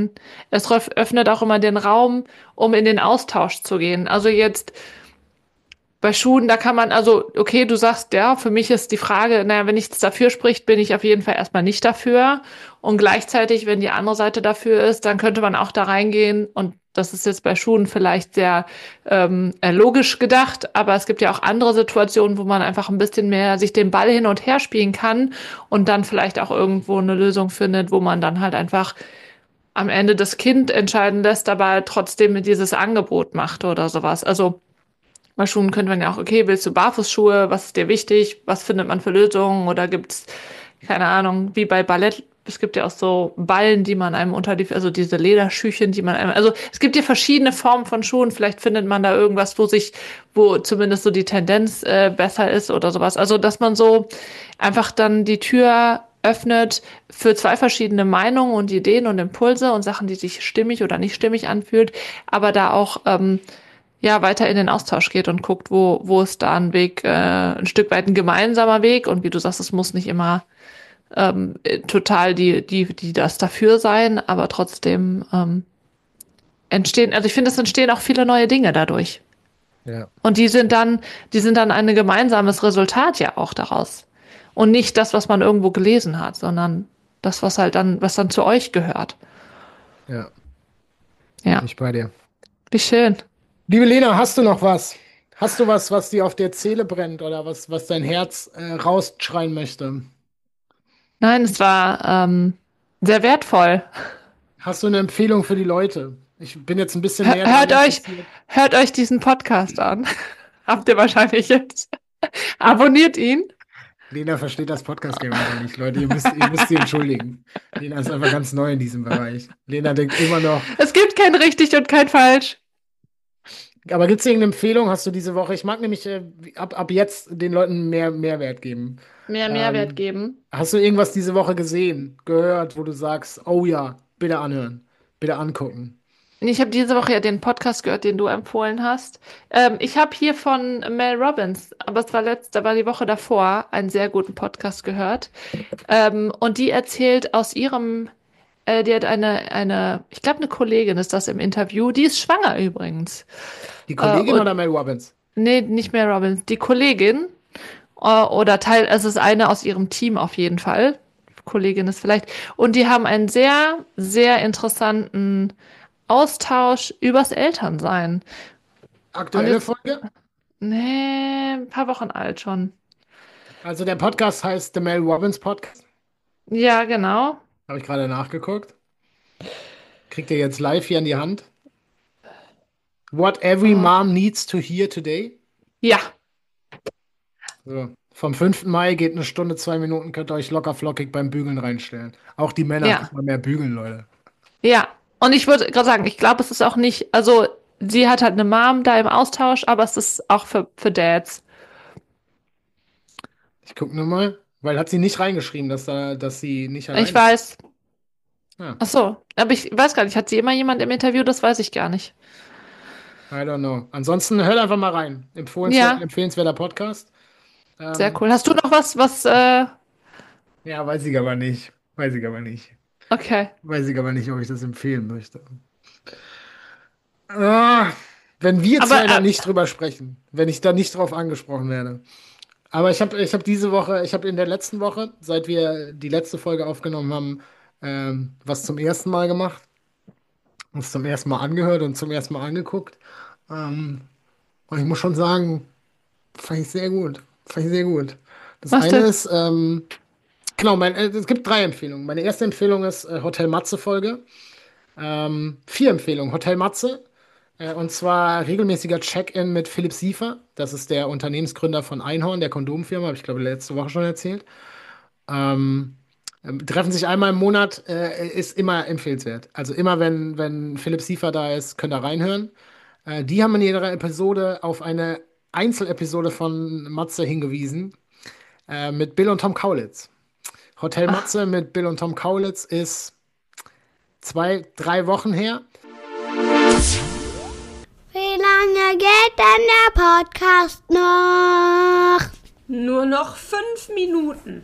öffnet auch immer den Raum, um in den Austausch zu gehen. Also jetzt bei Schuhen, da kann man, also, okay, du sagst, ja, für mich ist die Frage, naja, wenn nichts dafür spricht, bin ich auf jeden Fall erstmal nicht dafür. Und gleichzeitig, wenn die andere Seite dafür ist, dann könnte man auch da reingehen. Und das ist jetzt bei Schuhen vielleicht sehr logisch gedacht, aber es gibt ja auch andere Situationen, wo man einfach ein bisschen mehr sich den Ball hin und her spielen kann und dann vielleicht auch irgendwo eine Lösung findet, wo man dann halt einfach am Ende das Kind entscheiden lässt, aber trotzdem dieses Angebot macht oder sowas. Also bei Schuhen könnte man ja auch, okay, willst du Barfußschuhe? Was ist dir wichtig? Was findet man für Lösungen? Oder gibt's, keine Ahnung, wie bei Ballett, es gibt ja auch so Ballen, die man einem unter die, also diese Lederschüchen, die man einem, also es gibt ja verschiedene Formen von Schuhen. Vielleicht findet man da irgendwas, wo zumindest so die Tendenz besser ist oder sowas. Also, dass man so einfach dann die Tür öffnet für zwei verschiedene Meinungen und Ideen und Impulse und Sachen, die sich stimmig oder nicht stimmig anfühlt, aber da auch ja, weiter in den Austausch geht und guckt, wo ist da ein Weg, ein Stück weit ein gemeinsamer Weg. Und wie du sagst, es muss nicht immer total die das dafür sein, aber trotzdem entstehen, also ich finde, es entstehen auch viele neue Dinge dadurch. Ja, Und die sind dann ein gemeinsames Resultat ja auch daraus. Und nicht das, was man irgendwo gelesen hat, sondern das, was dann zu euch gehört. ja, bin Ja, ich bei dir. wie schön. Liebe Lena, hast du noch was? Hast du was dir auf der Seele brennt oder was dein Herz rausschreien möchte? Nein, es war sehr wertvoll. Hast du eine Empfehlung für die Leute? Ich bin jetzt ein bisschen Hör- näher dran Hört euch, interessiert. hört euch diesen Podcast an. Habt ihr wahrscheinlich jetzt. Abonniert ihn. Lena versteht das Podcast-Game einfach nicht, Leute. Ihr müsst sie entschuldigen. Lena ist einfach ganz neu in diesem Bereich. Lena denkt immer noch. Es gibt kein richtig und kein falsch. Aber gibt es irgendeine Empfehlung? Hast du diese Woche? Ich mag nämlich ab jetzt den Leuten mehr Mehrwert geben. Mehr Mehrwert Ähm, geben. Hast du irgendwas diese Woche gesehen, gehört, wo du sagst, oh ja, bitte anhören, bitte angucken? Ich habe diese Woche ja den Podcast gehört, den du empfohlen hast. Ich habe hier von Mel Robbins, aber da war die Woche davor, einen sehr guten Podcast gehört. Und die erzählt aus ihrem, die hat ich glaube, eine Kollegin ist das im Interview, die ist schwanger übrigens. Die Äh, Kollegin und, oder Mel Robbins? nee, nicht Mel Robbins, die Kollegin, es ist eine aus ihrem Team auf jeden Fall. Kollegin ist vielleicht. Und die haben einen sehr, sehr interessanten Austausch übers Elternsein. Und Aktuelle jetzt, Folge? nee, ein paar Wochen alt schon. Also der Podcast heißt The Mel Robbins Podcast. Ja, genau. Habe ich gerade nachgeguckt. Kriegt ihr jetzt live hier in die Hand? What every Oh. mom needs to hear today. Ja, So. Vom 5. Mai geht eine Stunde, 2 Minuten, könnt ihr euch locker flockig beim Bügeln reinstellen. Auch die Männer ja, können mal mehr bügeln, Leute. ja. Und ich würde gerade sagen, ich glaube, es ist auch nicht, also sie hat halt eine Mom da im Austausch, aber es ist auch für Dads. Ich gucke nur mal, weil hat sie nicht reingeschrieben, dass sie nicht Ich alleine ist. weiß. Ja, Ach so, aber ich weiß gar nicht, hat sie immer jemand im Interview? Das weiß ich gar nicht. I don't know. Ansonsten hört einfach mal rein. Ja, Empfehlenswerter Podcast. sehr Ähm, cool. Hast du noch was, ja, weiß ich aber nicht. Weiß ich aber nicht. okay. Weiß ich aber nicht, ob ich das empfehlen möchte. Ah, wenn wir Aber, zwei da nicht drüber sprechen, wenn ich da nicht drauf angesprochen werde. Aber ich hab diese Woche, ich habe in der letzten Woche, seit wir die letzte Folge aufgenommen haben, was zum ersten Mal gemacht, uns zum ersten Mal angehört und zum ersten Mal angeguckt. Ähm, und ich muss schon sagen, fand ich sehr gut. Fand ich sehr gut. Das was eine denn? ist, genau, es gibt 3 Empfehlungen. Meine erste Empfehlung ist Hotel Matze-Folge. 4 Empfehlungen. Hotel Matze. Und zwar regelmäßiger Check-in mit Philipp Siefer. Das ist der Unternehmensgründer von Einhorn, der Kondomfirma, habe ich glaube letzte Woche schon erzählt. Ähm, treffen sich einmal im Monat, ist immer empfehlenswert. Also immer, wenn Philipp Siefer da ist, könnt ihr reinhören. Die haben in ihrer Episode auf eine Einzelepisode von Matze hingewiesen, mit Bill und Tom Kaulitz. Hotel Ach, Matze mit Bill und Tom Kaulitz ist 2, 3 Wochen her. Wie lange geht denn der Podcast noch? Nur noch 5 Minuten.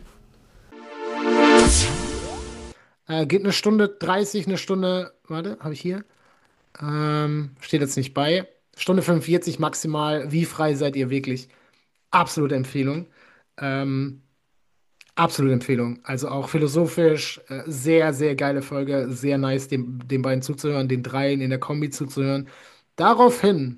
Geht eine Stunde 30, eine Stunde, warte, habe ich hier? Steht jetzt nicht bei. Stunde 45 maximal. Wie frei seid ihr wirklich? Absolute Empfehlung. Ähm, absolute Empfehlung. Also auch philosophisch, sehr, sehr geile Folge. Sehr nice, den beiden zuzuhören, den dreien in der Kombi zuzuhören. Daraufhin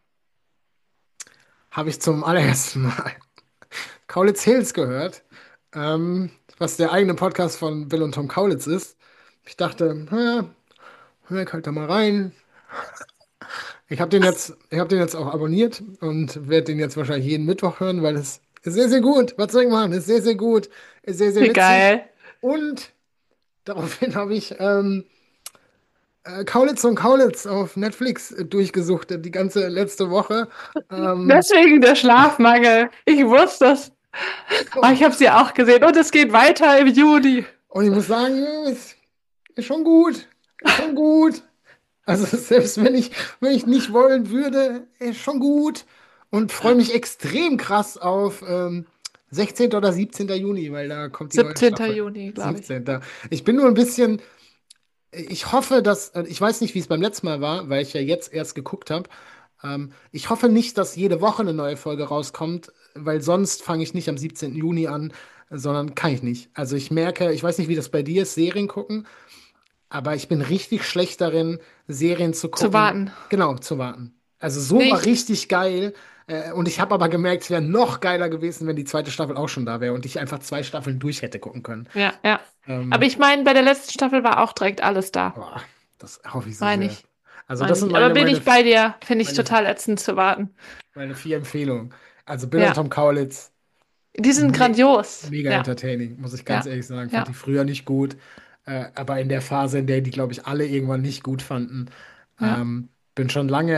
habe ich zum allerersten Mal Kaulitz Hills gehört, was der eigene Podcast von Bill und Tom Kaulitz ist. Ich dachte, ja, hör ich halt da mal rein. Ich hab den jetzt auch abonniert und werde den jetzt wahrscheinlich jeden Mittwoch hören, weil es ist sehr, sehr gut. Was soll ich machen? Ist sehr, sehr gut. Ist sehr, sehr wie witzig. geil. Und daraufhin habe ich Kaulitz und Kaulitz auf Netflix durchgesuchtet, die ganze letzte Woche. Ähm, Deswegen der Schlafmangel. Ich wusste das. Aber ich habe sie auch gesehen. Und es geht weiter im Juni. und ich muss sagen, ja, ist schon gut. Ist schon gut. Also selbst wenn ich nicht wollen würde, ist schon gut. Und freue mich extrem krass auf 16. oder 17. Juni, weil da kommt die neue 17. Staffel. Juni, glaube ich. 17. Ich bin nur ein bisschen, ich hoffe, ich weiß nicht, wie es beim letzten Mal war, weil ich ja jetzt erst geguckt habe. Ich hoffe nicht, dass jede Woche eine neue Folge rauskommt, weil sonst fange ich nicht am 17. Juni an, sondern kann ich nicht. Also ich merke, ich weiß nicht, wie das bei dir ist, Serien gucken. Aber ich bin richtig schlecht darin, Serien zu Zu gucken. warten. Genau, zu warten. Also so Nee, war richtig geil. Und ich habe aber gemerkt, es wäre noch geiler gewesen, wenn die zweite Staffel auch schon da wäre und ich einfach 2 Staffeln durch hätte gucken können. Ja, ja. Ähm, Aber ich meine, bei der letzten Staffel war auch direkt alles da. boah, das hoffe ich so Meine sehr. ich. Also Meine das ich. sind Aber bin meine, ich bei dir, finde ich meine- total ätzend zu warten. meine 4 Empfehlungen. Also Bill Ja. und Tom Kaulitz, Die sind grandios. mega Ja. entertaining, muss ich ganz Ja. ehrlich sagen. Ja. Fand die früher nicht gut, aber in der Phase, in der die, glaube ich, alle irgendwann nicht gut fanden, Ja. bin schon lange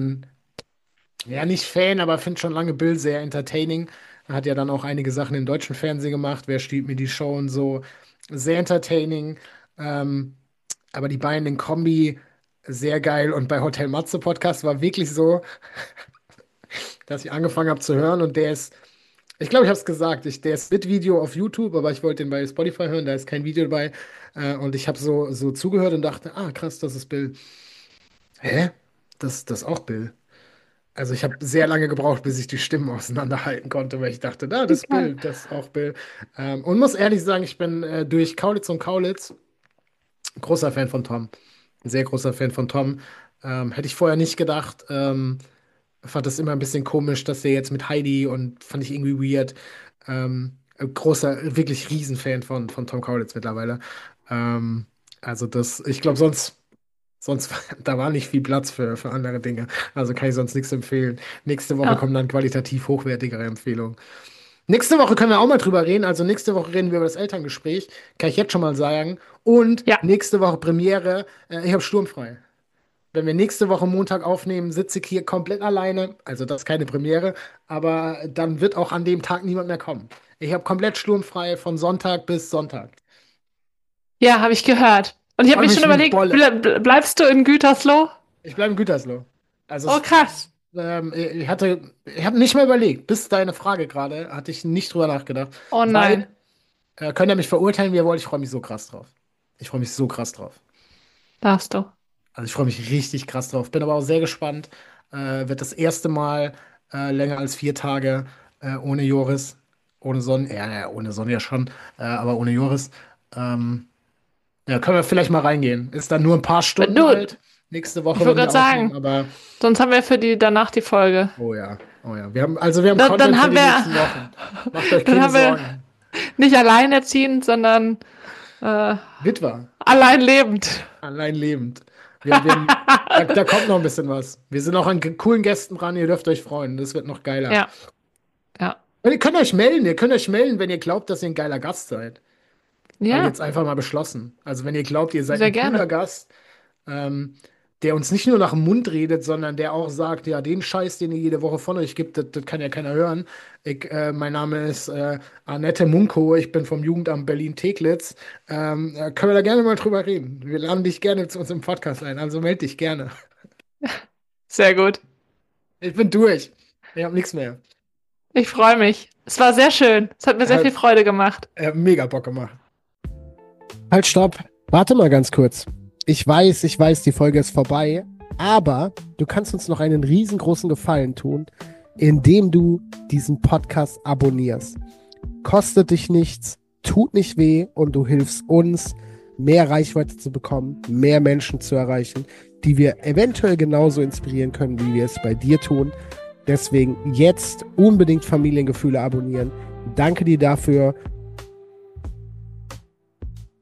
ja, nicht Fan, aber finde schon lange Bill sehr entertaining. Er hat ja dann auch einige Sachen im deutschen Fernsehen gemacht. Wer stiehlt mir die Show und so. Sehr entertaining. Ähm, aber die beiden in Kombi sehr geil. Und bei Hotel Matze Podcast war wirklich so, dass ich angefangen habe zu hören und der ist, ich glaube, ich habe es gesagt, der ist mit Video auf YouTube, aber ich wollte den bei Spotify hören, da ist kein Video dabei. Und ich habe so zugehört und dachte, ah, krass, das ist Bill. Hä? Das ist auch Bill. Also ich habe sehr lange gebraucht, bis ich die Stimmen auseinanderhalten konnte, weil ich dachte, das ist Bill, das ist auch Bill. Und muss ehrlich sagen, ich bin durch Kaulitz und Kaulitz großer Fan von Tom. Ein sehr großer Fan von Tom. Hätte ich vorher nicht gedacht. Fand das immer ein bisschen komisch, dass der jetzt mit Heidi und fand ich irgendwie weird. Großer, wirklich Riesenfan von Tom Kaulitz mittlerweile. Also ich glaube, sonst, da war nicht viel Platz für andere Dinge. Also kann ich sonst nichts empfehlen. Nächste Woche Ja. kommen dann qualitativ hochwertigere Empfehlungen. Nächste Woche können wir auch mal drüber reden. Also nächste Woche reden wir über das Elterngespräch. Kann ich jetzt schon mal sagen. Und Ja. nächste Woche Premiere. Ich habe sturmfrei. Wenn wir nächste Woche Montag aufnehmen, sitze ich hier komplett alleine. Also das ist keine Premiere. Aber dann wird auch an dem Tag niemand mehr kommen. Ich habe komplett sturmfrei von Sonntag bis Sonntag. Ja, habe ich gehört. Und ich habe Freu mich mich schon wie überlegt, Bolle. bleibst du in Gütersloh? Ich bleibe in Gütersloh. Also Oh, krass. ich habe nicht mehr überlegt. Bis deine Frage gerade hatte ich nicht drüber nachgedacht. Oh nein. Könnt ihr mich verurteilen, wie ihr wollt. Ich freue mich so krass drauf. Ich freue mich so krass drauf. Darfst du. Also ich freue mich richtig krass drauf. Bin aber auch sehr gespannt. Wird das erste Mal länger als 4 Tage ohne Joris. Ohne Sonja. Ja, ohne Sonja schon. Aber ohne Joris. Ja, können wir vielleicht mal reingehen. Ist dann nur ein paar Stunden Du, alt. Nächste Woche, ich wollte wenn wir gerade aufnehmen, sagen, aber sonst haben wir für danach die Folge. oh ja, oh ja. Wir haben Content Dann für haben die wir, nächsten Wochen. Macht euch dann keine haben wir Sorgen. nicht alleinerziehend, sondern Witwer, allein lebend. allein lebend. Da kommt noch ein bisschen was. Wir sind auch an coolen Gästen dran, ihr dürft euch freuen. Das wird noch geiler. Ja, ja. Und ihr könnt euch melden, wenn ihr glaubt, dass ihr ein geiler Gast seid. Habe ich Ja, jetzt einfach mal beschlossen. Also wenn ihr glaubt, ihr seid sehr ein cooler gerne. Gast, der uns nicht nur nach dem Mund redet, sondern der auch sagt, ja, den Scheiß, den ihr jede Woche von euch gibt, das kann ja keiner hören. Mein Name ist Annette Munko, ich bin vom Jugendamt Berlin-Teglitz. Können wir da gerne mal drüber reden. Wir laden dich gerne zu uns im Podcast ein, also melde dich gerne. Sehr gut. Ich bin durch. Ich habe nichts mehr. Ich freue mich. Es war sehr schön. Es hat mir sehr viel Freude gemacht. Mega Bock gemacht. Halt, stopp. Warte mal ganz kurz. Ich weiß, die Folge ist vorbei, aber du kannst uns noch einen riesengroßen Gefallen tun, indem du diesen Podcast abonnierst. Kostet dich nichts, tut nicht weh und du hilfst uns, mehr Reichweite zu bekommen, mehr Menschen zu erreichen, die wir eventuell genauso inspirieren können, wie wir es bei dir tun. Deswegen jetzt unbedingt Familiengefühle abonnieren. Danke dir dafür